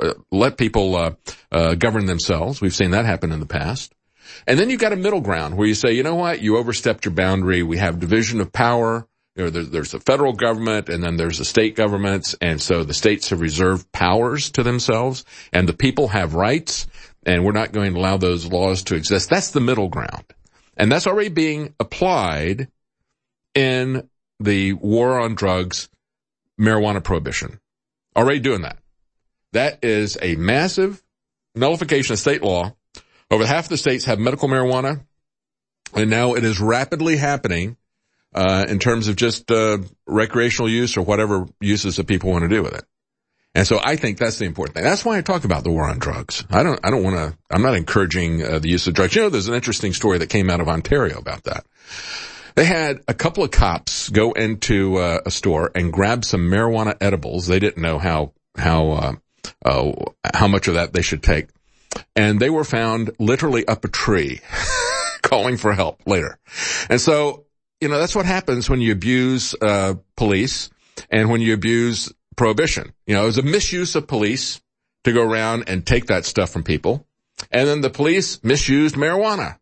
govern themselves. We've seen that happen in the past. And then you've got a middle ground where you say, you know what, you overstepped your boundary. We have division of power. You know, there's the federal government, and then there's the state governments, and so the states have reserved powers to themselves, and the people have rights, and we're not going to allow those laws to exist. That's the middle ground. And that's already being applied in the war on drugs, marijuana prohibition. Already doing that. That is a massive nullification of state law. Over half of the states have medical marijuana, and now it is rapidly happening in terms of just recreational use or whatever uses that people want to do with it. And so I think that's the important thing. That's why I talk about the war on drugs. I'm not encouraging the use of drugs. You know, there's an interesting story that came out of Ontario about that. They had a couple of cops go into a store and grab some marijuana edibles. They didn't know how much of that they should take. And they were found literally up a tree calling for help later. And so, you know, that's what happens when you abuse police and when you abuse prohibition. You know, it was a misuse of police to go around and take that stuff from people. And then the police misused marijuana.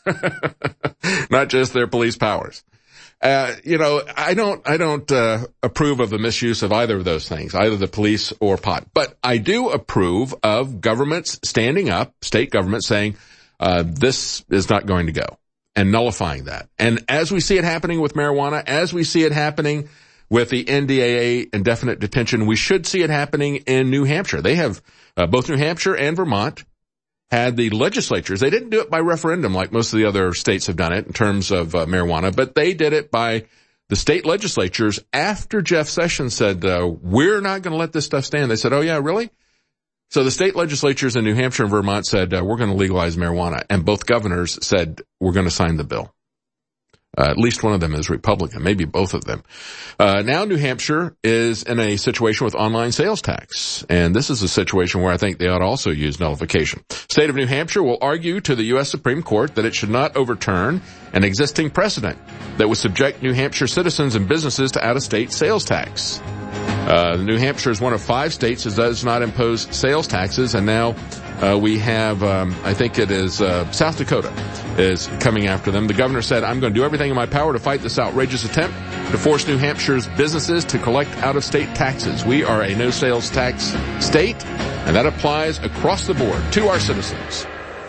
Not just their police powers. You know, I don't approve of the misuse of either of those things, either the police or pot. But I do approve of governments standing up, state governments saying, this is not going to go, and nullifying that. And as we see it happening with marijuana, as we see it happening with the NDAA indefinite detention, we should see it happening in New Hampshire. They have, both New Hampshire and Vermont had the legislatures. They didn't do it by referendum like most of the other states have done it in terms of marijuana, but they did it by the state legislatures after Jeff Sessions said, we're not going to let this stuff stand. They said, oh yeah, really? So the state legislatures in New Hampshire and Vermont said, we're going to legalize marijuana. And both governors said, we're going to sign the bill. At least one of them is Republican, maybe both of them. Now New Hampshire is in a situation with online sales tax. And this is a situation where I think they ought to also use nullification. State of New Hampshire will argue to the U.S. Supreme Court that it should not overturn an existing precedent that would subject New Hampshire citizens and businesses to out-of-state sales tax. New Hampshire is one of 5 states that does not impose sales taxes, and now we have, I think it is South Dakota is coming after them. The governor said, I'm going to do everything in my power to fight this outrageous attempt to force New Hampshire's businesses to collect out-of-state taxes. We are a no-sales tax state, and that applies across the board to our citizens.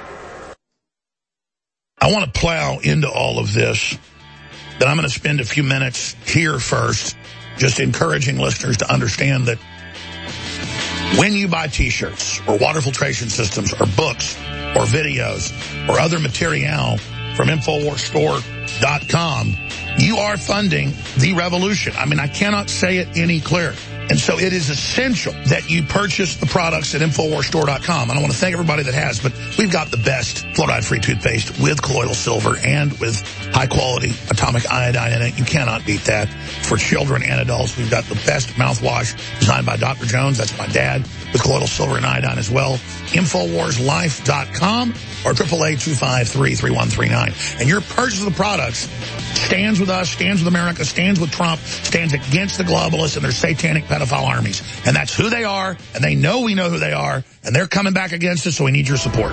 I want to plow into all of this, but I'm going to spend a few minutes here first just encouraging listeners to understand that when you buy T-shirts or water filtration systems or books or videos or other material from InfoWarsStore.com, you are funding the revolution. I mean, I cannot say it any clearer. And so it is essential that you purchase the products at InfoWarsStore.com. I don't want to thank everybody that has, but we've got the best fluoride-free toothpaste with colloidal silver and with high-quality atomic iodine in it. You cannot beat that. For children and adults, we've got the best mouthwash designed by Dr. Jones. That's my dad, with colloidal silver and iodine as well. InfoWarsLife.com or 888-253-3139. And your purchase of the products stands with us, stands with America, stands with Trump, stands against the globalists and their satanic pedophile armies. And that's who they are, and they know we know who they are, and they're coming back against us, so we need your support.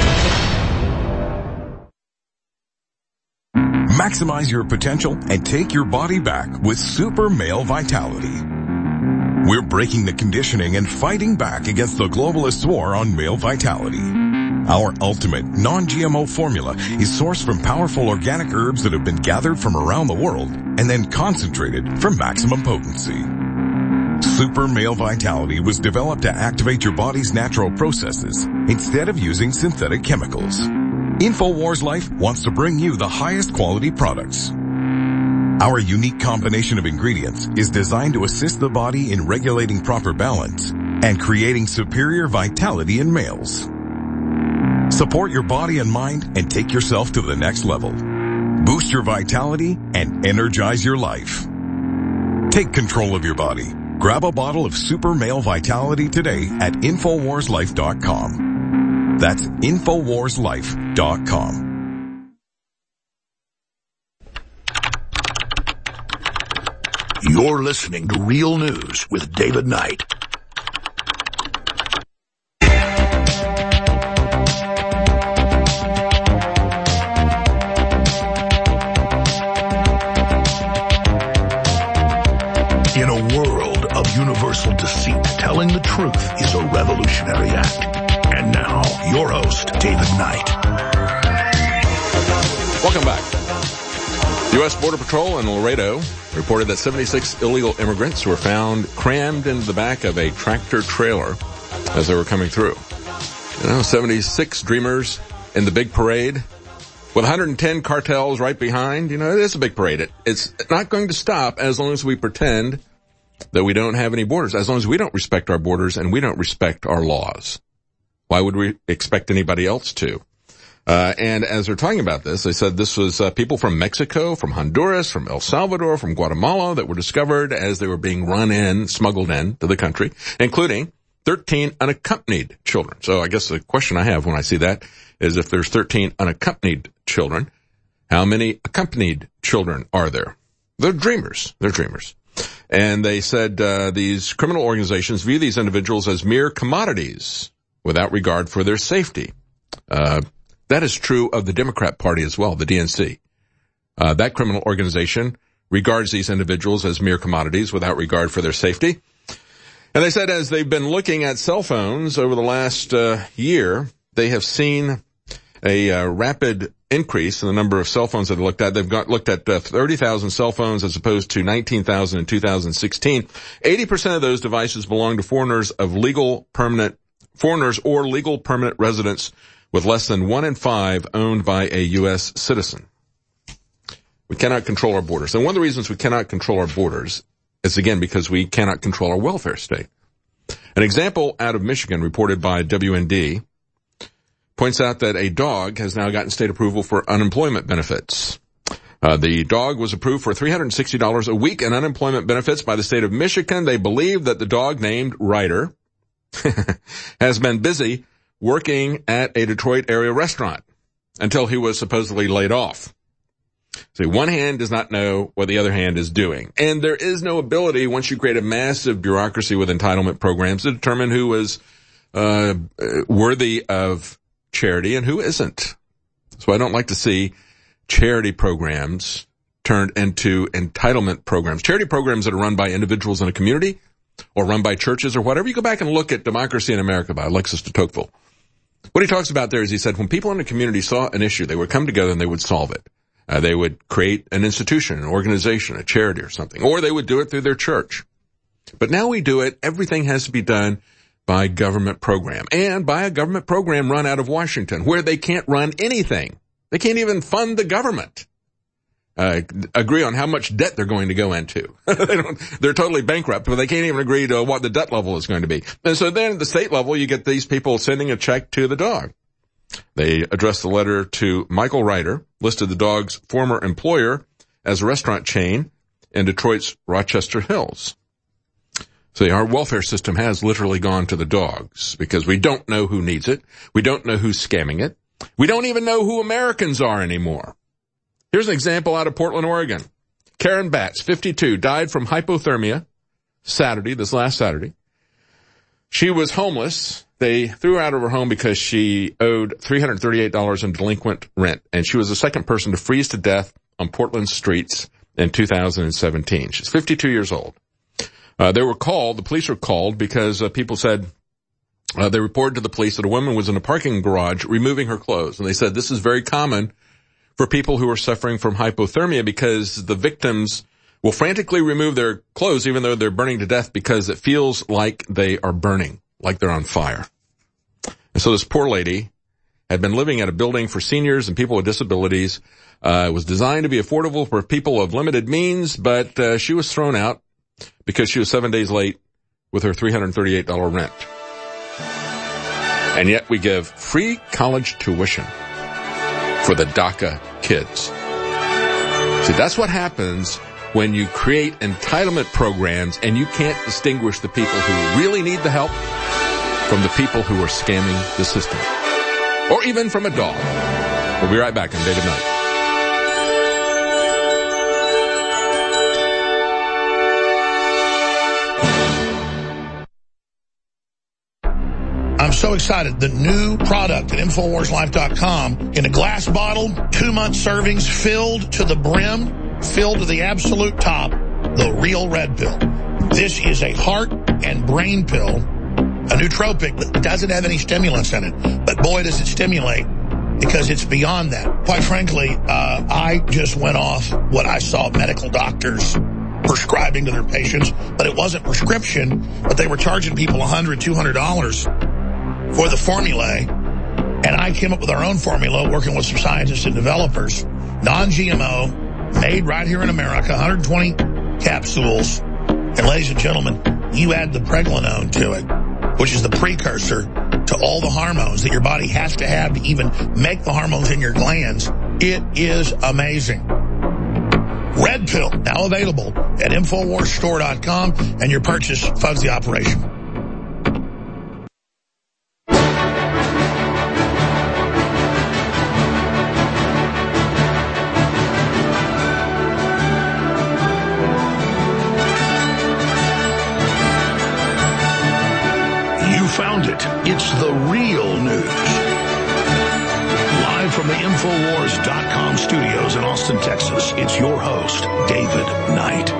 Maximize your potential and take your body back with Super Male Vitality. We're breaking the conditioning and fighting back against the globalists' war on male vitality. Our ultimate non-GMO formula is sourced from powerful organic herbs that have been gathered from around the world and then concentrated for maximum potency. Super Male Vitality was developed to activate your body's natural processes instead of using synthetic chemicals. InfoWars Life wants to bring you the highest quality products. Our unique combination of ingredients is designed to assist the body in regulating proper balance and creating superior vitality in males. Support your body and mind and take yourself to the next level. Boost your vitality and energize your life. Take control of your body. Grab a bottle of Super Male Vitality today at InfoWarsLife.com. That's InfoWarsLife.com. You're listening to Real News with David Knight. In a world of universal deceit, telling the truth is a revolutionary act. And now, your host, David Knight. Welcome back. U.S. Border Patrol in Laredo reported that 76 illegal immigrants were found crammed into the back of a tractor trailer as they were coming through. 76 dreamers in the big parade with 110 cartels right behind. It is a big parade. It's not going to stop as long as we pretend that we don't have any borders, as long as we don't respect our borders and we don't respect our laws. Why would we expect anybody else to? And as they're talking about this, they said this was people from Mexico, from Honduras, from El Salvador, from Guatemala that were discovered as they were being smuggled in to the country, including 13 unaccompanied children. So I guess the question I have when I see that is if there's 13 unaccompanied children, how many accompanied children are there? They're dreamers. They're dreamers. And they said these criminal organizations view these individuals as mere commodities without regard for their safety. That is true of the Democrat Party as well, the DNC. That criminal organization regards these individuals as mere commodities without regard for their safety. And they said as they've been looking at cell phones over the last year, they have seen a rapid increase in the number of cell phones that they looked at. They've looked at 30,000 cell phones as opposed to 19,000 in 2016. 80% of those devices belong to foreigners or legal permanent residents, with less than 1 in 5 owned by a U.S. citizen. We cannot control our borders. And one of the reasons we cannot control our borders is, again, because we cannot control our welfare state. An example out of Michigan reported by WND points out that a dog has now gotten state approval for unemployment benefits. The dog was approved for $360 a week in unemployment benefits by the state of Michigan. They believe that the dog, named Ryder, has been busy working at a Detroit area restaurant until he was supposedly laid off. See, one hand does not know what the other hand is doing. And there is no ability, once you create a massive bureaucracy with entitlement programs, to determine who is worthy of charity and who isn't. So I don't like to see charity programs turned into entitlement programs. Charity programs that are run by individuals in a community or run by churches or whatever. You go back and look at Democracy in America by Alexis de Tocqueville. What he talks about there is he said when people in the community saw an issue, they would come together and they would solve it. They would create an institution, an organization, a charity or something, or they would do it through their church. But now we do it. Everything has to be done by government program, and by a government program run out of Washington, where they can't run anything. They can't even fund the government. Agree on how much debt they're going to go into. They're totally bankrupt, but they can't even agree to what the debt level is going to be. And so then at the state level, you get these people sending a check to the dog. They addressed the letter to Michael Ryder, listed the dog's former employer as a restaurant chain in Detroit's Rochester Hills. So our welfare system has literally gone to the dogs because we don't know who needs it. We don't know who's scamming it. We don't even know who Americans are anymore. Here's an example out of Portland, Oregon. Karen Batts, 52, died from hypothermia this last Saturday. She was homeless. They threw her out of her home because she owed $338 in delinquent rent, and she was the second person to freeze to death on Portland streets in 2017. She's 52 years old. The police were called because people said, they reported to the police that a woman was in a parking garage removing her clothes. And they said this is very common for people who are suffering from hypothermia because the victims will frantically remove their clothes even though they're burning to death because it feels like they are burning, like they're on fire. And so this poor lady had been living at a building for seniors and people with disabilities. It was designed to be affordable for people of limited means, but she was thrown out because she was 7 days late with her $338 rent. And yet we give free college tuition for the DACA kids. See, that's what happens when you create entitlement programs and you can't distinguish the people who really need the help from the people who are scamming the system. Or even from a dog. We'll be right back. I'm David Knight. I'm so excited. The new product at InfoWarsLife.com in a glass bottle, 2-month servings, filled to the brim, filled to the absolute top, the real red pill. This is a heart and brain pill, a nootropic that doesn't have any stimulants in it. But boy, does it stimulate, because it's beyond that. Quite frankly, I just went off what I saw medical doctors prescribing to their patients, but it wasn't prescription, but they were charging people $100, $200 for the formulae, and I came up with our own formula working with some scientists and developers. Non-GMO, made right here in America, 120 capsules. And ladies and gentlemen, you add the pregnenolone to it, which is the precursor to all the hormones that your body has to have to even make the hormones in your glands. It is amazing. Red Pill, now available at InfoWarsStore.com, and your purchase funds the operation. Found it. It's the real news. Live from the Infowars.com studios in Austin, Texas, it's your host, David Knight.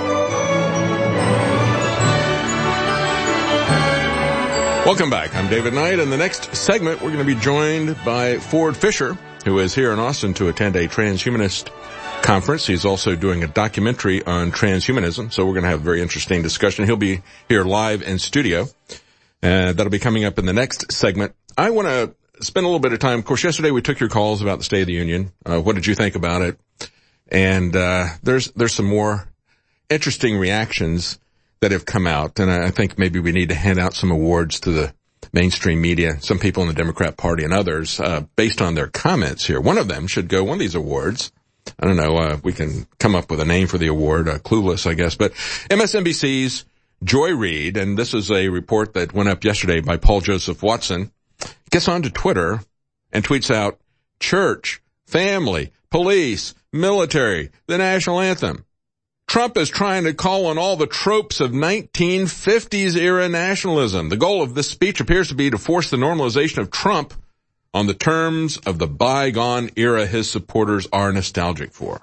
Welcome back. I'm David Knight. In the next segment, we're going to be joined by Ford Fischer, who is here in Austin to attend a transhumanist conference. He's also doing a documentary on transhumanism, so we're going to have a very interesting discussion. He'll be here live in studio. That'll be coming up in the next segment. I want to spend a little bit of time. Of course, yesterday we took your calls about the State of the Union. What did you think about it? And there's some more interesting reactions that have come out, and I think maybe we need to hand out some awards to the mainstream media, some people in the Democrat Party and others, based on their comments here. One of them should go one of these awards. I don't know, we can come up with a name for the award, clueless, I guess, but MSNBC's Joy Reid, and this is a report that went up yesterday by Paul Joseph Watson, gets onto Twitter and tweets out, church, family, police, military, the national anthem. Trump is trying to call on all the tropes of 1950s era nationalism. The goal of this speech appears to be to force the normalization of Trump on the terms of the bygone era his supporters are nostalgic for.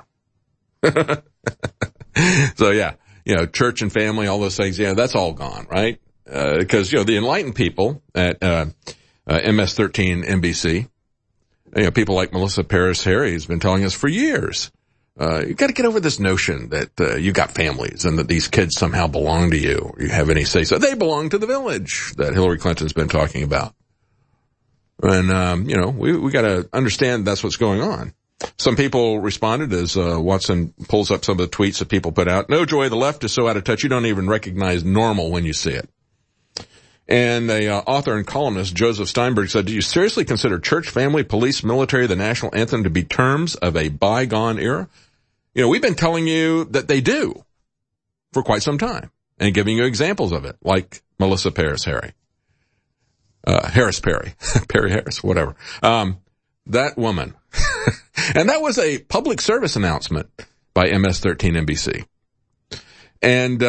So yeah. You know, church and family, all those things, yeah, that's all gone, right? Because, the enlightened people at MS-13 NBC, people like Melissa Paris Harry has been telling us for years, you got to get over this notion that you got families and that these kids somehow belong to you, or you have any say so. They belong to the village that Hillary Clinton's been talking about. And, we got to understand that's what's going on. Some people responded as Watson pulls up some of the tweets that people put out. No, Joy, the left is so out of touch you don't even recognize normal when you see it. And a author and columnist, Joseph Steinberg, said, do you seriously consider church, family, police, military, the national anthem to be terms of a bygone era? We've been telling you that they do for quite some time and giving you examples of it, like Melissa Paris Harry. Harris Perry. Perry Harris, whatever. That woman. And that was a public service announcement by MS-13 NBC. And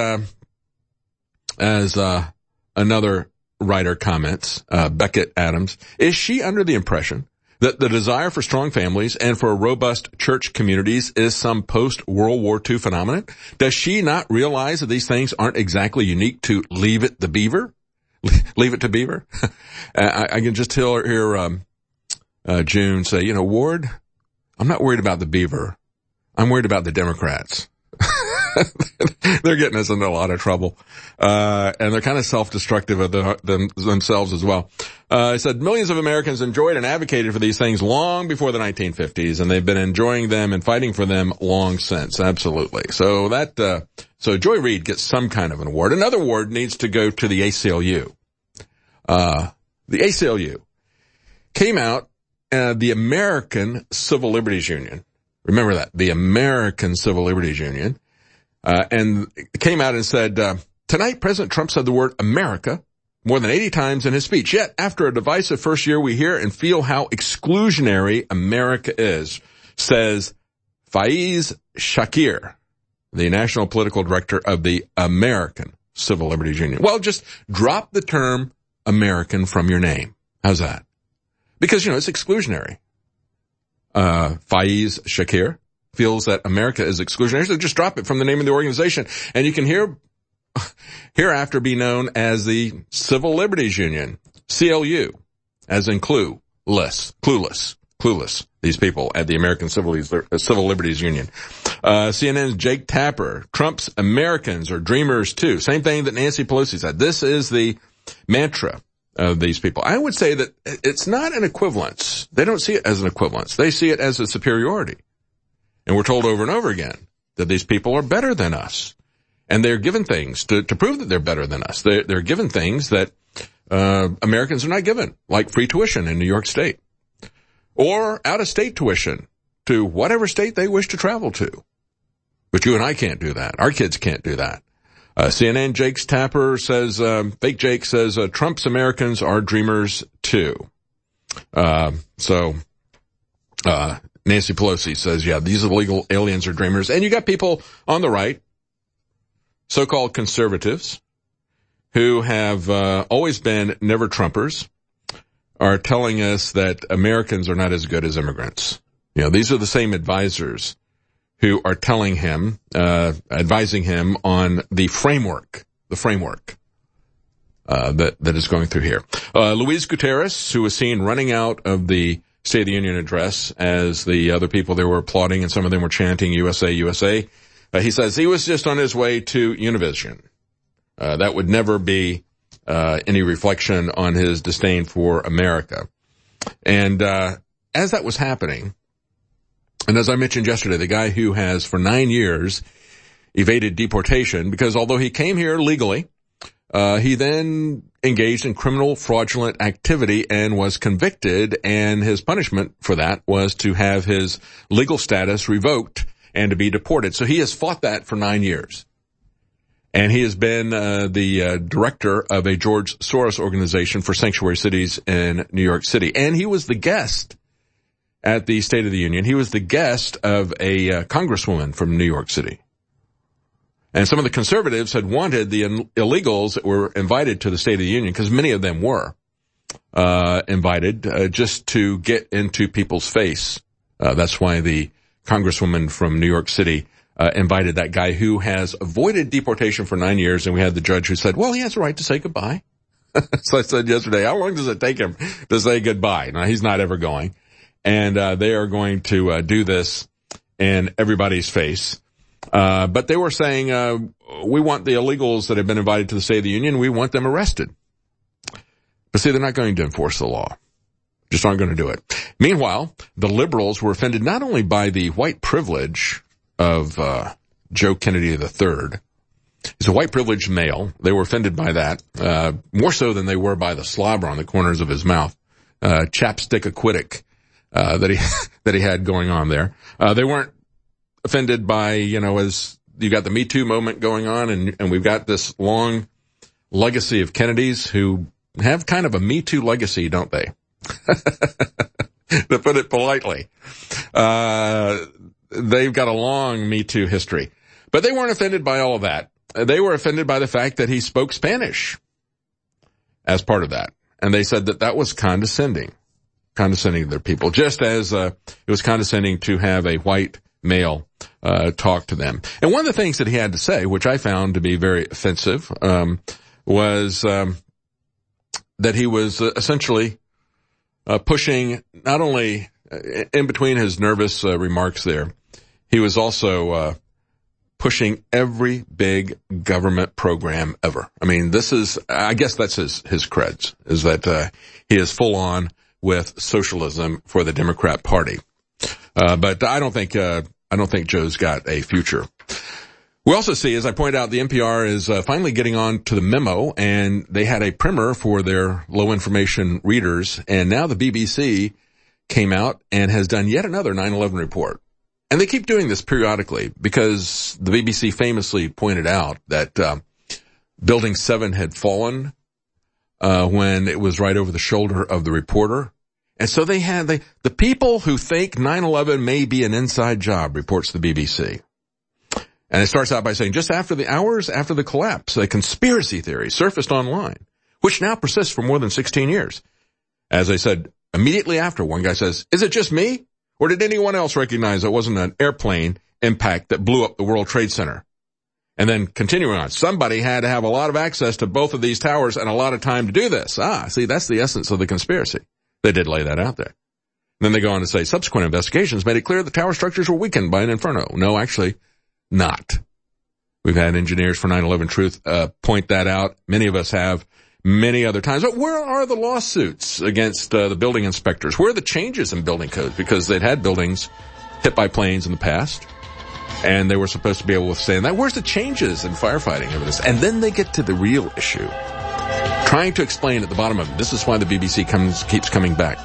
as another writer comments, Beckett Adams, is she under the impression that the desire for strong families and for robust church communities is some post-World War II phenomenon? Does she not realize that these things aren't exactly unique to Leave It to Beaver? Leave It to Beaver? I can just hear June say, Ward, I'm not worried about the beaver. I'm worried about the Democrats. They're getting us into a lot of trouble. And they're kind of self-destructive of themselves as well. It said millions of Americans enjoyed and advocated for these things long before the 1950s, and they've been enjoying them and fighting for them long since. Absolutely. So so Joy Reid gets some kind of an award. Another award needs to go to the ACLU. The ACLU came out, the American Civil Liberties Union. Remember that, the American Civil Liberties Union, and came out and said, tonight President Trump said the word America more than 80 times in his speech. Yet, after a divisive first year, we hear and feel how exclusionary America is, says Faiz Shakir, the National Political Director of the American Civil Liberties Union. Well, just drop the term American from your name. How's that? Because, it's exclusionary. Faiz Shakir feels that America is exclusionary, so just drop it from the name of the organization, and you can hereafter be known as the Civil Liberties Union, CLU, as in clueless. These people at the American Civil Liberties Union. CNN's Jake Tapper, Trump's Americans are dreamers too. Same thing that Nancy Pelosi said. This is the mantra of these people. I would say that it's not an equivalence. They don't see it as an equivalence. They see it as a superiority. And we're told over and over again that these people are better than us. And they're given things to prove that they're better than us. They're given things that Americans are not given, like free tuition in New York State, or out-of-state tuition to whatever state they wish to travel to. But you and I can't do that. Our kids can't do that. CNN Jake's Tapper says, fake Jake says, Trump's Americans are dreamers too. Nancy Pelosi says, yeah, these illegal aliens are dreamers. And you got people on the right, so-called conservatives, who have always been never Trumpers, are telling us that Americans are not as good as immigrants. These are the same advisors who are telling him, advising him on the framework that is going through here. Luis Gutierrez, who was seen running out of the State of the Union address as the other people there were applauding, and some of them were chanting USA, USA. He says he was just on his way to Univision. That would never be any reflection on his disdain for America. And as that was happening, and as I mentioned yesterday, the guy who has for 9 years evaded deportation, because although he came here legally, he then engaged in criminal fraudulent activity and was convicted, and his punishment for that was to have his legal status revoked and to be deported. So he has fought that for 9 years. And he has been the director of a George Soros organization for sanctuary cities in New York City. And he was the guest at the State of the Union. He was the guest of a congresswoman from New York City. And some of the conservatives had wanted the illegals that were invited to the State of the Union, because many of them were invited just to get into people's face. That's why the congresswoman from New York City invited that guy who has avoided deportation for 9 years, and we had the judge who said, well, he has a right to say goodbye. So I said yesterday, how long does it take him to say goodbye? Now, he's not ever going. And they are going to do this in everybody's face. But they were saying, we want the illegals that have been invited to the State of the Union, we want them arrested. But see, they're not going to enforce the law. Just aren't going to do it. Meanwhile, the liberals were offended not only by the white privilege of Joe Kennedy III. He's a white privileged male. They were offended by that, more so than they were by the slobber on the corners of his mouth, chapstick acquittic, that he had going on there. They weren't offended by, as you got the Me Too moment going on, and we've got this long legacy of Kennedys who have kind of a Me Too legacy, don't they? To put it politely. They've got a long Me Too history. But they weren't offended by all of that. They were offended by the fact that he spoke Spanish as part of that. And they said that was condescending to their people, just as it was condescending to have a white male talk to them. And one of the things that he had to say, which I found to be very offensive, was that he was essentially pushing, not only in between his nervous remarks there, he was also pushing every big government program ever. I mean, I guess that's his creds, is that he is full on with socialism for the Democrat Party. But I don't think Joe's got a future. We also see, as I pointed out, the NPR is finally getting on to the memo, and they had a primer for their low information readers, and now the BBC came out and has done yet another 9/11 report. And they keep doing this periodically because the BBC famously pointed out that Building 7 had fallen when it was right over the shoulder of the reporter. And so they had the people who think 9/11 may be an inside job, reports the BBC. And it starts out by saying, just hours after the collapse, a conspiracy theory surfaced online, which now persists for more than 16 years. As I said, immediately after, one guy says, is it just me? Or did anyone else recognize it wasn't an airplane impact that blew up the World Trade Center? And then continuing on, somebody had to have a lot of access to both of these towers and a lot of time to do this. See, that's the essence of the conspiracy. They did lay that out there. And then they go on to say, subsequent investigations made it clear the tower structures were weakened by an inferno. No, actually not. We've had engineers for 9/11 Truth point that out. Many of us have many other times. But where are the lawsuits against the building inspectors? Where are the changes in building codes? Because they'd had buildings hit by planes in the past, and they were supposed to be able to withstand that. Where's the changes in firefighting evidence? And then they get to the real issue, trying to explain at the bottom of it. This is why the BBC keeps coming back.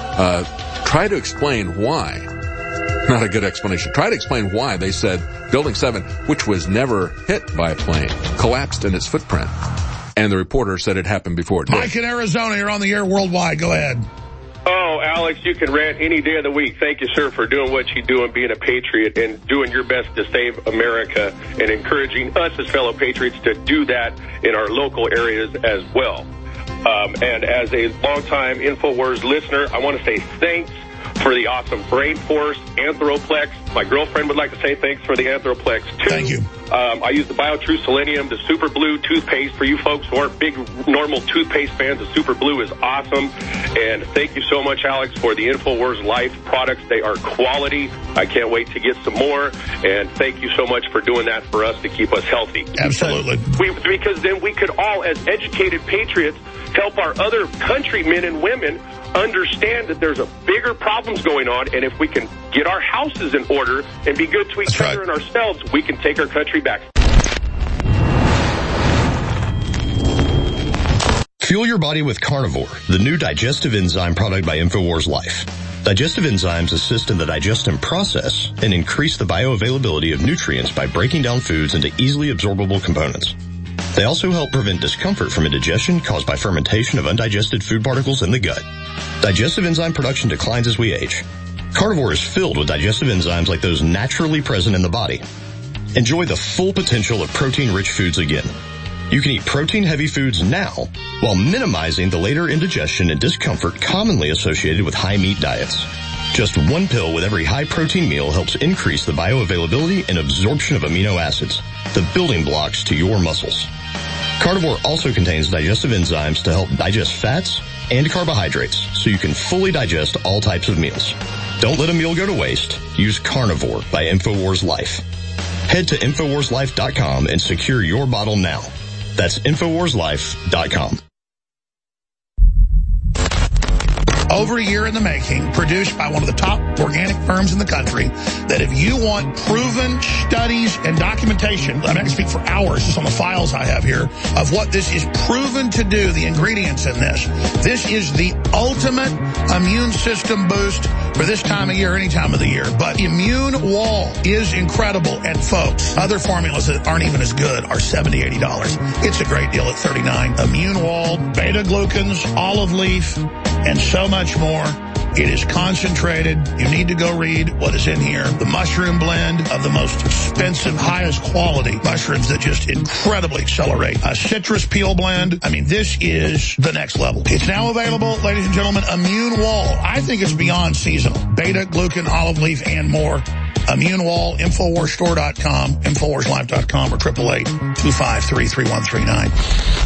Try to explain why. Not a good explanation. Try to explain why they said Building 7, which was never hit by a plane, collapsed in its footprint. And the reporter said it happened before it did. Mike in Arizona, you're on the air worldwide. Go ahead. Oh, Alex, you can rant any day of the week. Thank you, sir, for doing what you do and being a patriot and doing your best to save America and encouraging us as fellow patriots to do that in our local areas as well. And as a longtime InfoWars listener, I want to say thanks for the awesome Brain Force, Anthroplex. My girlfriend would like to say thanks for the Anthroplex, too. Thank you. I use the BioTrue Selenium, the Super Blue toothpaste. For you folks who aren't big normal toothpaste fans, the Super Blue is awesome. And thank you so much, Alex, for the InfoWars Life products. They are quality. I can't wait to get some more. And thank you so much for doing that for us to keep us healthy. Absolutely. Because then we could all, as educated patriots, help our other countrymen and women understand that there's a bigger problems going on, and if we can get our houses in order and be good to each other and ourselves, we can take our country back. Fuel your body with Carnivore, the new digestive enzyme product by InfoWars Life. Digestive enzymes assist in the digestion process and increase the bioavailability of nutrients by breaking down foods into easily absorbable components. They also help prevent discomfort from indigestion caused by fermentation of undigested food particles in the gut. Digestive enzyme production declines as we age. Carnivore is filled with digestive enzymes like those naturally present in the body. Enjoy the full potential of protein-rich foods again. You can eat protein-heavy foods now while minimizing the later indigestion and discomfort commonly associated with high-meat diets. Just one pill with every high-protein meal helps increase the bioavailability and absorption of amino acids, the building blocks to your muscles. Carnivore also contains digestive enzymes to help digest fats and carbohydrates so you can fully digest all types of meals. Don't let a meal go to waste. Use Carnivore by InfoWars Life. Head to InfoWarsLife.com and secure your bottle now. That's InfoWarsLife.com. Over a year in the making, produced by one of the top organic firms in the country, that if you want proven studies and documentation, I mean, I can speak for hours just on the files I have here, of what this is proven to do, the ingredients in this. This is the ultimate immune system boost for this time of year, any time of the year. But Immune Wall is incredible. And folks, other formulas that aren't even as good are $70, $80. It's a great deal at $39. Immune Wall, beta-glucans, olive leaf, and so much more. It is concentrated. You need to go read what is in here. The mushroom blend of the most expensive, highest quality mushrooms that just incredibly accelerate. A citrus peel blend. I mean, this is the next level. It's now available, ladies and gentlemen, Immune Wall. I think it's beyond seasonal. Beta, glucan, olive leaf, and more. Immune Wall, InfoWarsStore.com, InfoWarsLife.com, or 888-253-3139.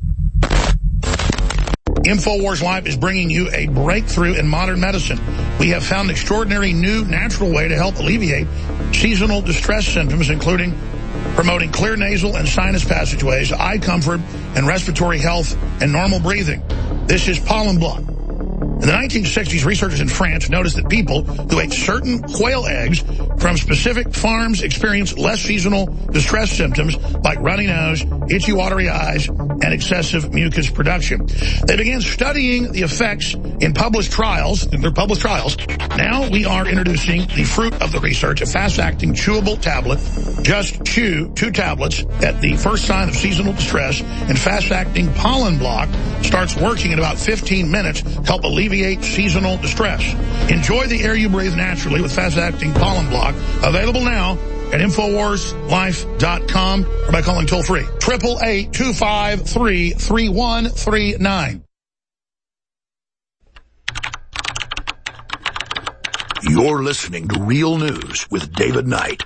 InfoWars Life is bringing you a breakthrough in modern medicine. We have found an extraordinary new natural way to help alleviate seasonal distress symptoms, including promoting clear nasal and sinus passageways, eye comfort, and respiratory health and normal breathing. This is Pollen Block. In the 1960s, researchers in France noticed that people who ate certain quail eggs from specific farms experienced less seasonal distress symptoms like runny nose, itchy watery eyes, and excessive mucus production. They began studying the effects in published trials. Now we are introducing the fruit of the research, a fast-acting chewable tablet. Just chew 2 tablets at the first sign of seasonal distress, and fast-acting Pollen Block starts working in about 15 minutes to help alleviate seasonal distress. Enjoy the air you breathe naturally with fast-acting Pollen Block. Available now at InfoWarsLife.com or by calling toll-free 888-253-3139. You're listening to Real News with David Knight.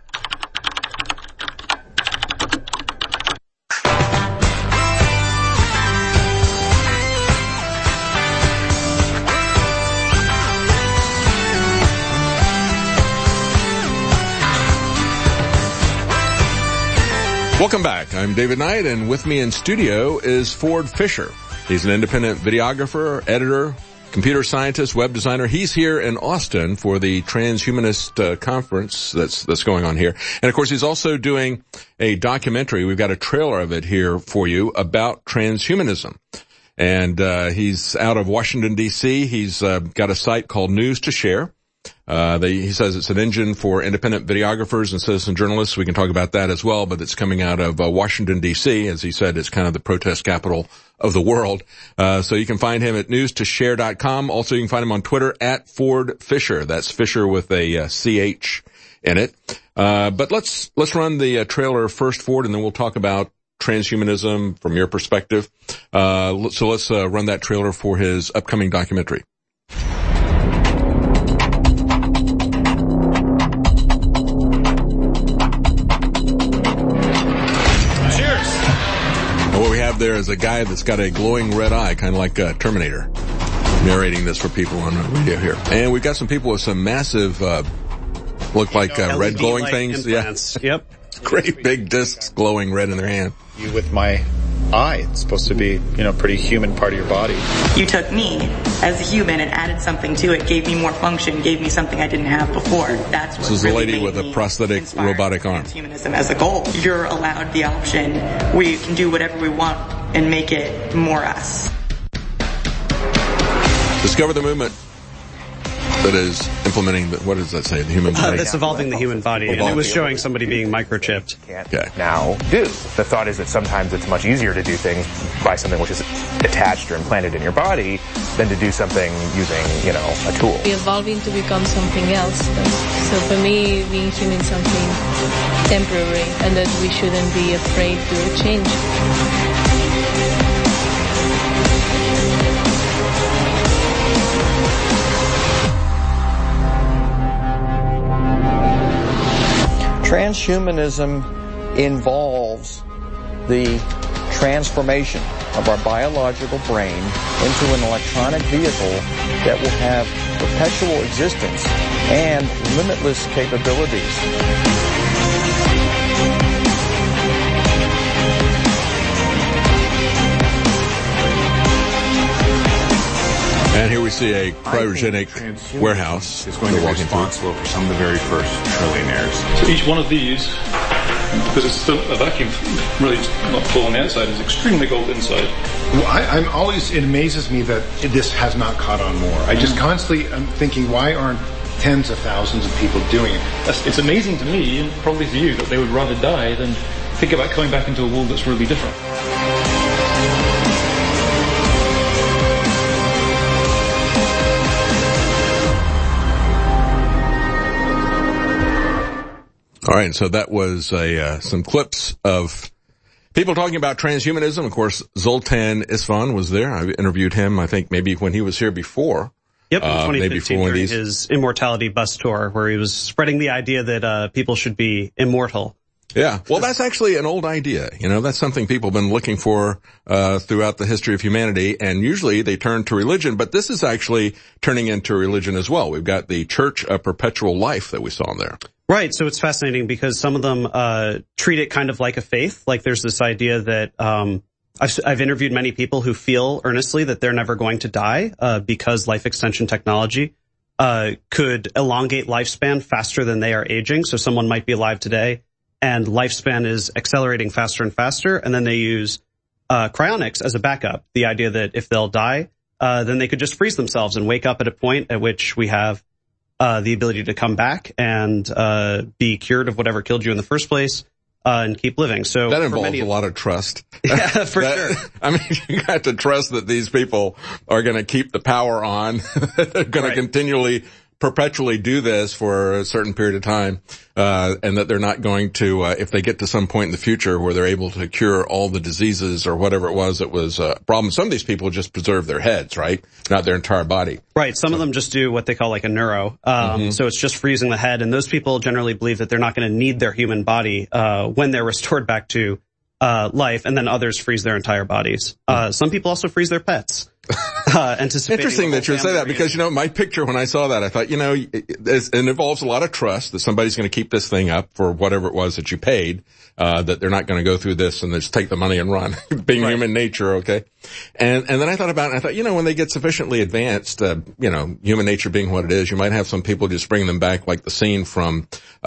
Welcome back. I'm David Knight, and with me in studio is Ford Fischer. He's an independent videographer, editor, computer scientist, web designer. He's here in Austin for the Transhumanist conference that's going on here. And of course, he's also doing a documentary. We've got a trailer of it here for you about transhumanism. And he's out of Washington, D.C. He's got a site called News to Share. He says it's an engine for independent videographers and citizen journalists. We can talk about that as well, but it's coming out of Washington, D.C. As he said, it's kind of the protest capital of the world. So you can find him at newstoshare.com. Also, you can find him on Twitter at Ford Fischer. That's Fischer with a CH in it. But let's run the trailer first, Ford, and then we'll talk about transhumanism from your perspective. So let's run that trailer for his upcoming documentary. What we have there is a guy that's got a glowing red eye, kind of like Terminator, narrating this for people on the radio here. And we've got some people with some massive, look like red glowing things. Implants. Yeah. Yep. Great big discs glowing red in their hand. You with my eye. It's supposed to be, pretty human part of your body. You took me as a human and added something to it, gave me more function, gave me something I didn't have before. That's what this is really a lady with a prosthetic robotic arm. Transhumanism as a goal. You're allowed the option where you can do whatever we want and make it more us. Discover the movement that is implementing, what does that say, the human body? That's evolving the human body, and it was showing somebody being microchipped. Okay. Now do. The thought is that sometimes it's much easier to do things by something which is attached or implanted in your body than to do something using, a tool. We're evolving to become something else. So for me, being human is something temporary, and that we shouldn't be afraid to change. Transhumanism involves the transformation of our biological brain into an electronic vehicle that will have perpetual existence and limitless capabilities. And here we see a cryogenic warehouse. Is going to be responsible for some of the very first trillionaires. So each one of these, because it's still a vacuum, really not full on the outside, is extremely cold inside. Well, it amazes me that this has not caught on more. I just constantly am thinking, why aren't tens of thousands of people doing it? It's amazing to me, and probably to you, that they would rather die than think about coming back into a world that's really different. All right, so that was some clips of people talking about transhumanism. Of course, Zoltan Isvan was there. I interviewed him, I think, maybe when he was here before. Yep, in 2015 during his Immortality Bus Tour, where he was spreading the idea that people should be immortal. Yeah, well, that's actually an old idea. That's something people have been looking for throughout the history of humanity, and usually they turn to religion, but this is actually turning into religion as well. We've got the Church of Perpetual Life that we saw in there. Right. So it's fascinating because some of them treat it kind of like a faith. Like there's this idea that I've interviewed many people who feel earnestly that they're never going to die because life extension technology could elongate lifespan faster than they are aging. So someone might be alive today and lifespan is accelerating faster and faster, and then they use cryonics as a backup. The idea that if they'll die, then they could just freeze themselves and wake up at a point at which we have the ability to come back and be cured of whatever killed you in the first place. And keep living. So that involves a lot of trust. Yeah, for sure. I mean, you got to trust that these people are going to keep the power on. They're going to continually, perpetually do this for a certain period of time, and that they're not going to, if they get to some point in the future where they're able to cure all the diseases or whatever it was that was a problem. Some of these people just preserve their heads, right? Not their entire body. Right. Some of them just do what they call like a neuro. So it's just freezing the head. And those people generally believe that they're not going to need their human body, when they're restored back to, life. And then others freeze their entire bodies. Some people also freeze their pets. Interesting that you say that because, my picture when I saw that, I thought, it involves a lot of trust that somebody's going to keep this thing up for whatever it was that you paid, that they're not going to go through this and just take the money and run, being human nature, okay? And then I thought about it and I thought, when they get sufficiently advanced, human nature being what it is, you might have some people just bring them back like the scene from,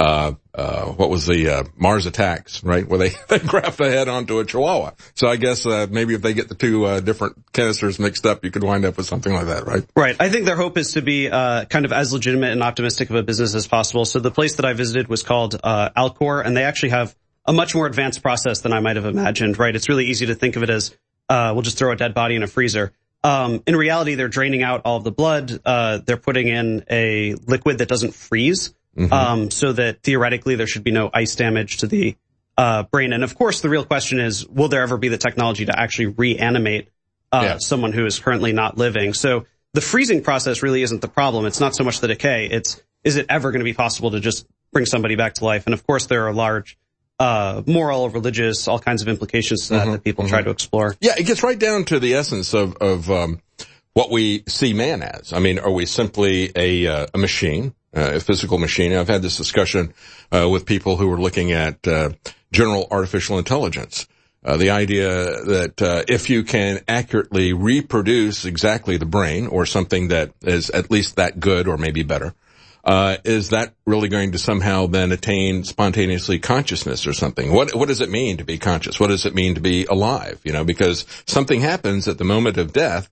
what was the, Mars Attacks, right? Where they graft the head onto a chihuahua. So I guess, maybe if they get the two, different canisters mixed up, you could wind up with something like that, right? Right. I think their hope is to be, kind of as legitimate and optimistic of a business as possible. So the place that I visited was called, Alcor, and they actually have a much more advanced process than I might have imagined, right? It's really easy to think of it as, we'll just throw a dead body in a freezer. In reality, they're draining out all of the blood. They're putting in a liquid that doesn't freeze. So that theoretically there should be no ice damage to the brain. And of course, the real question is, will there ever be the technology to actually reanimate someone who is currently not living? So the freezing process really isn't the problem. It's not so much the decay. It's, is it ever going to be possible to just bring somebody back to life? And of course, there are large moral, religious, all kinds of implications to that people try to explore. Yeah, it gets right down to the essence of what we see man as. I mean, are we simply a machine? A physical machine. I've had this discussion with people who were looking at general artificial intelligence. The idea that if you can accurately reproduce exactly the brain or something that is at least that good or maybe better, is that really going to somehow then attain spontaneously consciousness or something? What does it mean to be conscious? What does it mean to be alive? Because something happens at the moment of death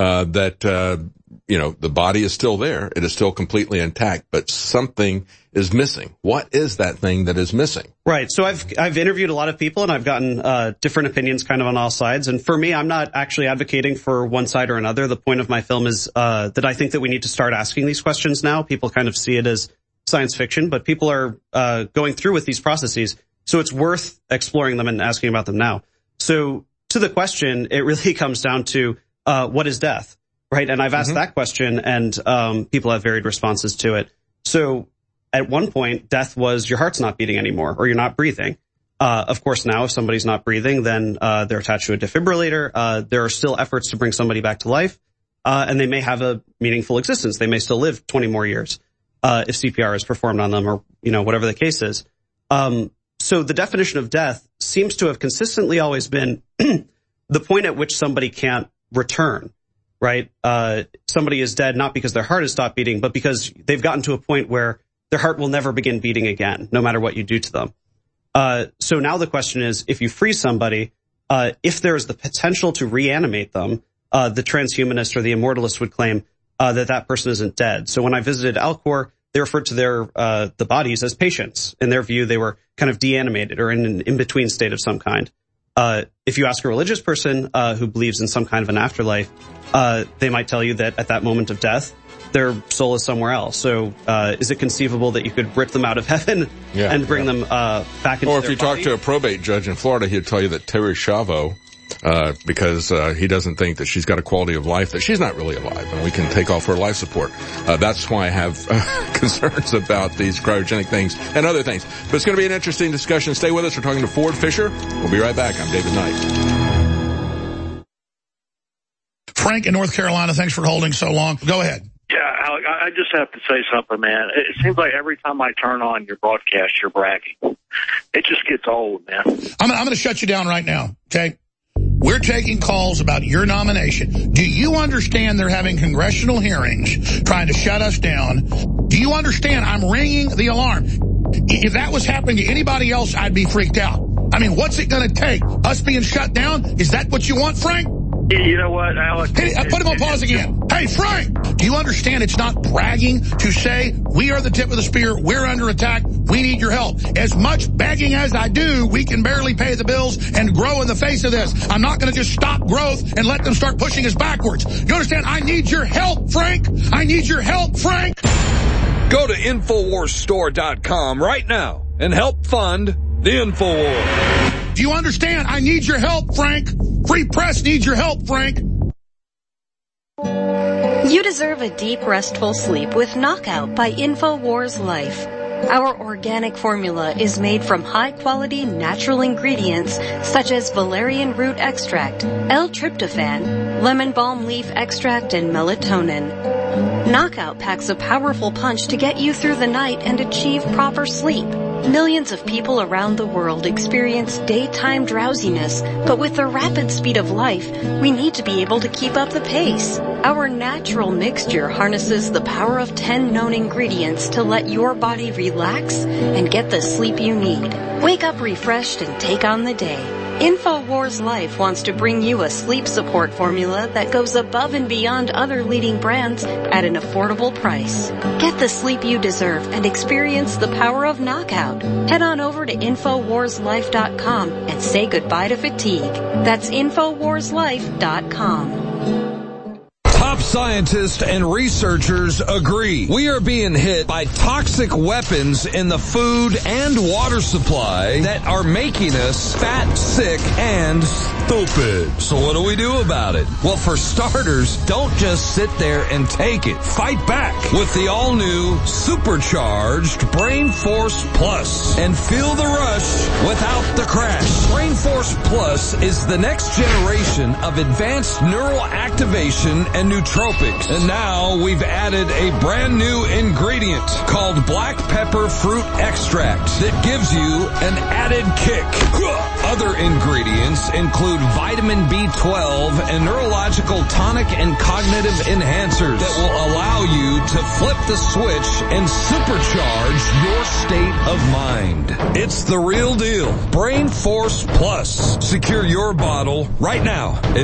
the body is still there. It is still completely intact, but something is missing. What is that thing that is missing? Right. So I've interviewed a lot of people and I've gotten, different opinions kind of on all sides. And for me, I'm not actually advocating for one side or another. The point of my film is, that I think that we need to start asking these questions now. People kind of see it as science fiction, but people are, going through with these processes. So it's worth exploring them and asking about them now. So to the question, it really comes down to, what is death? Right. And I've asked that question and, people have varied responses to it. So at one point, death was your heart's not beating anymore or you're not breathing. Of course, now if somebody's not breathing, then, they're attached to a defibrillator. There are still efforts to bring somebody back to life. And they may have a meaningful existence. They may still live 20 more years, if CPR is performed on them or, whatever the case is. So the definition of death seems to have consistently always been the point at which somebody can't return. Right? Somebody is dead not because their heart has stopped beating, but because they've gotten to a point where their heart will never begin beating again, no matter what you do to them. So now the question is, if you freeze somebody, if there is the potential to reanimate them, the transhumanist or the immortalist would claim that person isn't dead. So when I visited Alcor, they referred to the bodies as patients. In their view, they were kind of deanimated or in an in-between state of some kind. If you ask a religious person who believes in some kind of an afterlife, they might tell you that at that moment of death, their soul is somewhere else. So is it conceivable that you could rip them out of heaven and bring them back into their body? Or if you talk to a probate judge in Florida, he'd tell you that Terry Schiavo, because he doesn't think that she's got a quality of life, that she's not really alive, and we can take off her life support. That's why I have concerns about these cryogenic things and other things. But it's going to be an interesting discussion. Stay with us. We're talking to Ford Fisher. We'll be right back. I'm David Knight. Frank in North Carolina, thanks for holding so long. Go ahead. Yeah, Alec, I just have to say something, man. It seems like every time I turn on your broadcast, you're bragging. It just gets old, man. I'm going to shut you down right now, okay? We're taking calls about your nomination. Do you understand they're having congressional hearings trying to shut us down? Do you understand I'm ringing the alarm? If that was happening to anybody else, I'd be freaked out. I mean, what's it going to take? Us being shut down? Is that what you want, Frank? You know what, Alex? Hey, put him on pause again. Hey, Frank, do you understand it's not bragging to say we are the tip of the spear, we're under attack, we need your help? As much begging as I do, we can barely pay the bills and grow in the face of this. I'm not going to just stop growth and let them start pushing us backwards. You understand? I need your help, Frank. I need your help, Frank. Go to InfoWarsStore.com right now and help fund the InfoWars. Do you understand? I need your help, Frank. Free press needs your help, Frank. You deserve a deep, restful sleep with Knockout by InfoWars Life. Our organic formula is made from high-quality natural ingredients such as valerian root extract, L-tryptophan, lemon balm leaf extract, and melatonin. Knockout packs a powerful punch to get you through the night and achieve proper sleep. Millions of people around the world experience daytime drowsiness, but with the rapid speed of life, we need to be able to keep up the pace. Our natural mixture harnesses the power of 10 known ingredients to let your body relax and get the sleep you need. Wake up refreshed and take on the day. InfoWars Life wants to bring you a sleep support formula that goes above and beyond other leading brands at an affordable price. Get the sleep you deserve and experience the power of Knockout. Head on over to InfoWarsLife.com and say goodbye to fatigue. That's InfoWarsLife.com. Top scientists and researchers agree. We are being hit by toxic weapons in the food and water supply that are making us fat, sick, and stupid. So what do we do about it? Well, for starters, don't just sit there and take it. Fight back with the all-new supercharged Brain Force Plus and feel the rush without the crash. Brain Force Plus is the next generation of advanced neural activation and nootropics. And now we've added a brand new ingredient called black pepper fruit extract that gives you an added kick. Other ingredients include vitamin B12 and neurological tonic and cognitive enhancers that will allow you to flip the switch and supercharge your state of mind. It's the real deal. Brain Force Plus. Secure your bottle right now at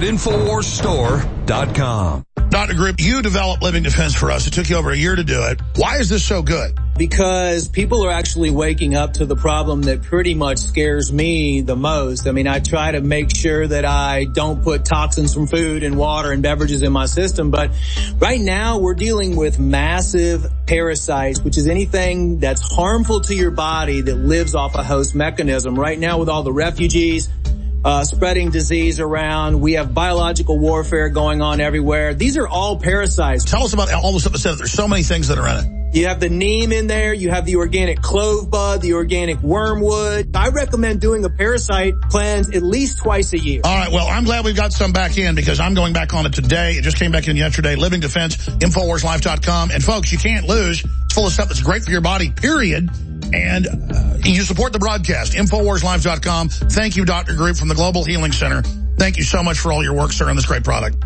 InfoWarsStore.com. Dr. Group, you developed Living Defense for us. It took you over a year to do it. Why is this so good? Because people are actually waking up to the problem that pretty much scares me the most. I mean, I try to make sure that I don't put toxins from food and water and beverages in my system. But right now we're dealing with massive parasites, which is anything that's harmful to your body that lives off a host mechanism. Right now with all the refugees, spreading disease around. We have biological warfare going on everywhere. These are all parasites. Tell us about all the stuff that said there's so many things that are in it. You have the neem in there. You have the organic clove bud, the organic wormwood. I recommend doing a parasite cleanse at least twice a year. All right. Well, I'm glad we've got some back in because I'm going back on it today. It just came back in yesterday. Living Defense, InfoWarsLife.com. And folks, you can't lose. It's full of stuff that's great for your body, period. And you support the broadcast, InfoWarsLife.com. Thank you, Dr. Group from the Global Healing Center. Thank you so much for all your work, sir, on this great product.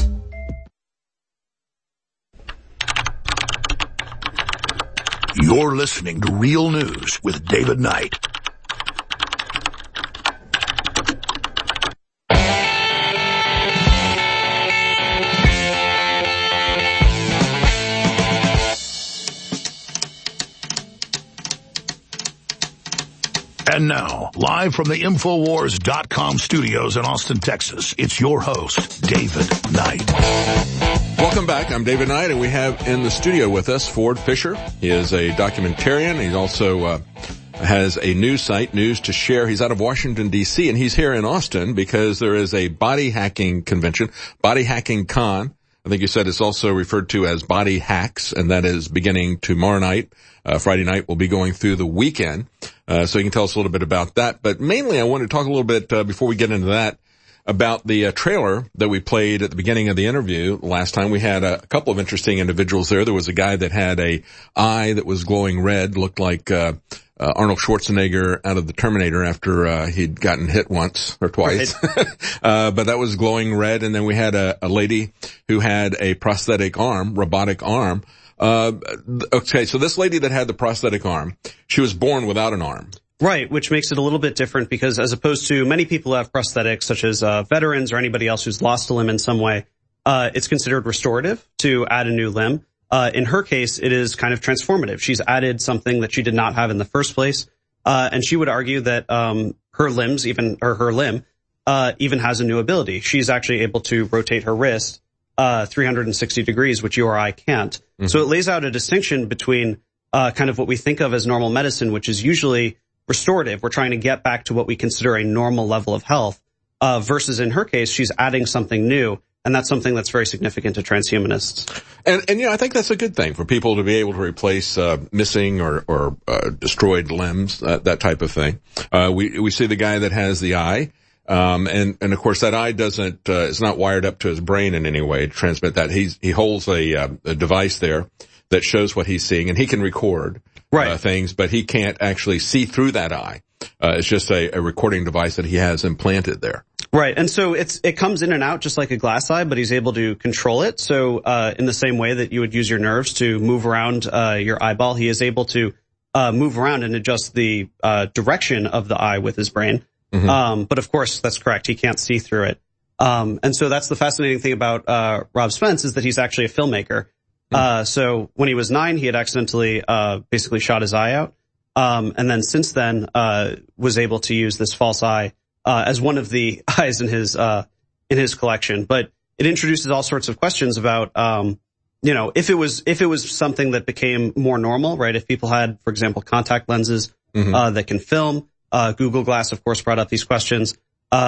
You're listening to Real News with David Knight. And now, live from the InfoWars.com studios in Austin, Texas, it's your host, David Knight. Welcome back. I'm David Knight, and we have in the studio with us Ford Fischer. He is a documentarian. He also has a news site, News to Share. He's out of Washington, D.C., and he's here in Austin because there is a body hacking convention, Body Hacking Con. I think you said it's also referred to as Body Hacks, and that is beginning tomorrow night. Friday night, we'll be going through the weekend. So you can tell us a little bit about that. But mainly I want to talk a little bit, before we get into that, about the trailer that we played at the beginning of the interview. Last time we had a couple of interesting individuals there. There was a guy that had a eye that was glowing red, looked like Arnold Schwarzenegger out of the Terminator after he'd gotten hit once or twice. Right. But that was glowing red. And then we had a lady who had a prosthetic arm, robotic arm. Okay, so this lady that had the prosthetic arm, she was born without an arm. Right, which makes it a little bit different because as opposed to many people who have prosthetics, such as veterans or anybody else who's lost a limb in some way, it's considered restorative to add a new limb. In her case, it is kind of transformative. She's added something that she did not have in the first place. And she would argue that her limb even has a new ability. She's actually able to rotate her wrist 360 degrees, which you or I can't. Mm-hmm. So it lays out a distinction between kind of what we think of as normal medicine, which is usually restorative. We're trying to get back to what we consider a normal level of health, versus in her case, she's adding something new. And that's something that's very significant to transhumanists. And I think that's a good thing for people to be able to replace missing or destroyed limbs, that type of thing. We see the guy that has the eye. And of course that eye doesn't, is not wired up to his brain in any way to transmit that. He holds a device there that shows what he's seeing, and he can record things, but he can't actually see through that eye. It's just a recording device that he has implanted there. Right. And so it comes in and out just like a glass eye, but he's able to control it. So, in the same way that you would use your nerves to move around, your eyeball, he is able to, move around and adjust the, direction of the eye with his brain. Mm-hmm. But of course, that's correct. He can't see through it. And so that's the fascinating thing about, Rob Spence is that he's actually a filmmaker. Mm-hmm. So when he was 9, he had accidentally, basically shot his eye out. And then since then, was able to use this false eye, as one of the eyes in his collection. But it introduces all sorts of questions about, if it was something that became more normal, right? If people had, for example, contact lenses, mm-hmm. That can film, Google Glass, of course, brought up these questions.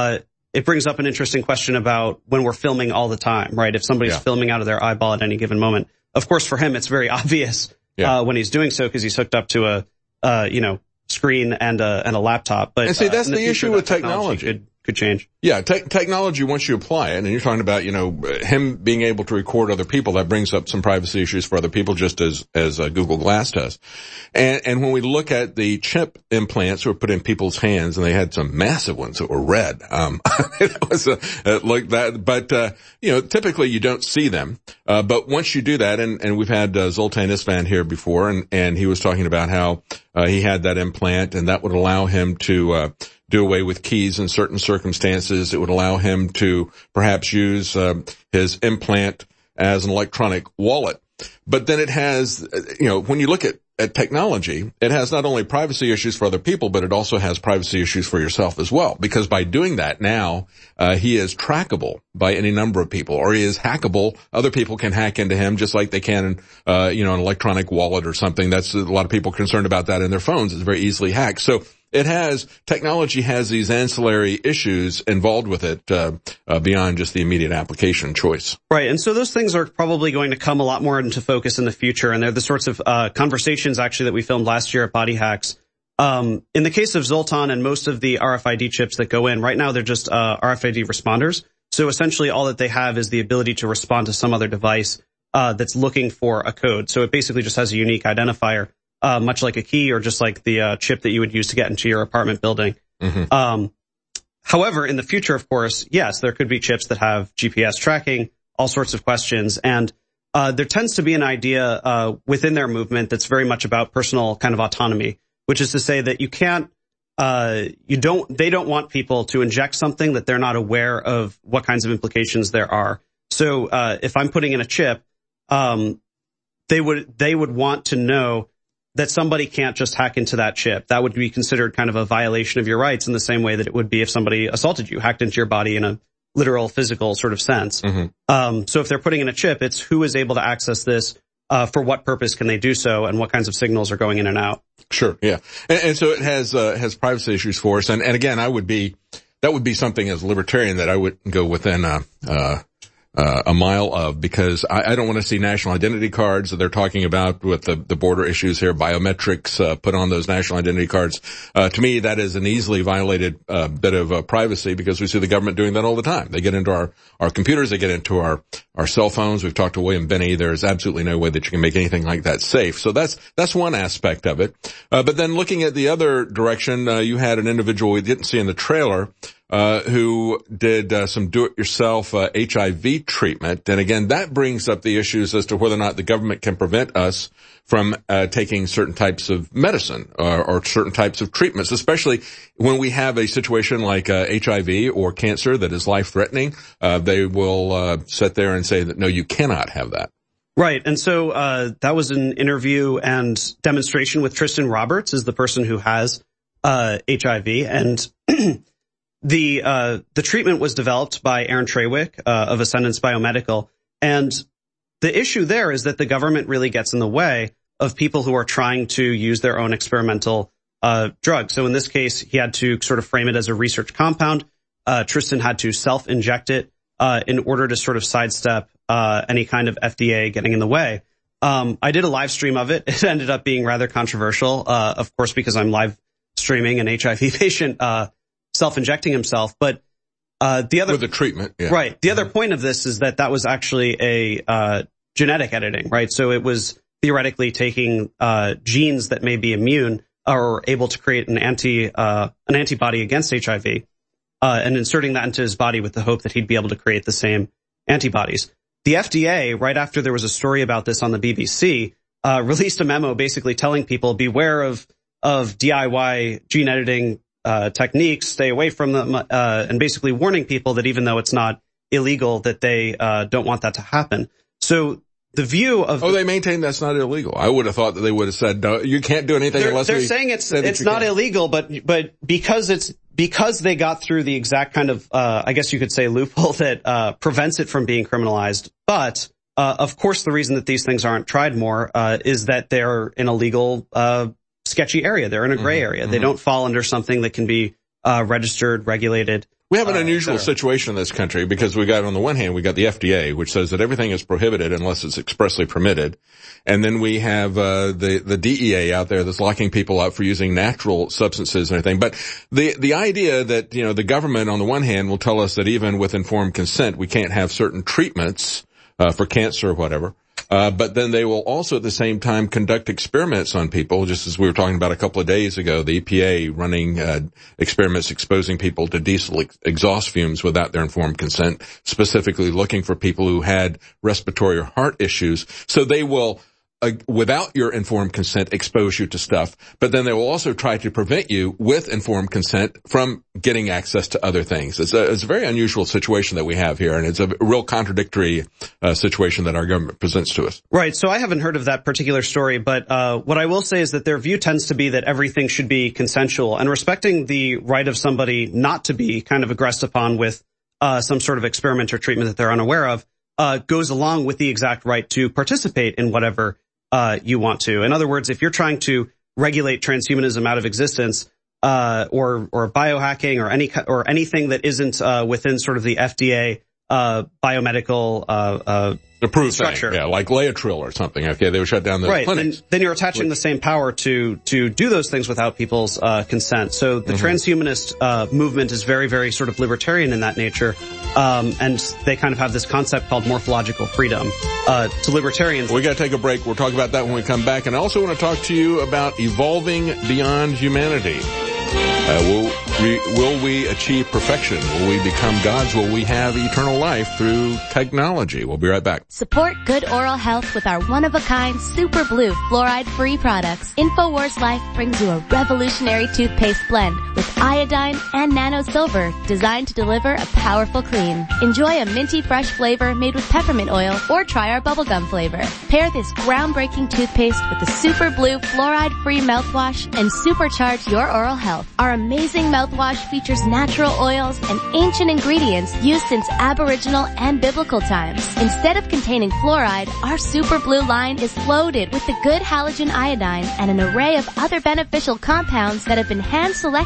It brings up an interesting question about when we're filming all the time, right? If somebody's filming out of their eyeball at any given moment, of course, for him, it's very obvious, when he's doing so because he's hooked up to a, screen and a laptop. But and see, that's the issue with technology. Could change. Yeah, technology, once you apply it, and you're talking about, him being able to record other people, that brings up some privacy issues for other people, just as Google Glass does. And when we look at the chip implants that were put in people's hands, and they had some massive ones that were red, it was like that. But, typically you don't see them. But once you do that, and we've had Zoltan Isvan here before, and he was talking about how, he had that implant, and that would allow him to, do away with keys in certain circumstances. It would allow him to perhaps use his implant as an electronic wallet. But then it has, when you look at technology, it has not only privacy issues for other people, but it also has privacy issues for yourself as well. Because by doing that now, he is trackable by any number of people, or he is hackable. Other people can hack into him just like they can, an electronic wallet or something. That's a lot of people concerned about that in their phones. It's very easily hacked. So technology has these ancillary issues involved with it, beyond just the immediate application choice. Right. And so those things are probably going to come a lot more into focus in the future. And they're the sorts of, conversations actually that we filmed last year at Body Hacks. In the case of Zoltan and most of the RFID chips that go in, right now they're just, RFID responders. So essentially all that they have is the ability to respond to some other device, that's looking for a code. So it basically just has a unique identifier. Much like a key or just like the chip that you would use to get into your apartment building. Mm-hmm. However, in the future, of course, yes, there could be chips that have GPS tracking, all sorts of questions. And there tends to be an idea within their movement that's very much about personal kind of autonomy, which is to say that you can't, they don't want people to inject something that they're not aware of what kinds of implications there are. So if I'm putting in a chip, they would want to know that somebody can't just hack into that chip. That would be considered kind of a violation of your rights in the same way that it would be if somebody assaulted you, hacked into your body in a literal physical sort of sense. Mm-hmm. So if they're putting in a chip, it's who is able to access this, for what purpose can they do so, and what kinds of signals are going in and out. Sure, yeah. And so it has privacy issues for us. And again, that would be something as a libertarian that I wouldn't go within, a mile of, because I don't want to see national identity cards that they're talking about with the border issues here, biometrics put on those national identity cards. To me, that is an easily violated bit of privacy, because we see the government doing that all the time. They get into our computers, they get into our cell phones. We've talked to William Binney. There's absolutely no way that you can make anything like that safe. So that's one aspect of it. But then looking at the other direction, you had an individual we didn't see in the trailer who did some do-it-yourself HIV treatment. And again, that brings up the issues as to whether or not the government can prevent us from taking certain types of medicine or certain types of treatments, especially when we have a situation like HIV or cancer that is life-threatening. They will sit there and say that, no, you cannot have that. Right. And so that was an interview and demonstration with Tristan Roberts, is the person who has HIV. And the treatment was developed by Aaron Trawick of Ascendance Biomedical. And the issue there is that the government really gets in the way of people who are trying to use their own experimental drug. So in this case, he had to sort of frame it as a research compound. Tristan had to self-inject it in order to sort of sidestep any kind of FDA getting in the way. I did a live stream of it. It ended up being rather controversial, of course, because I'm live streaming an HIV patient self-injecting himself. But the other with the treatment, yeah. Right. The other point of this is that was actually a genetic editing, right? So it was theoretically taking genes that may be immune or able to create an antibody against HIV and inserting that into his body with the hope that he'd be able to create the same antibodies. The FDA, right after there was a story about this on the BBC, released a memo basically telling people beware of DIY gene editing techniques, stay away from them, and basically warning people that even though it's not illegal, that they don't want that to happen. So the view of they maintain that's not illegal. I would have thought that they would have said, no, you can't do anything unless they're saying it's not illegal, but because they got through the exact kind of I guess you could say loophole that prevents it from being criminalized. But of course, the reason that these things aren't tried more is that they're in a legal sketchy area. They're in a gray area. They don't fall under something that can be registered, regulated. We have an unusual situation in this country because we got, on the one hand, we got the FDA, which says that everything is prohibited unless it's expressly permitted. And then we have the DEA out there that's locking people up for using natural substances and everything. But the idea that, you know, the government on the one hand will tell us that even with informed consent, we can't have certain treatments for cancer or whatever. But then they will also at the same time conduct experiments on people, just as we were talking about a couple of days ago, the EPA running experiments exposing people to diesel exhaust fumes without their informed consent, specifically looking for people who had respiratory or heart issues. So they will, without your informed consent, expose you to stuff, but then they will also try to prevent you with informed consent from getting access to other things. It's a very unusual situation that we have here, and it's a real contradictory situation that our government presents to us. Right. So I haven't heard of that particular story, but what I will say is that their view tends to be that everything should be consensual, and respecting the right of somebody not to be kind of aggressed upon with some sort of experiment or treatment that they're unaware of goes along with the exact right to participate in whatever you want to. In other words, if you're trying to regulate transhumanism out of existence, or biohacking or anything that isn't within sort of the FDA biomedical approved structure, thing, yeah, like Laetrile or something. Okay, they would shut down those clinics. Then you're attaching the same power to do those things without people's consent. So the transhumanist movement is very, very sort of libertarian in that nature, and they kind of have this concept called morphological freedom. To libertarians, we got to take a break. We'll talk about that when we come back, and I also want to talk to you about evolving beyond humanity. Will we achieve perfection? Will we become gods? Will we have eternal life through technology? We'll be right back. Support good oral health with our one-of-a-kind Super Blue fluoride-free products. InfoWars Life brings you a revolutionary toothpaste blend with iodine and nano silver designed to deliver a powerful clean. Enjoy a minty fresh flavor made with peppermint oil, or try our bubblegum flavor. Pair this groundbreaking toothpaste with the Super Blue fluoride-free mouthwash and supercharge your oral health. Our amazing mouthwash features natural oils and ancient ingredients used since Aboriginal and biblical times. Instead of containing fluoride, our Super Blue line is loaded with the good halogen iodine and an array of other beneficial compounds that have been hand-selected for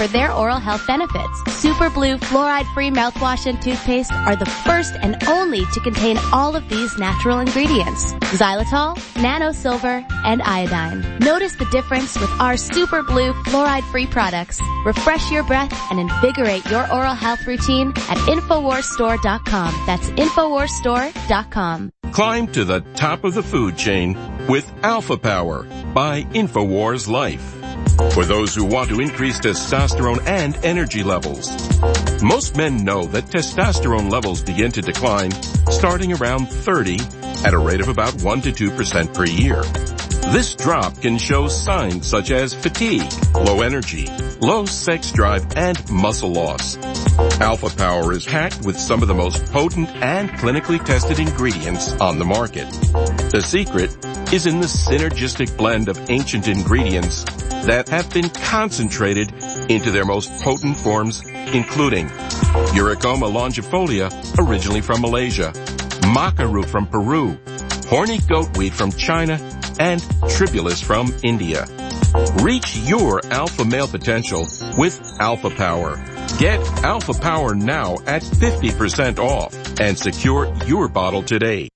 for their oral health benefits. Super Blue fluoride-free mouthwash and toothpaste are the first and only to contain all of these natural ingredients: xylitol, nano silver, and iodine. Notice the difference with our Super Blue fluoride-free products. Refresh your breath and invigorate your oral health routine at InfoWarsStore.com. That's InfoWarsStore.com. Climb to the top of the food chain with Alpha Power by InfoWars Life. For those who want to increase testosterone and energy levels. Most men know that testosterone levels begin to decline starting around 30 at a rate of about 1 to 2% per year. This drop can show signs such as fatigue, low energy, low sex drive, and muscle loss. Alpha Power is packed with some of the most potent and clinically tested ingredients on the market. The secret is in the synergistic blend of ancient ingredients that have been concentrated into their most potent forms, including Eurycoma longifolia, originally from Malaysia, maca root from Peru, horny goatweed from China, and tribulus from India. Reach your alpha male potential with Alpha Power. Get Alpha Power now at 50% off and secure your bottle today.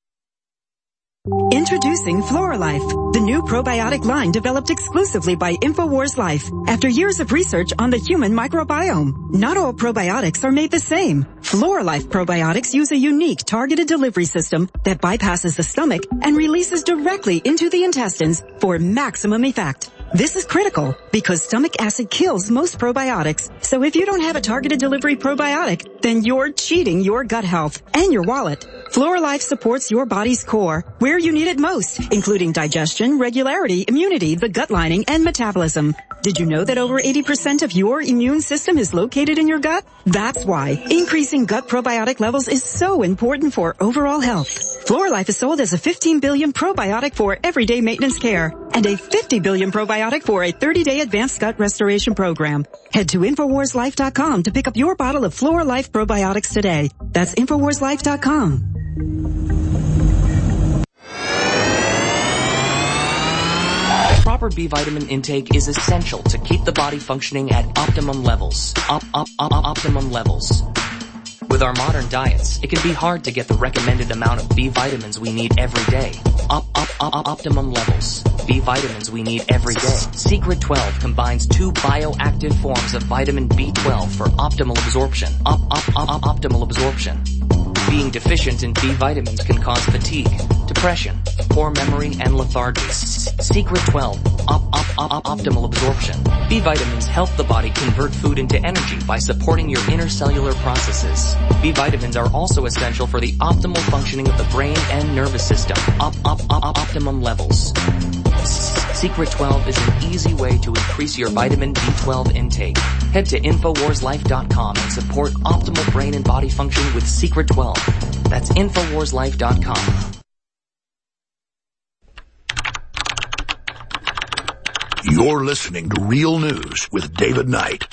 Introducing FloraLife, the new probiotic line developed exclusively by InfoWars Life after years of research on the human microbiome. Not all probiotics are made the same. FloraLife probiotics use a unique targeted delivery system that bypasses the stomach and releases directly into the intestines for maximum effect. This is critical because stomach acid kills most probiotics. So if you don't have a targeted delivery probiotic, then you're cheating your gut health and your wallet. FloraLife supports your body's core where you need it most, including digestion, regularity, immunity, the gut lining, and metabolism. Did you know that over 80% of your immune system is located in your gut? That's why increasing gut probiotic levels is so important for overall health. FloraLife is sold as a 15 billion probiotic for everyday maintenance care and a 50 billion probiotic for a 30-day advanced gut restoration program. Head to InfoWarsLife.com to pick up your bottle of FloraLife probiotics today. That's InfoWarsLife.com. Proper B vitamin intake is essential to keep the body functioning at optimum levels. Optimum levels. With our modern diets, it can be hard to get the recommended amount of B vitamins we need every day. Optimum levels. B vitamins we need every day. Secret 12 combines two bioactive forms of vitamin B12 for optimal absorption. Optimal absorption. Being deficient in B vitamins can cause fatigue, depression, poor memory, and lethargy. Secret 12, optimal absorption. B vitamins help the body convert food into energy by supporting your intercellular processes. B vitamins are also essential for the optimal functioning of the brain and nervous system. Optimum levels. Secret 12 is an easy way to increase your vitamin B12 intake. Head to InfoWarsLife.com and support optimal brain and body function with Secret 12. That's InfoWarsLife.com. You're listening to Real News with David Knight.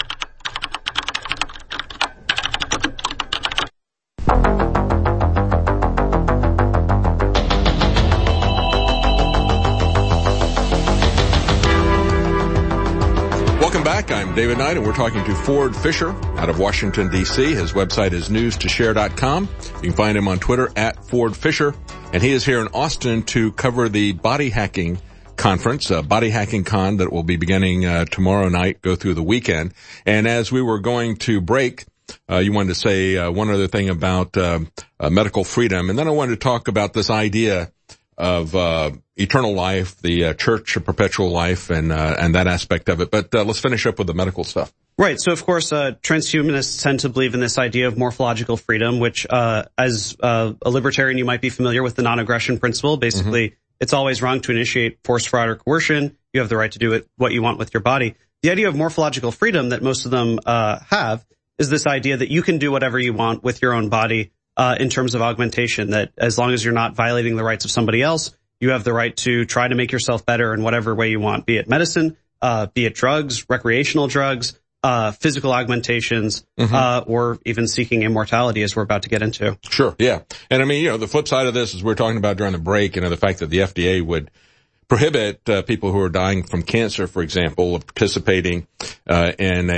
Welcome back. I'm David Knight, and we're talking to Ford Fischer out of Washington, D.C. His website is newstoshare.com. You can find him on Twitter at Ford Fischer, and he is here in Austin to cover the body hacking conference, Body Hacking Con, that will be beginning tomorrow night, go through the weekend. And as we were going to break, you wanted to say one other thing about medical freedom, and then I wanted to talk about this idea of eternal life, the church of perpetual life, and that aspect of it. But let's finish up with the medical stuff. Right. So, of course, transhumanists tend to believe in this idea of morphological freedom, which, as a libertarian, you might be familiar with the non-aggression principle. Basically, it's always wrong to initiate force, fraud, or coercion. You have the right to do what you want with your body. The idea of morphological freedom that most of them have is this idea that you can do whatever you want with your own body in terms of augmentation, that as long as you're not violating the rights of somebody else, you have the right to try to make yourself better in whatever way you want, be it medicine, be it drugs, recreational drugs, physical augmentations, or even seeking immortality, as we're about to get into. Sure, yeah. And I mean, the flip side of this is we're talking about during the break, the fact that the FDA would prohibit people who are dying from cancer, for example, of participating in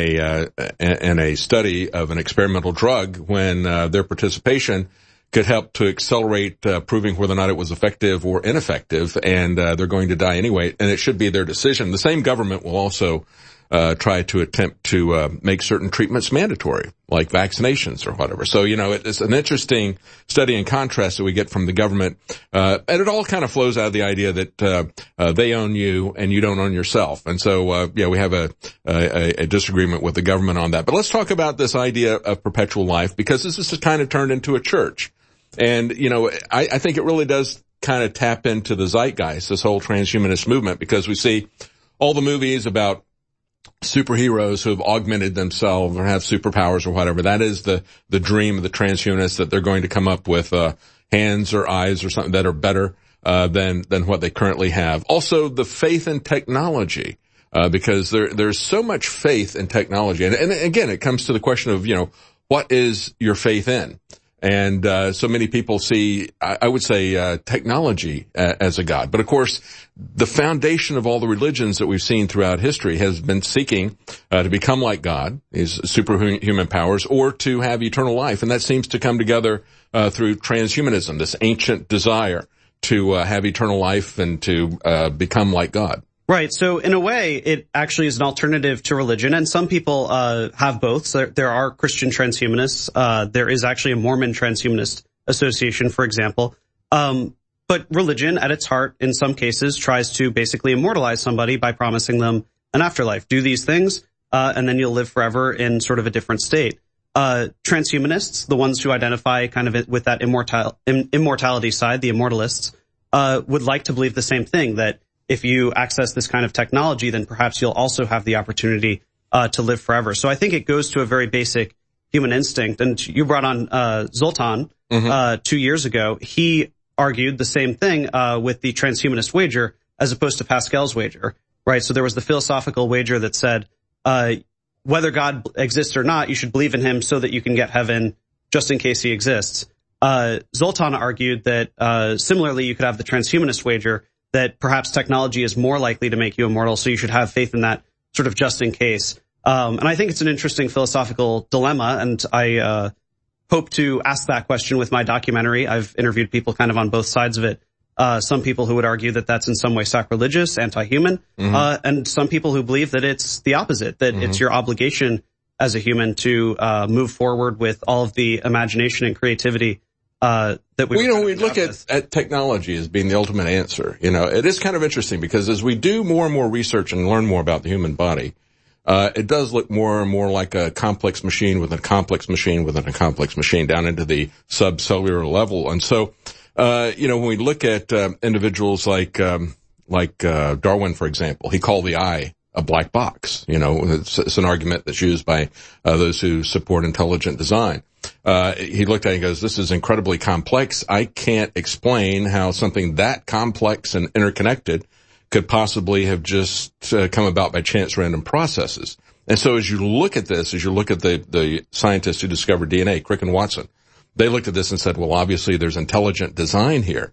a study of an experimental drug when their participation could help to accelerate proving whether or not it was effective or ineffective, and they're going to die anyway, and it should be their decision. The same government will also try to attempt to make certain treatments mandatory, like vaccinations or whatever. So, it's an interesting study in contrast that we get from the government, and it all kind of flows out of the idea that they own you and you don't own yourself. And so, we have a disagreement with the government on that. But let's talk about this idea of perpetual life, because this is kind of turned into a church. And, I think it really does kind of tap into the zeitgeist, this whole transhumanist movement, because we see all the movies about superheroes who have augmented themselves or have superpowers or whatever. That is the dream of the transhumanists, that they're going to come up with hands or eyes or something that are better than what they currently have. Also, the faith in technology, because there's so much faith in technology. And again, it comes to the question of, what is your faith in? And so many people see, I would say, technology as a god. But of course, the foundation of all the religions that we've seen throughout history has been seeking to become like God, his superhuman powers, or to have eternal life. And that seems to come together through transhumanism, this ancient desire to have eternal life and to become like God. Right. So in a way, it actually is an alternative to religion, and some people have both. So there are Christian transhumanists. There is actually a Mormon transhumanist association, for example. But religion, at its heart, in some cases, tries to basically immortalize somebody by promising them an afterlife. Do these things, and then you'll live forever in sort of a different state. Transhumanists, the ones who identify kind of with that immortality side, the immortalists, would like to believe the same thing, that if you access this kind of technology, then perhaps you'll also have the opportunity to live forever. So I think it goes to a very basic human instinct. And you brought on Zoltan 2 years ago. He argued the same thing with the transhumanist wager as opposed to Pascal's wager, right? So there was the philosophical wager that said whether God exists or not, you should believe in him so that you can get heaven just in case he exists. Zoltan argued that similarly you could have the transhumanist wager, that perhaps technology is more likely to make you immortal, so you should have faith in that sort of just in case. And I think it's an interesting philosophical dilemma, and I hope to ask that question with my documentary. I've interviewed people kind of on both sides of it. Some people who would argue that that's in some way sacrilegious, anti-human, and some people who believe that it's the opposite, that it's your obligation as a human to move forward with all of the imagination and creativity that we look at technology as being the ultimate answer. It is kind of interesting because as we do more and more research and learn more about the human body, it does look more and more like a complex machine within a complex machine within a complex machine down into the subcellular level. And so, when we look at individuals like Darwin, for example, he called the eye a black box. It's an argument that's used by those who support intelligent design. He looked at it and goes, this is incredibly complex. I can't explain how something that complex and interconnected could possibly have just come about by chance random processes. And so as you look at this, as you look at the scientists who discovered DNA, Crick and Watson, they looked at this and said, well, obviously there's intelligent design here.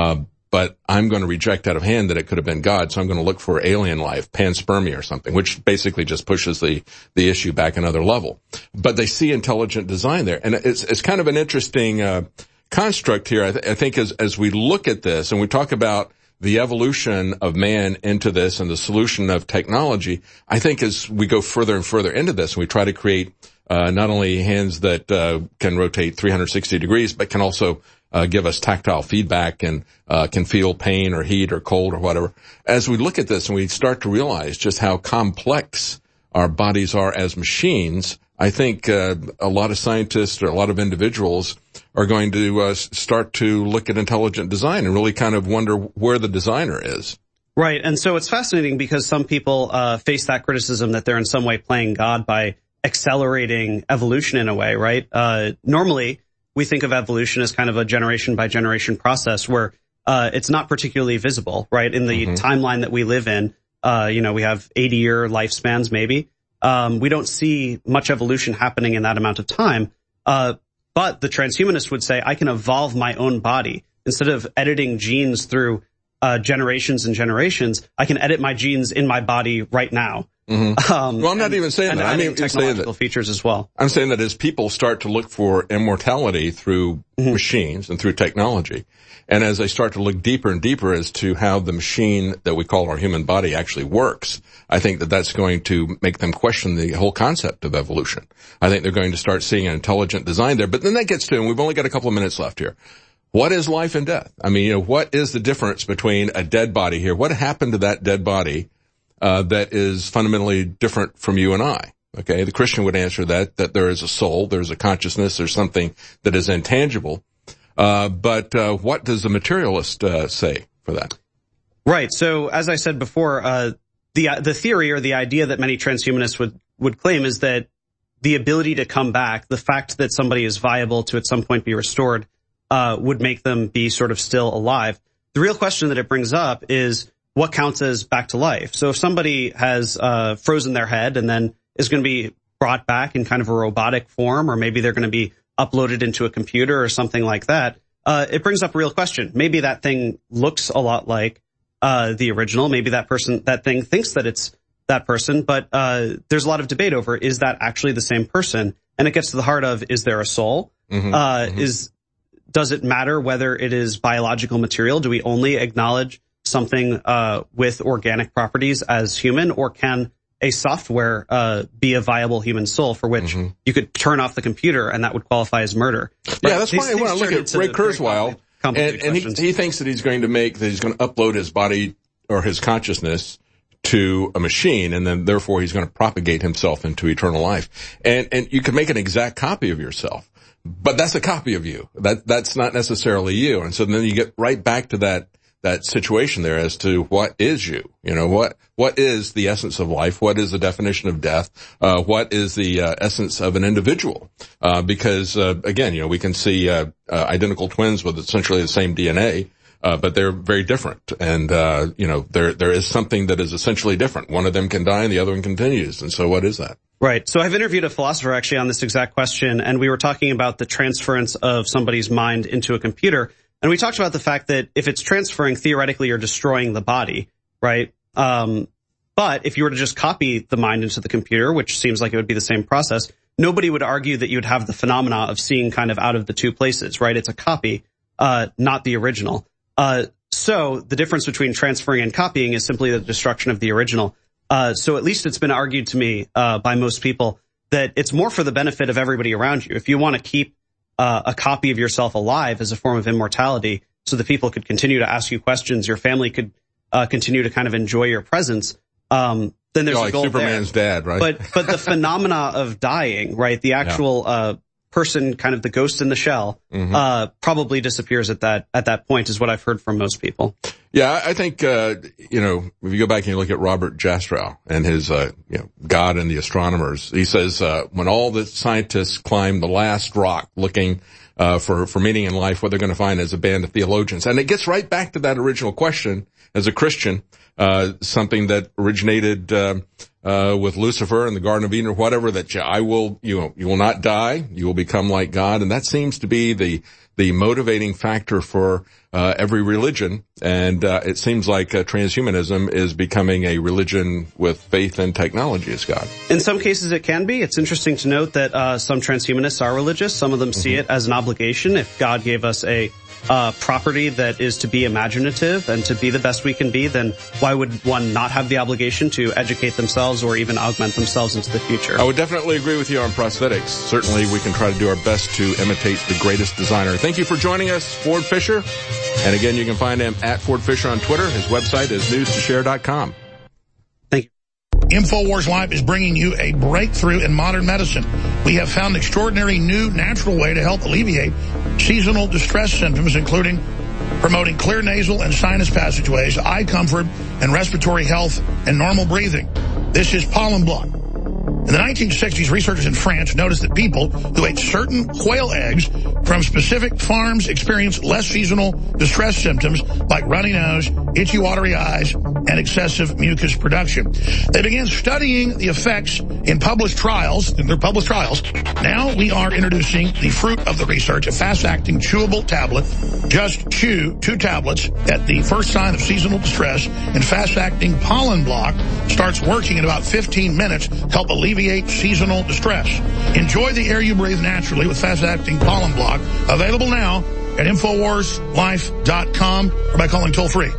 But I'm going to reject out of hand that it could have been God, so I'm going to look for alien life, panspermia or something, which basically just pushes the issue back another level. But they see intelligent design there. And it's kind of an interesting construct here. I think as we look at this and we talk about the evolution of man into this and the solution of technology, I think as we go further and further into this, and we try to create not only hands that can rotate 360 degrees, but can also give us tactile feedback and can feel pain or heat or cold or whatever. As we look at this and we start to realize just how complex our bodies are as machines, I think a lot of scientists or a lot of individuals are going to start to look at intelligent design and really kind of wonder where the designer is. Right. And so it's fascinating because some people face that criticism that they're in some way playing God by accelerating evolution in a way, right? Normally, we think of evolution as kind of a generation by generation process where it's not particularly visible, right? In the timeline that we live in, we have 80-year lifespans maybe. We don't see much evolution happening in that amount of time. But the transhumanist would say, I can evolve my own body. Instead of editing genes through generations and generations, I can edit my genes in my body right now. Mm-hmm. Well, I'm not even saying that. I mean, technological features as well. I'm saying that as people start to look for immortality through machines and through technology, and as they start to look deeper and deeper as to how the machine that we call our human body actually works, I think that that's going to make them question the whole concept of evolution. I think they're going to start seeing an intelligent design there. But then that gets to, and we've only got a couple of minutes left here. What is life and death? I mean, what is the difference between a dead body here? What happened to that dead body that is fundamentally different from you and I? Okay, the Christian would answer that there is a soul, there's a consciousness, there's something that is intangible. But what does the materialist say for that? Right. So as I said before, the theory or the idea that many transhumanists would claim is that the ability to come back, the fact that somebody is viable to at some point be restored, would make them be sort of still alive. The real question that it brings up is what counts as back to life. So if somebody has frozen their head and then is going to be brought back in kind of a robotic form, or maybe they're going to be uploaded into a computer or something like that, it brings up a real question. Maybe that thing looks a lot like the original. Maybe that thing thinks that it's that person, but there's a lot of debate over, is that actually the same person? And it gets to the heart of, is there a soul? Does it matter whether it is biological material? Do we only acknowledge something with organic properties as human, or can a software be a viable human soul for which you could turn off the computer and that would qualify as murder? Yeah, that's why when I look at Ray Kurzweil, and he thinks that he's going to upload his body or his consciousness to a machine, and then therefore he's going to propagate himself into eternal life. And you can make an exact copy of yourself, but that's a copy of you. That's not necessarily you. And so then you get right back to that situation there as to what is you? You know, what is the essence of life? What is the definition of death? What is the essence of an individual? Because again, you know, we can see identical twins with essentially the same DNA, but they're very different. And you know, there is something that is essentially different. One of them can die and the other one continues. And so what is that? Right. So I've interviewed a philosopher actually on this exact question, and we were talking about the transference of somebody's mind into a computer. And we talked about the fact that if it's transferring, theoretically you're destroying the body, right? But if you were to just copy the mind into the computer, which seems like it would be the same process, nobody would argue that you would have the phenomena of seeing kind of out of the two places, right? It's a copy, not the original. So the difference between transferring and copying is simply the destruction of the original. So at least it's been argued to me by most people that it's more for the benefit of everybody around you. If you want to keep a copy of yourself alive as a form of immortality so that people could continue to ask you questions, your family could continue to kind of enjoy your presence, then there's a goal Superman's there. Dad, right? But the phenomena of dying, right, the actual person, kind of the ghost in the shell, probably disappears at that point, is what I've heard from most people. Yeah, I think, you know, if you go back and you look at Robert Jastrow and his, you know, God and the Astronomers, he says, when all the scientists climb the last rock looking, for meaning in life, what they're going to find is a band of theologians. And it gets right back to that original question as a Christian, something that originated, with Lucifer in the Garden of Eden or whatever, that you will not die, you will become like God. And that seems to be the motivating factor for every religion, and it seems like transhumanism is becoming a religion with faith in technology as God. In some cases it can be. It's interesting to note that some transhumanists are religious. Some of them see it as an obligation. If God gave us a property that is to be imaginative and to be the best we can be, then why would one not have the obligation to educate themselves or even augment themselves into the future? I would definitely agree with you on prosthetics. Certainly we can try to do our best to imitate the greatest designer. Thank you for joining us, Ford Fisher. And again, you can find him at Ford Fisher on Twitter. His website is news2share.com. Thank you. InfoWars Life is bringing you a breakthrough in modern medicine. We have found an extraordinary new natural way to help alleviate seasonal distress symptoms, including promoting clear nasal and sinus passageways, eye comfort, and respiratory health and normal breathing. This is Pollen Block. In the 1960s, researchers in France noticed that people who ate certain quail eggs from specific farms experience less seasonal distress symptoms like runny nose, itchy watery eyes, and excessive mucus production. They began studying the effects in published trials. Now we are introducing the fruit of the research, a fast-acting chewable tablet. Just chew 2 tablets at the first sign of seasonal distress, and fast-acting pollen block starts working in about 15 minutes to help alleviate seasonal distress. Enjoy the air you breathe naturally with fast-acting pollen block. Available now at InfoWarsLife.com or by calling toll-free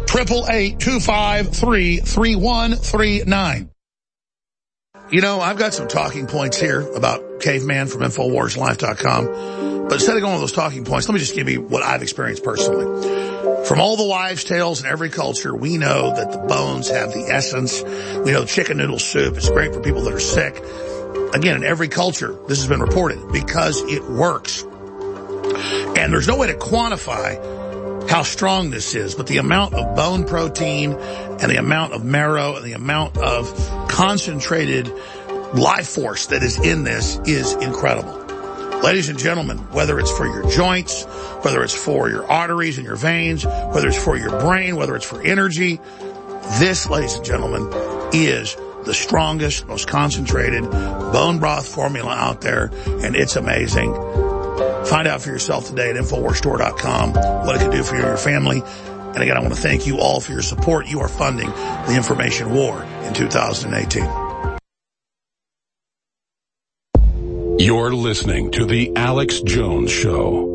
888-253-3139. You know, I've got some talking points here about Caveman from InfoWarsLife.com. But instead of going with those talking points, let me just give you what I've experienced personally. From all the wives' tales in every culture, we know that the bones have the essence. We know chicken noodle soup is great for people that are sick. Again, in every culture, this has been reported because it works. And there's no way to quantify how strong this is, but the amount of bone protein and the amount of marrow and the amount of concentrated life force that is in this is incredible. Ladies and gentlemen, whether it's for your joints, whether it's for your arteries and your veins, whether it's for your brain, whether it's for energy, this, ladies and gentlemen, is the strongest, most concentrated bone broth formula out there, and it's amazing. Find out for yourself today at InfoWarsStore.com what it can do for you and your family. And again, I want to thank you all for your support. You are funding the information war in 2018. You're listening to The Alex Jones Show.